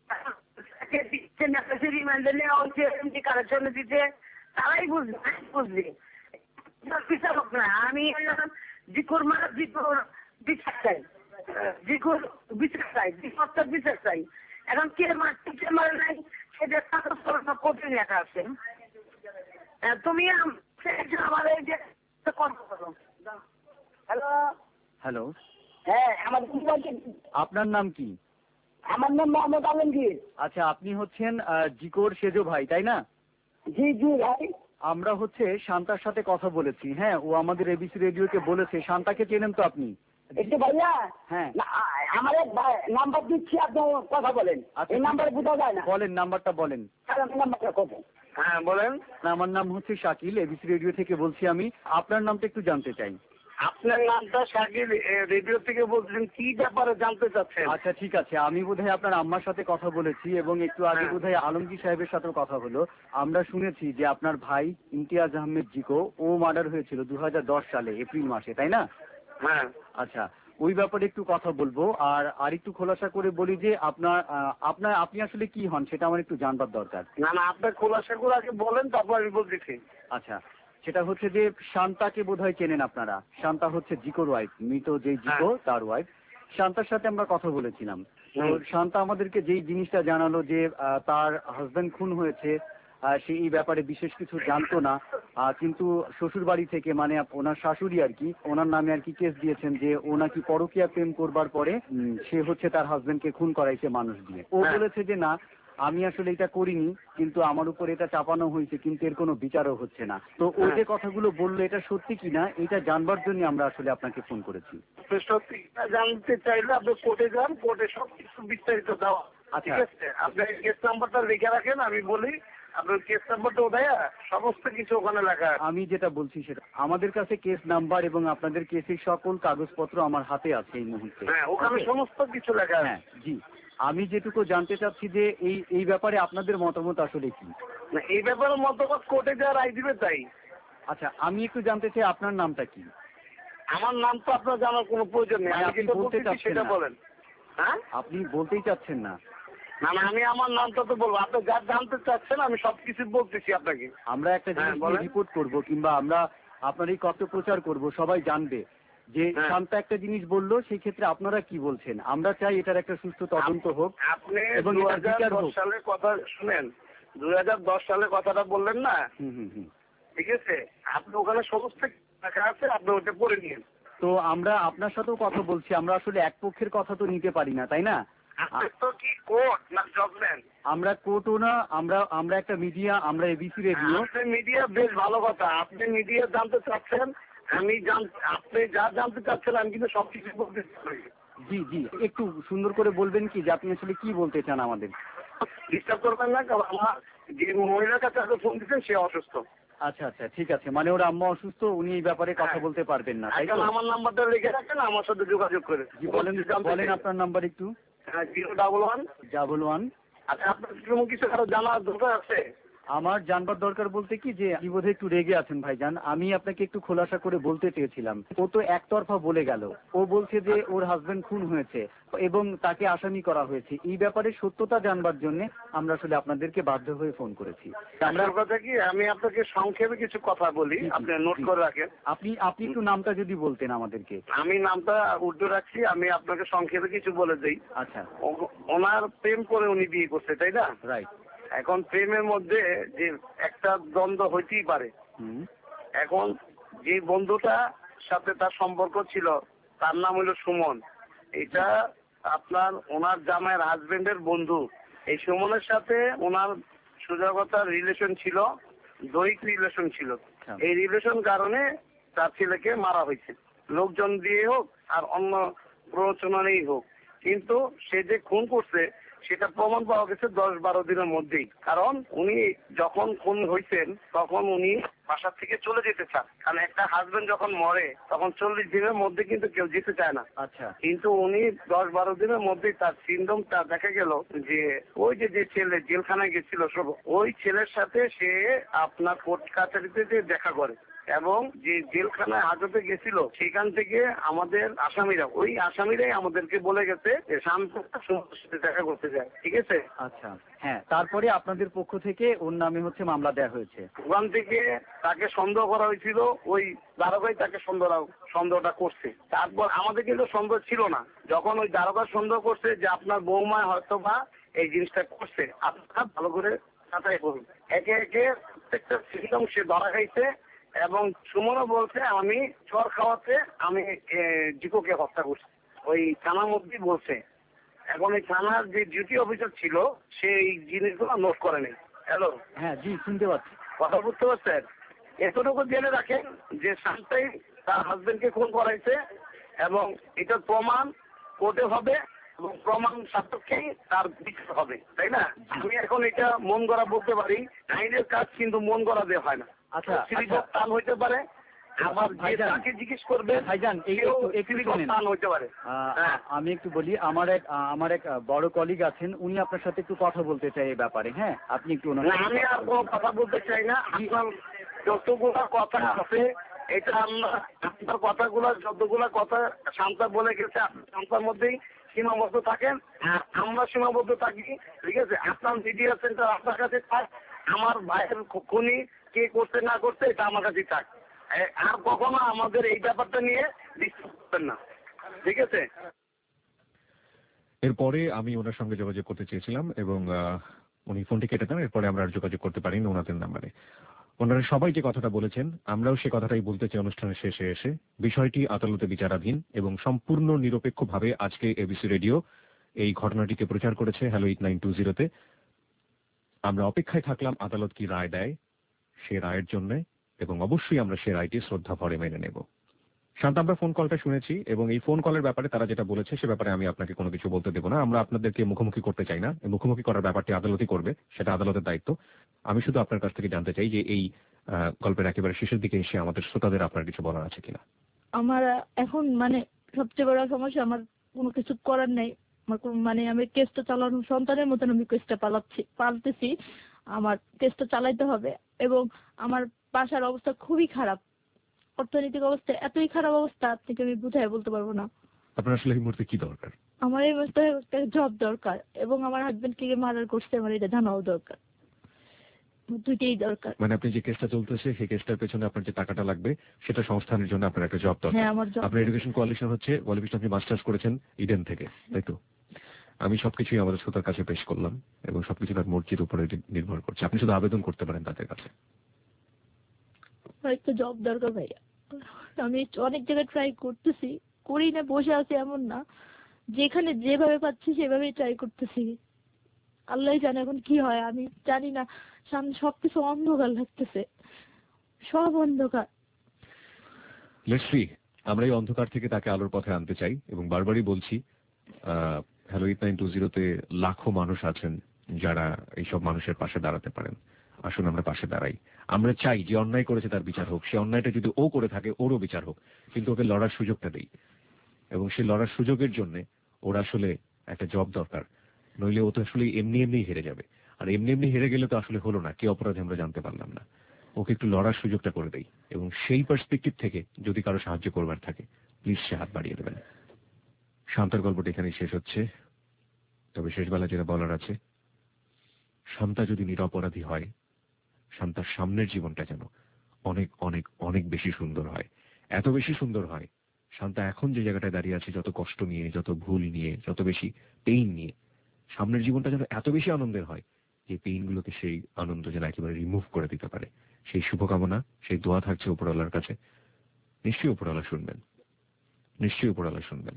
রিমান্ডে নেওয়া হচ্ছে, এমনি কারোর জন্য দিতে, তারাই বুঝবে, আইন বুঝবে, বিচারক না। আমি জিকুর মারা জিকুর বিচার চাই, জিকুর বিচার চাই, জিকুর বিচার চাই। এখন কে মারছে কে মারে নাই সেটা কাগজ কলমে কোর্টে লেখা আছে। তুমি আমার এই যে কথা বলো। হ্যালো হ্যালো, হ্যাঁ, আমার আপনার নাম কি? আমার নাম মোহাম্মদ আলমগীর। আচ্ছা, আপনি হচ্ছেন জিকোর সেজো ভাই, তাই না? জি জি ভাই। আমরা হচ্ছে শান্তার সাথে কথা বলেছি। হ্যাঁ, ও আমাদের এবিসি রেডিওকে বলেছে। শান্তাকে চেনেন তো আপনি? একটু ভাইয়া, হ্যাঁ, আমার এক নাম্বার দিচ্ছি, আপনি কথা বলেন। এই নাম্বারে বোঝা যায় না। বলেন, নাম্বারটা বলেন। নাম্বারটা কত? হ্যাঁ বলেন। আমার নাম হচ্ছে শাকিল, এবিসি রেডিও থেকে বলছি আমি। আপনার নামটা একটু জানতে চাই। আপনার নামটা শাকিল, রেডিও থেকে বলছেন, কি ব্যাপারে জানতে চাচ্ছেন? আচ্ছা ঠিক আছে, আমি বোধহয় আপনার আম্মার সাথে কথা বলেছি এবং একটু আগে হ্যাঁ। বোধহয় আলমগীর সাহেবের সাথেও কথা হলো। আমরা শুনেছি যে আপনার ভাই ইমতিয়াজ আহমেদ জিকো ও মার্ডার হয়েছিল দু হাজার দশ সালে এপ্রিল মাসে, তাই না? হ্যাঁ। আচ্ছা, ওই ব্যাপারে একটু কথা বলবো। আর আর একটু খোলাসা করে বলি যে আপনার আহ, আপনার আপনি আসলে কি হন সেটা আমার একটু জানবার দরকার। না না, আপনার খোলাসা করে আগে বলেন, তারপর আমি বলতেছি। আচ্ছা, সেটা হচ্ছে যে শান্তাকে বোধহয় চেনেন আপনারা। শান্তা হচ্ছে জিকোর ওয়াইফ, মৃত যে জিকো তার ওয়াইফ। শান্তার সাথে আমরা কথা বলেছিলাম। তো হুম। শান্তা আমাদেরকে যেই জিনিসটা জানালো যে আহ, তার হাজবেন্ড খুন হয়েছে, আহ, সে এই ব্যাপারে বিশেষ কিছু জানতো না, আহ, কিন্তু শ্বশুর বাড়ি থেকে মানে আপ- ওনার শাশুড়ি আর কি ওনার নামে আর কি কেস দিয়েছেন যে ও নাকি পরকীয়া প্রেম করবার পরে উম, সে হচ্ছে তার হাজবেন্ডকে খুন করাইছে মানুষ দিয়ে। ও হ্যাঁ। বলেছে যে না, আমি আসলে এটা করিনি, কিন্তু আমার উপর এটা চাপানো হয়েছে, কিন্তু এর কোনো বিচারও হচ্ছে না। তো ও যে কথাগুলো বললো এটা সত্যি কিনা এটা জানবার জন্য আমরা আসলে আপনাকে ফোন করেছি। আপনি সত্যি জানতে চাইলে আপনি কোর্টে যান, কোর্টে সব কিছু বিস্তারিত দেওয়া। আচ্ছা। ঠিক আছে, আপনি কেস নাম্বারটা লিখে রাখেন, আমি বলি আপনার কেস নাম্বারটা ওটাই সমস্ত কিছু ওখানে লেখা আছে। আমি যেটা বলছি সেটা, আমাদের কাছে কেস নাম্বার এবং আপনাদের কেসের সকল কাগজপত্র আমার হাতে আছে এই মুহূর্তে। হ্যাঁ, ওখানে Okay? সমস্ত কিছু লেখা আছে। হ্যাঁ জি, আমি যেটুকু জানতে চাচ্ছি যে এই এই ব্যাপারে আপনাদের মতামত আসলে কি। না, এই ব্যাপারে মতবাদ কোর্টে যা রায় দিবে তাই। আচ্ছা, আমি একটু জানতে চাই আপনার নামটা কি। আমার নাম তো আপনার জানার কোনো প্রয়োজন নেই, মানে আমি আপনি যেটা বলতে বলতেছি চাচ্ছেন সেটা না। বলেন। হ্যাঁ, আপনি বলতেই চাচ্ছেন না। না না, আমি আমার নামটা তো বলবো, আপনি যা জানতে চাচ্ছেন আমি সবকিছু বলতেছি আপনাকে। আমরা একটা হ্যাঁ, জিনিস বলেন। রিপোর্ট করব কিংবা আমরা আপনার এই কথা প্রচার করব, সবাই জানবে যে হ্যাঁ। শান্তা একটা জিনিস বললো, সেই ক্ষেত্রে আপনারা কি বলছেন। আমরা চাই এটার একটা সুষ্ঠু তদন্ত হোক আপনি এবং দুই এটার হাজার বিচার দশ হোক। সালের কথা শুনেন, দুই হাজার দশ সালের কথাটা বললেন না, হুম হুম হুম। ঠিক আছে, আপনি ওখানে সমস্ত লেখা আছে, আপনি ওটা পড়ে নিন। তো আমরা আপনার সাথেও কথা বলছি, আমরা আসলে এক পক্ষের কথা তো নিতে পারি না, তাই না? আপনি তো কি কোর্ট না জজমেন্ট? আমরা কোর্টও না, আমরা আমরা একটা মিডিয়া, আমরা এবিসি রেডিও। আপনি মিডিয়া, বেশ ভালো কথা, আপনি মিডিয়া জানতে চাচ্ছেন, আমি জান আপনি যা জানতে চাচ্ছেন আমি কিন্তু সবকিছু বলতে চাই। জি জি, একটু সুন্দর করে বলবেন কি যে আপনি আসলে কি বলতে চান আমাদের। ডিস্টার্ব করবেন না, কারণ আমার যে মহিলার কাছে আপনি ফোন দিচ্ছেন সে অসুস্থ। আচ্ছা আচ্ছা ঠিক আছে, মানে ওর আম্মা অসুস্থ, উনি এই ব্যাপারে কথা হ্যাঁ। বলতে পারবেন না, তাই এখন তো? আমার নাম্বারটা লিখে রাখেন, আমার সাথে যোগাযোগ করে জি বলেন, বলেন আপনার নাম্বার একটু। Zero double one. Double one. আচ্ছা, আপনার কোনো কিছু আরো জানার দরকার আছে? আমার জানবার দরকার বলতে কি যে আপনি বোধহয় একটু রেগে আছেন ভাইজান, আমি আপনাকে একটু খোলাসা করে বলতে চেয়েছিলাম। ও তো একতরফা বলে গেল, ও বলছে যে ওর হাজবেন্ড খুন হয়েছে এবং তাকে আসামি করা হয়েছে। এই ব্যাপারে সত্যতা জানবার জন্য আমরা আসলে আপনাদেরকে বাধ্য হয়ে ফোন করেছি। আমরা আমার কথা কি, আমি আপনাকে সংক্ষেপে কিছু কথা বলি, জি, জি, আপনি নোট জি। করে রাখেন। আপনি আপনি একটু নামটা যদি বলতেন আমাদেরকে। আমি নামটা উর্দু রাখছি, আমি আপনাকে সংক্ষেপে কিছু বলে দেই। আচ্ছা, ও- ওনার প্রেম করে উনি বিয়ে করছে, তাই না? রাইট। এখন প্রেমের মধ্যে যে একটা দ্বন্দ্ব হইতেই পারে। হুম। এখন যে বন্ধুটা সাথে তার সম্পর্ক ছিল তার নাম হলো সুমন। এটা আপনার ওনার জামাইয়ের হাজবেন্ডের বন্ধু। এই সুমনের সাথে ওনার সুযোগতার রিলেশন ছিল, দৈহিক রিলেশন ছিল। এই রিলেশন কারণে তার ছেলেকে মারা হয়েছে, লোকজন দিয়ে হোক আর অন্য প্ররোচনারই হোক, কিন্তু সে যে খুন করছে সেটা প্রমাণ পাওয়া গেছে দশ বারো দিনের মধ্যেই। কারণ উনি যখন খুন হয়েছেন তখন উনি বাসা থেকে চলে যেতে চান, কারণ একটা হাজবেন্ড যখন মরে তখন চল্লিশ দিনের মধ্যে কিন্তু কেউ যেতে চায় না। আচ্ছা। কিন্তু উনি দশ বারো দিনের মধ্যেই তার সিনড্রোমটা দেখা গেল যে ওই যে যে ছেলে জেলখানায় গেছিল সব ওই ছেলের সাথে সে আপনার কোর্ট কাছারিতে যে দেখা করে এবং যে জেলখানায় হাজতে গেছিল সেখান থেকে আমাদের আসামিরা, ওই আসামিরাই আমাদেরকে বলে গেছে যে শান্ত সাথে দেখা করতে যায়। ঠিক আছে? আচ্ছা, হ্যাঁ, তারপরে আপনাদের পক্ষ থেকে ওর নামে হচ্ছে মামলা দেওয়া হয়েছে। ওখান থেকে তাকে সন্দেহ করা হয়েছিল, ওই দারোগাই তাকে সন্দেহ সন্দেহটা করছে। তারপর আমাদের কিন্তু সন্দেহ ছিল না, যখন ওই দারোগা সন্দেহ করছে যে আপনার বৌমা হয়তো বা এই জিনিসটা করছে, আপনারা ভালো করে যাচাই করুন। একে একে প্রত্যেকটা সিস্টেম সে ধরা খাইছে এবং সুমনও বলছে আমি চর খাওয়াতে আমি জিকোকে হত্যা করছি, ওই থানার মধ্যেই বলছে। এখন এই থানার যে ডিউটি অফিসার ছিল সেই জিনিসগুলো নোট করে নেই। হ্যালো, হ্যাঁ জি, শুনতে পাচ্ছি। কথা বুঝতে পারছেন? এতটুকু জেনে রাখেন যে শান্তাই তার হাজবেন্ডকে খুন করাইছে এবং এটার প্রমাণ কোর্টে হবে এবং প্রমাণ সাপেক্ষেই তার বিচার হবে, তাই না? আমি এখন এটা মন গড়া বলতে পারি, আইনের কাজ কিন্তু মন গড়া দিয়ে হয় না। আচ্ছা, সিরিজ আচ্ছা। টান হইতে পারে, আবার যাকে জিজ্ঞেস করবে ভাইজান একটু হতে পারে। আমি একটু বলি, আমার এক আমার এক বড় কলিগ আছেন, উনি আপনার সাথে একটু কথা বলতে চাই এই ব্যাপারে। হ্যাঁ, আপনি একটু ওনার। আমি আর কোনো কথা বলতে চাই না। আপনার যতগুলো কথা আছে এটা আমরা আপনার কথাগুলো যতগুলো কথা শান্তা বলে গেছে শান্তার মধ্যেই সীমাবদ্ধ থাকেন, আমরা সীমাবদ্ধ থাকি। ঠিক আছে, আপনার মিডিয়া সেন্টার আপনার কাছে থাক, আমার ভাইয়ের খুনি কে করতে না করতে এটা আমার কাছে থাক। আর কখনো আমাদের এই ব্যাপারটা নিয়ে ডিসকাস করবেন না, ঠিক আছে? এরপরে আমি ওনার সঙ্গে যোগাযোগ করতে চেয়েছিলাম এবং উনি ফোনটি কেটে দেন। এরপরে আমরা আর যোগাযোগ করতে পারিনি ওনাদের নাম্বারে। ওনারা সবাই যে কথাটা বলেছেন আমরাও সে কথাটাই বলতে চাই অনুষ্ঠানের শেষে এসে। বিষয়টি আদালতে বিচারাধীন এবং সম্পূর্ণ নিরপেক্ষভাবে আজকে এবিসি রেডিও এই ঘটনাটিকে প্রচার করেছে হ্যালো এইট নাইন টু জিরোতে। আমরা অপেক্ষায় থাকলাম আদালত কি রায় দেয় সে রায়ের জন্য, এবং অবশ্যই আমরা সে রায়টি শ্রদ্ধা ভরে মেনে নেব। শান্ত, আমরা ফোন কলটা শুনেছি এবং এই ফোন কলের ব্যাপারে তারা যেটা বলেছে সে ব্যাপারে আমি আপনাকে কোনো কিছু বলতে দেবো না। আমরা আপনাদেরকে মুখোমুখি করতে চাই না, মুখোমুখি করার ব্যাপারটি আদালতই করবে, সেটা আদালতের দায়িত্ব। আমি শুধু আপনার কাছ থেকে জানতে চাই যে এই গল্পের একেবারে শেষের দিকে এসে আমাদের শ্রোতাদের আপনার কিছু বলার আছে কিনা। আমার এখন মানে সবচেয়ে বড় সমস্যা, আমার কোনো কিছু করার নেই। আমার মানে আমি কেসটা চালানো সন্তানের মতন আমি কেসটা পালাচ্ছি পালতেছি আমার কেসটা চালাইতে হবে। এবং আমার বাসার অবস্থা খুবই খারাপ, অর্থনৈতিক অবস্থা এতই খারাপ অবস্থা আপনাকে আমি বুঝাই বলতে পারবো না। আপনার আসলে এই মুহূর্তে কি দরকার? আমার এই মুহূর্তে একটা জব দরকার এবং আমার হাজবেন্ড কে মার্ডার করছে আমার এটা জানাও দরকার, দুইটাই দরকার। মানে আপনি যে কেসটা চলতেছে সেই কেসটার পেছনে আপনার যে টাকাটা লাগবে সেটা সংস্থানের জন্য আপনার একটা জব দরকার। হ্যাঁ, আমার জব। আপনার এডুকেশন কোয়ালিশন হচ্ছে কোয়ালিফিকেশন, আপনি মাস্টার্স করেছেন ইডেন থেকে, তাই তো? আমি সবকিছুই আমাদের শ্রোতার কাছে পেশ করলাম এবং সবকিছু তার মর্জির উপরে নির্ভর করছে। আপনি শুধু আবেদন করতে পারেন তাদের কাছে। একটা জব দরকার ভাইয়া। আমি অনেক জায়গায় ট্রাই করতেছি, করি না বসে আছি এমন না, যেখানে যেভাবে পাচ্ছি সেভাবেই ট্রাই করতেছি। আল্লাহ জানে এখন কি হয়, আমি জানি না। সামনে সবকিছু অন্ধকার লাগতেছে, সব অন্ধকার। লেটস সি, আমরা এই অন্ধকার থেকে তাকে আলোর পথে আনতে চাই এবং বারবারই বলছি হ্যালো এইট নাইন টু জিরোতে লাখো মানুষ আছেন যারা এইসব মানুষের পাশে দাঁড়াতে পারেন। আসুন আমরা পাশে দাঁড়াই। আমরা চাই যে অন্যায় করেছে তার বিচার হোক, সে অন্যায়টা যদি ও করে থাকে ওরও বিচার হোক, কিন্তু ওকে লড়ার সুযোগটা দেই। এবং সেই লড়ার সুযোগের জন্য ওর আসলে একটা জব দরকার, নইলে ও তো আসলে এমনি এমনি হেরে যাবে। আর এমনি এমনি হেরে গেলে তো আসলে হলো না, কি অপরাধে আমরা জানতে পারলাম না। ওকে একটু লড়ার সুযোগটা করে দেই এবং সেই পার্সপেক্টিভ থেকে যদি কারো সাহায্য করবার থাকে প্লিজ সে হাত বাড়িয়ে দেবেন। শান্তার গল্পটা এখানেই শেষ হচ্ছে, তবে শেষবেলা যেটা বলার আছে, শান্তা যদি নিরপরাধী হয় শান্তার সামনের জীবনটা যেন অনেক অনেক অনেক বেশি সুন্দর হয়। এত বেশি সুন্দর হয় শান্তা এখন যে জায়গাটায় দাঁড়িয়ে আছে, যত কষ্ট নিয়ে, যত ভুল নিয়ে, যত বেশি পেইন নিয়ে, সামনের জীবনটা যেন এত বেশি আনন্দের হয় যে পেইন গুলোকে সেই আনন্দ যেন একেবারে রিমুভ করে দিতে পারে। সেই শুভকামনা, সেই দোয়া থাকছে উপরওয়ালার কাছে। নিশ্চয়ই উপরওয়ালা শুনবেন, নিশ্চয়ই উপরওয়ালা শুনবেন।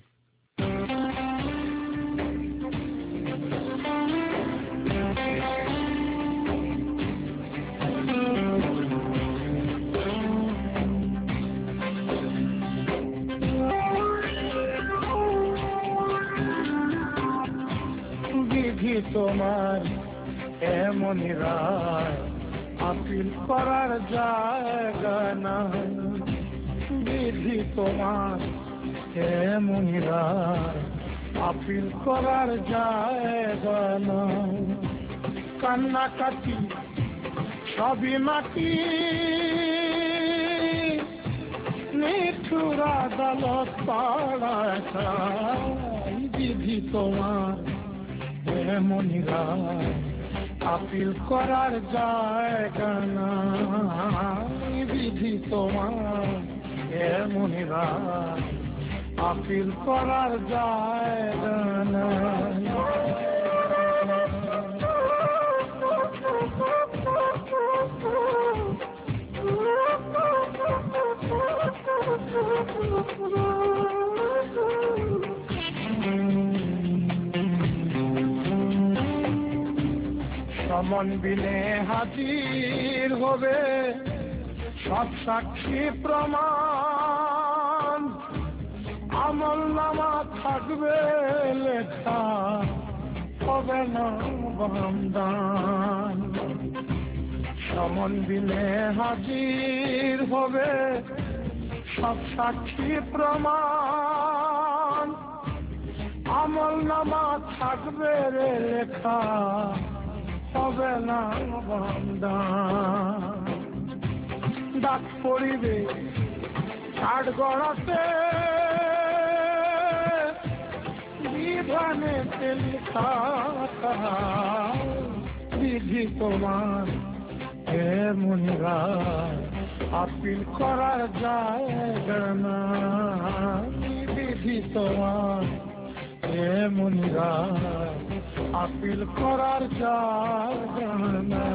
তোমার এমন রায় আপিল করার জায়গা না, বিধি তোমার এমন রায় আপিল করার জায়গা না। কান্নাকাটি সবই মাটি, নিঠুর আদালত পাড়ায়, বিধি তোমার এমন রায় আপিল করার জায়গা না, বিধি তোমার এমন রায় আপিল করার জায়গা না। সমন বিনে হাজির হবে সব সাক্ষী প্রমাণ, আমল নামা থাকবে লেখা, হবে না বান্দান। সমন বিনে হাজির হবে সব সাক্ষী প্রমাণ আমল নামা থাকবে রে লেখা হবে না বান্দান ডাক পড়িবে কাঠ গড়াতে বিধানে লেখা বিধি তোমার হে মুনিরা আপিল করার জায়গা না বিধি তোমার হে মুনিরা আপিল করার জায়গা না।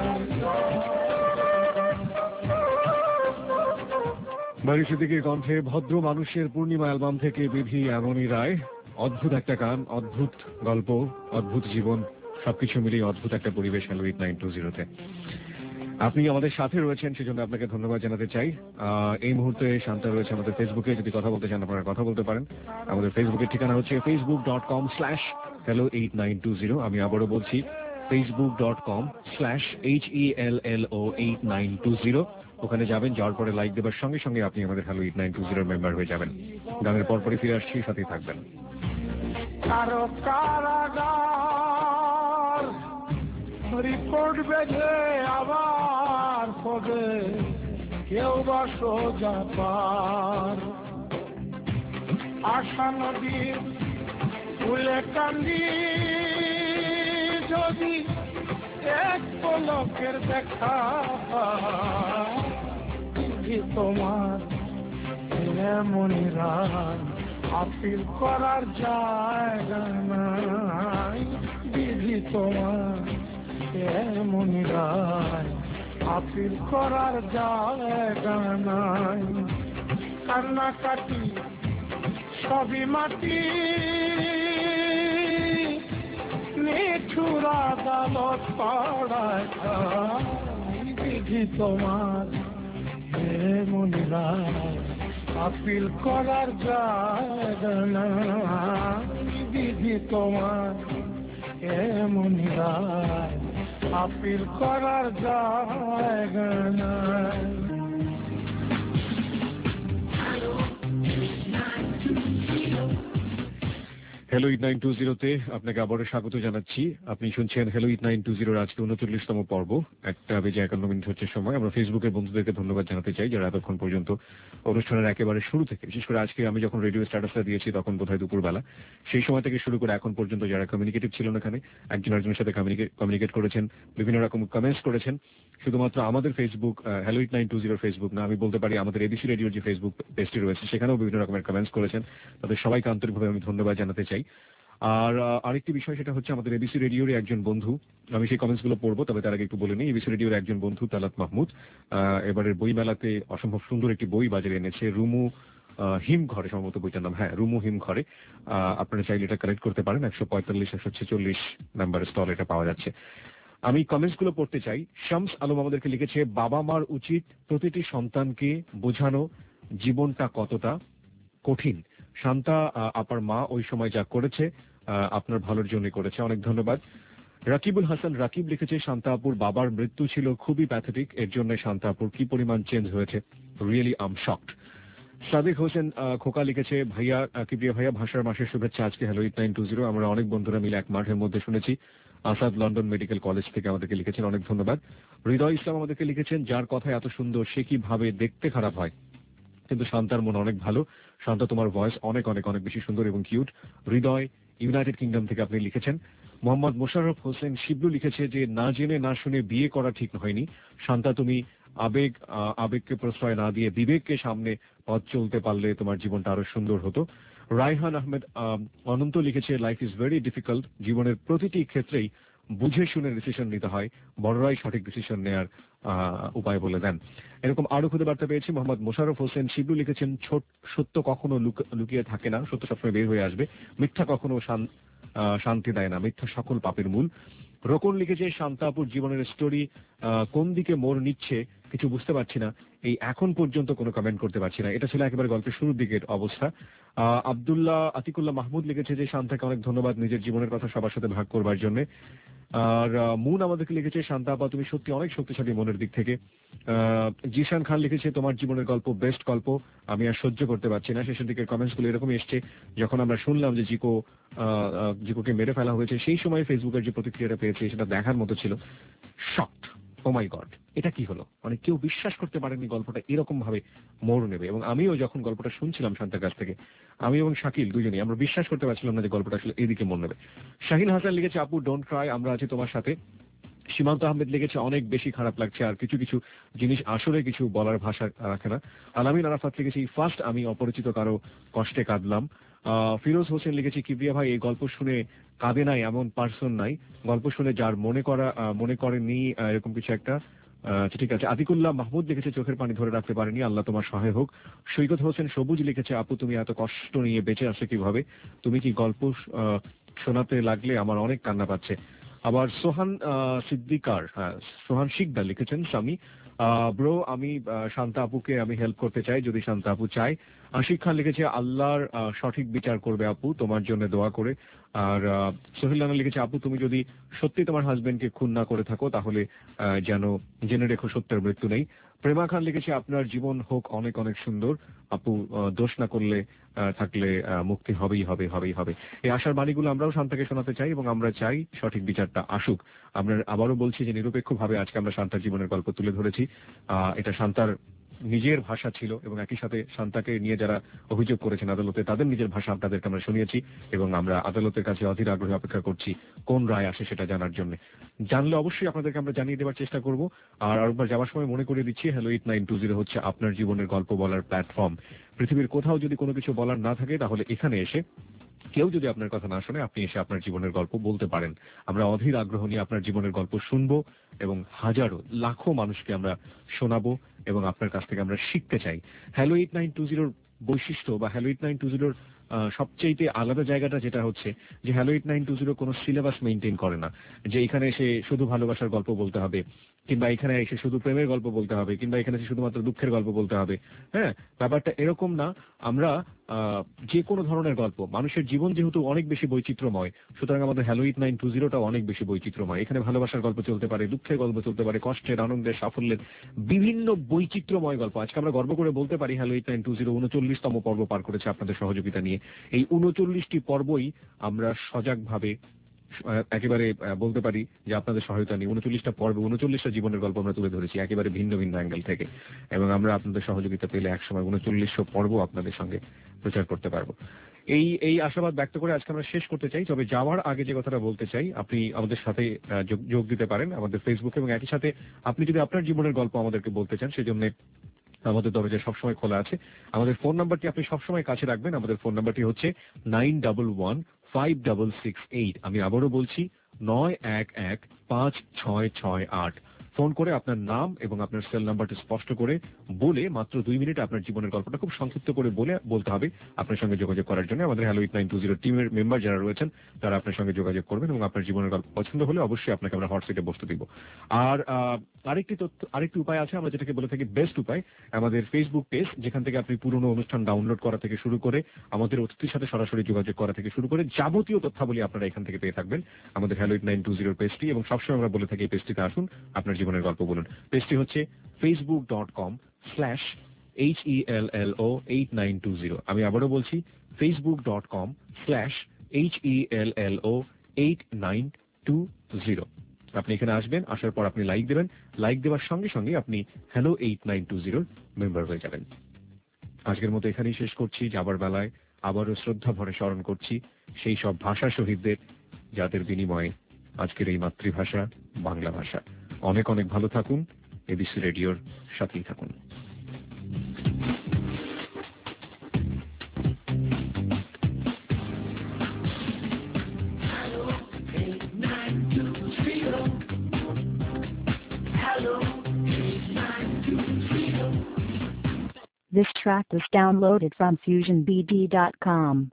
বাড়ি সিদ্দিকীর কণ্ঠে ভদ্র মানুষের পূর্ণিমা অ্যালবাম থেকে বিধি এমনই রায়। অদ্ভুত একটা গান, অদ্ভুত গল্প, অদ্ভুত জীবন, সবকিছু মিলিয়ে অদ্ভুত একটা পরিবেশ হ্যালো এইট নাইন টু জিরোতে। আপনি আমাদের সাথে রয়েছেন, সেজন্য আপনাকে ধন্যবাদ জানাতে চাই। এই মুহূর্তে শান্তা রয়েছে আমাদের ফেসবুকে, যদি কথা বলতে চান আপনারা কথা বলতে পারেন। আমাদের ফেসবুকের ঠিকানা হচ্ছে Facebook dot com slash hello eight nine two zero. আমি আবারও বলছি Facebook dot com slash H E L L O eight nine two zero. ওখানে যাবেন, যাওয়ার পরে লাইক দেবার সঙ্গে সঙ্গে আপনি আমাদের হ্যালো এইট নাইন টু জিরোর মেম্বার হয়ে যাবেন। গানের পরপরই ফিরে আসছি, সাথেই থাকবেন। কারো কারাগার রিপোর্ট বেঁধে আবার হবে কেউ বা সোজা পার আশা নদীর ফুলে কান্দি যদি এক পলকের দেখা বিধি তোমার মনিরা আপিল করার জায়গা নাই বিধি তোমার মনিরা আপিল করার জায়গা নাই কান্নাকাটি সবই মাটি নিঠুর আদালত পাড়ায় বিধি তোমার মনিরা আপিল করার জায়গা নাই বিধি তোমার মনিরা আপিল করার জায়গা নাই। হ্যালো এইট নাইন টু জিরোতে আপনাকে আবারও স্বাগত জানাচ্ছি। আপনি শুনছেন হ্যালো এইট নাইন টু জিরোর আজকে উনচল্লিশতম পর্ব। একটা বেজে একান্ন মিনিট হচ্ছে সময়। আমরা ফেসবুকের বন্ধুদেরকে ধন্যবাদ জানাতে চাই যারা এতক্ষণ পর্যন্ত অনুষ্ঠানের একেবারে শুরু থেকে, বিশেষ করে আজকে আমি যখন রেডিও স্ট্যাটাসটা দিয়েছি তখন বোধহয় দুপুরবেলা, সেই সময় থেকে শুরু করে এখন পর্যন্ত যারা কমিউনিকেটিভ ছিলেন এখানে, একজন একজনের সাথে কমিউনিকেট করেছেন, বিভিন্ন রকম কমেন্টস করেছেন। শুধুমাত্র আমাদের Facebook hello eight nine two জিরোর ফেসবুক না, আমি বলতে পারি আমাদের এবিসি রেডিওর যে ফেসবুক পেজটি রয়েছে সেখানেও বিভিন্ন রকমের কমেন্টস করেছেন। তাদের সবাইকে আন্তরিকভাবে আমি ধন্যবাদ জানাতে চাই। আর আরেকটি বিষয়, সেটা হচ্ছে আমাদের এবিসি রেডিওর একজন বন্ধু, আমি সেই কমেন্টস গুলো পড়বো, তবে তার আগে একটু বলে নিই। এবিসি রেডিওর একজন বন্ধু তালাত মাহমুদ এবারের বই মেলাতে অসম্ভব সুন্দর একটি বই বাজারে এনেছে, রুমু হিম ঘরে, সম্ভবত বইটার নাম, হ্যাঁ রুমু হিম ঘরে। আপনারা চাইলে এটা কালেক্ট করতে পারেন, একশো পঁয়তাল্লিশ একশো ছেচল্লিশ নাম্বার স্টল এটা পাওয়া যাচ্ছে। আমি কমেন্টস গুলো পড়তে চাই। শামস আলম আমাদেরকে লিখেছে, বাবা মার উচিত প্রতিটি সন্তানকে বোঝানো জীবনটা কতটা কঠিন। শান্তা আপার মা ওই সময় যা করেছে আপনার ভালোর জন্য করেছে, অনেক ধন্যবাদ। রাকিবুল হাসান রাকিব লিখেছে, শান্তা আপুর বাবার মৃত্যু ছিল খুবই প্যাথেটিক, এর জন্য শান্তা আপুর কি পরিমাণ চেঞ্জ হয়েছে, really am shocked. Sadiq Hossain Khoka লিখেছে, ভাইয়া কিপ্রিয়া ভাইয়া ভাষার মাসের শুভেচ্ছা আজকে hello eight nine two zero. আমরা অনেক বন্ধুরা মিলে এক মাঠের মধ্যে শুনেছি। আসাদ লন্ডন মেডিকেল কলেজ থেকে আমাদেরকে লিখেছেন, অনেক ধন্যবাদ। হৃদয় ইসলাম আমাদেরকে লিখেছেন, যার কথা এত সুন্দর সে কিভাবে দেখতে খারাপ হয়, কিন্তু শান্তার মন অনেক ভালো। শান্তা তোমার ভয়েস অনেক অনেক অনেক বেশি সুন্দর এবং কিউট। হৃদয় ইউনাইটেড কিংডম থেকে আপনি লিখেছেন। মোহাম্মদ মোশাররফ হোসেন শিবলু লিখেছে যে, না জেনে না শুনে বিয়ে করা ঠিক হয়নি। শান্তা তুমি আবেগ আবেগকে প্রশ্রয় না দিয়ে বিবেককে সামনে পথ চলতে পারলে তোমার জীবনটা আরো সুন্দর হতো। রায়হান আহমেদ অনন্ত লিখেছে, লাইফ ইজ ভেরি ডিফিকাল্ট, জীবনের প্রতিটি ক্ষেত্রেই বুঝে শুনে ডিসিশন নিতে হয়, বড়রাই সঠিক ডিসিশন নেয়ার উপায় বলে দেন। এরকম আরো খুদে বার্তা পেয়েছি। মোহাম্মদ মোশাররফ হোসেন শিবলু লিখেছেন, ছোট সত্য কখনো লুকিয়ে থাকে না, সত্য সবসময় বের হয়ে আসবে, মিথ্যা কখনো শান্তি দেয় না, মিথ্যা সকল পাপের মূল। রোকন লিখেছে, শান্তাপুর জীবনের স্টোরি কোন দিকে মোড় নিচ্ছে কিছু বুঝতে পারছি না, এই এখন পর্যন্ত কোনো কমেন্ট করতে পারছি না। এটা ছিল একেবারে গল্পের শুরুর দিকের অবস্থা। আব্দুল্লাহ আতিকুল্লাহ মাহমুদ লিখেছে যে, শান্তাকে অনেক ধন্যবাদ নিজের জীবনের কথা সবার সাথে ভাগ করবার জন্য। আর মুন আমাদেরকে লিখেছে, শান্তা আপা তুমি সত্যি অনেক শক্তিশালী মনের দিক থেকে। জিশান খান লিখেছে, তোমার জীবনের গল্প বেস্ট গল্প, আমি আর সহ্য করতে পারছি না। শেষের দিকের কমেন্টস গুলো এরকম এসছে, যখন আমরা শুনলাম যে জিকো জিকোকে মেরে ফেলা হয়েছে সেই সময় ফেসবুকের যে প্রতিক্রিয়াটা পেয়েছে সেটা দেখার মতো ছিল। শকড, ও মাই গড, এটা কি হলো, মানে কেউ বিশ্বাস করতে পারেনি গল্পটা এরকম ভাবে মোড় নেবে। এবং আমিও যখন গল্পটা শুনছিলাম শান্তার কাছ থেকে, আমি এবং শাকিল দুজনেই আমরা বিশ্বাস করতে পারছিলাম না যে গল্পটা আসলে এদিকে মোড় নেবে। শাহিন হাসান লিখেছে, আপু ডোন্ট ক্রাই, আমরা আছি তোমার সাথে। সীমান্ত আহমেদ লিখেছে, অনেক বেশি খারাপ লাগছে, আর কিছু কিছু জিনিস আসলে কিছু বলার ভাষা রাখে না। আলামিন আরাফাত লিখেছে, ফার্স্ট আমি অপরিচিত কারো কষ্টে কাঁদলাম। ফিরোজ হোসেন লিখেছে, কিবরিয়া ভাই এই গল্প শুনে কাঁদে নাই এমন পার্সন নাই, গল্প শুনে যার মনে করা মনে করেনি এরকম কিছু একটা। ঠিক আছে। আতিকুল্লাহ মাহমুদ লিখেছে, চোখের পানি ধরে রাখতে পারেনি, আল্লাহ তোমার সহায় হোক। সৈকত হোসেন সবুজ লিখেছে, আপু তুমি এত কষ্ট নিয়ে বেঁচে আসো কিভাবে, তুমি কি গল্প শোনাতে লাগলে আমার অনেক কান্না পাচ্ছে। আবার সোহান সিদ্দিকার, হ্যাঁ সোহান শিকদার লিখেছেন, স্বামী ব্রো আমি শান্তা আপুকে আমি হেল্প করতে চাই যদি শান্তা আপু চাই। আশিক খান লিখেছে, আল্লাহর সঠিক বিচার করবে আপু, তোমার জন্য দোয়া করে। আর সোহেল রানা লিখেছে, আপু তুমি যদি সত্যি তোমার হাজবেন্ডকে খুন না করে থাকো তাহলে যেন জেনে রেখো সত্যের মৃত্যু নেই। প্রেমা খান লিখেছে, আপনার জীবন হোক অনেক অনেক সুন্দর আপু, দোষ না করলে থাকলে মুক্তি হবেই হবে হবেই হবে। এই আশার বাণীগুলো আমরাও শান্তাকে শোনাতে চাই এবং আমরা চাই সঠিক বিচারটা আসুক। আমরা আবারও বলছি যে নিরপেক্ষভাবে আজকে আমরা শান্তার জীবনের গল্প তুলে ধরেছি। এটা শান্তার নিজের ভাষা ছিল এবং একই সাথে শান্তাকে নিয়ে যারা অভিযোগ করেছেন আদালতে তাদের নিজের ভাষা আপনাদেরকে আমরা শুনিয়েছি এবং আমরা আদালতের কাছে অধীর আগ্রহে অপেক্ষা করছি কোন রায় আসে সেটা জানার জন্য। জানলে অবশ্যই আপনাদেরকে আমরা জানিয়ে দেওয়ার চেষ্টা করব। আর আরেকবার যাওয়ার সময় মনে করিয়ে দিচ্ছি, hello eight nine two zero হচ্ছে আপনার জীবনের গল্প বলার প্ল্যাটফর্ম। পৃথিবীর কোথাও যদি কোনো কিছু বলার না থাকে তাহলে এখানে এসে কেউ যদি আপনার কথা না শোনে আপনি এসে আপনার জীবনের গল্প বলতে পারেন। আমরা অধীর আগ্রহ নিয়ে আপনার জীবনের গল্প শুনবো এবং হাজারো লাখো মানুষকে আমরা শোনাবো এবং আপনার কাছ থেকে আমরা শিখতে চাই। হ্যালো এইট নাইন টু জিরোর বৈশিষ্ট্য বা হ্যালো এইট নাইন টু জিরোর সবচেয়ে আলাদা জায়গাটা যেটা হচ্ছে যে hello eight nine two zero কোনো সিলেবাস মেনটেন করে না, যে এখানে এসে শুধু ভালোবাসার গল্প বলতে হবে কিংবা এখানে এসে শুধু প্রেমের গল্প বলতে হবে কিংবা এখানে এসে শুধুমাত্র দুঃখের গল্প বলতে হবে। হ্যাঁ, ব্যাপারটা এরকম না। আমরা যে কোনো ধরনের গল্প, মানুষের জীবন যেহেতু অনেক বেশি বৈচিত্র্যময়, সুতরাং আমাদের হ্যালো এইট নাইন টু জিরোটাও অনেক বেশি বৈচিত্র্যময়। এখানে ভালোবাসার গল্প চলতে পারে, দুঃখের গল্প চলতে পারে, কষ্টের, আনন্দের, সাফল্যের বিভিন্ন বৈচিত্র্যময় গল্প। আজকে আমরা গর্ব করে বলতে পারি hello eight nine two zero উনচল্লিশতম পর্ব পার করেছে আপনাদের সহযোগিতা নিয়ে। এই উনচল্লিশটি পর্বই আমরা সজাগভাবে একেবারে বলতে পারি যে আপনাদের সহায়তা নিয়ে উনচল্লিশটা পর্বে উনচল্লিশটা জীবনের গল্প আমরা তুলে ধরেছি একেবারে ভিন্ন ভিন্ন অ্যাঙ্গেল থেকে, এবং আমরা আপনাদের সহযোগিতা পেলে একসময় উনচল্লিশশো পর্ব আপনাদের সঙ্গে প্রচার করতে পারবো। এই এই আশাবাদ ব্যক্ত করে আজকে আমরা শেষ করতে চাই। তবে যাওয়ার আগে যে কথাটা বলতে চাই, আপনি আমাদের সাথে যোগ দিতে পারেন আমাদের ফেসবুকে, এবং একই সাথে আপনি যদি আপনার জীবনের গল্প আমাদেরকে বলতে চান সেজন্য আমাদের দরজা সবসময় খোলা আছে। আমাদের ফোন নাম্বারটি আপনি সবসময় কাছে রাখবেন। আমাদের ফোন নাম্বারটি হচ্ছে nine double one five double six eight. আমি আবারও বলছি নয় এক এক পাঁচ ছয় ছয় আট। ফোন করে আপনার নাম এবং আপনার সেল নাম্বারটি স্পষ্ট করে বলে মাত্র দুই মিনিট আপনার জীবনের গল্পটা খুব সংক্ষিপ্ত করে বলে বলতে হবে আপনার সঙ্গে যোগাযোগ করার জন্য। আমাদের hello eight nine two zero টিমের মেম্বার যারা রয়েছেন তারা আপনার সঙ্গে যোগাযোগ করবেন এবং আপনার জীবনের গল্প পছন্দ হলে অবশ্যই আপনাকে আমরা হট সিটে বসতে দিব। আর আরেকটি তথ্য আরেকটি উপায় আছে, আমরা যেটাকে বলে থাকি বেস্ট উপায়, আমাদের ফেসবুক পেজ, যেখান থেকে আপনি পুরনো অনুষ্ঠান ডাউনলোড করা থেকে শুরু করে আমাদের অতিথির সাথে সরাসরি যোগাযোগ করা থেকে শুরু করে যাবতীয় তথ্যাবলী আপনারা এখান থেকে পেয়ে থাকবেন আমাদের হ্যালো এইট নাইন টু জিরোর পেজটি। এবং সবসময় আমরা বলে থাকি এই পেজটিতে আসুন, আপনার জীবনের গল্প বলুন। পেজটি হচ্ছে Facebook dot com slash H E L L O eight nine two zero. আমি আবারও বলছি Facebook dot com slash H E L L O eight nine two zero. আপনি এখানে আসবেন, আসার পর আপনি লাইক দেবেন, লাইক দেওয়ার সঙ্গে সঙ্গে আপনি হ্যালো এইট নাইন টু জিরোর মেম্বার হয়ে যাবেন। আজকের মতো এখানেই শেষ করছি। যাবার বেলায় আবারও শ্রদ্ধা ভরে স্মরণ করছি সেই সব ভাষা শহীদদের যাদের বিনিময়ে আজকের এই মাতৃভাষা বাংলা ভাষা। অনেক অনেক ভালো থাকুন, এবিসি রেডিওর সাথেই থাকুন। This track was downloaded from fusion b d dot com.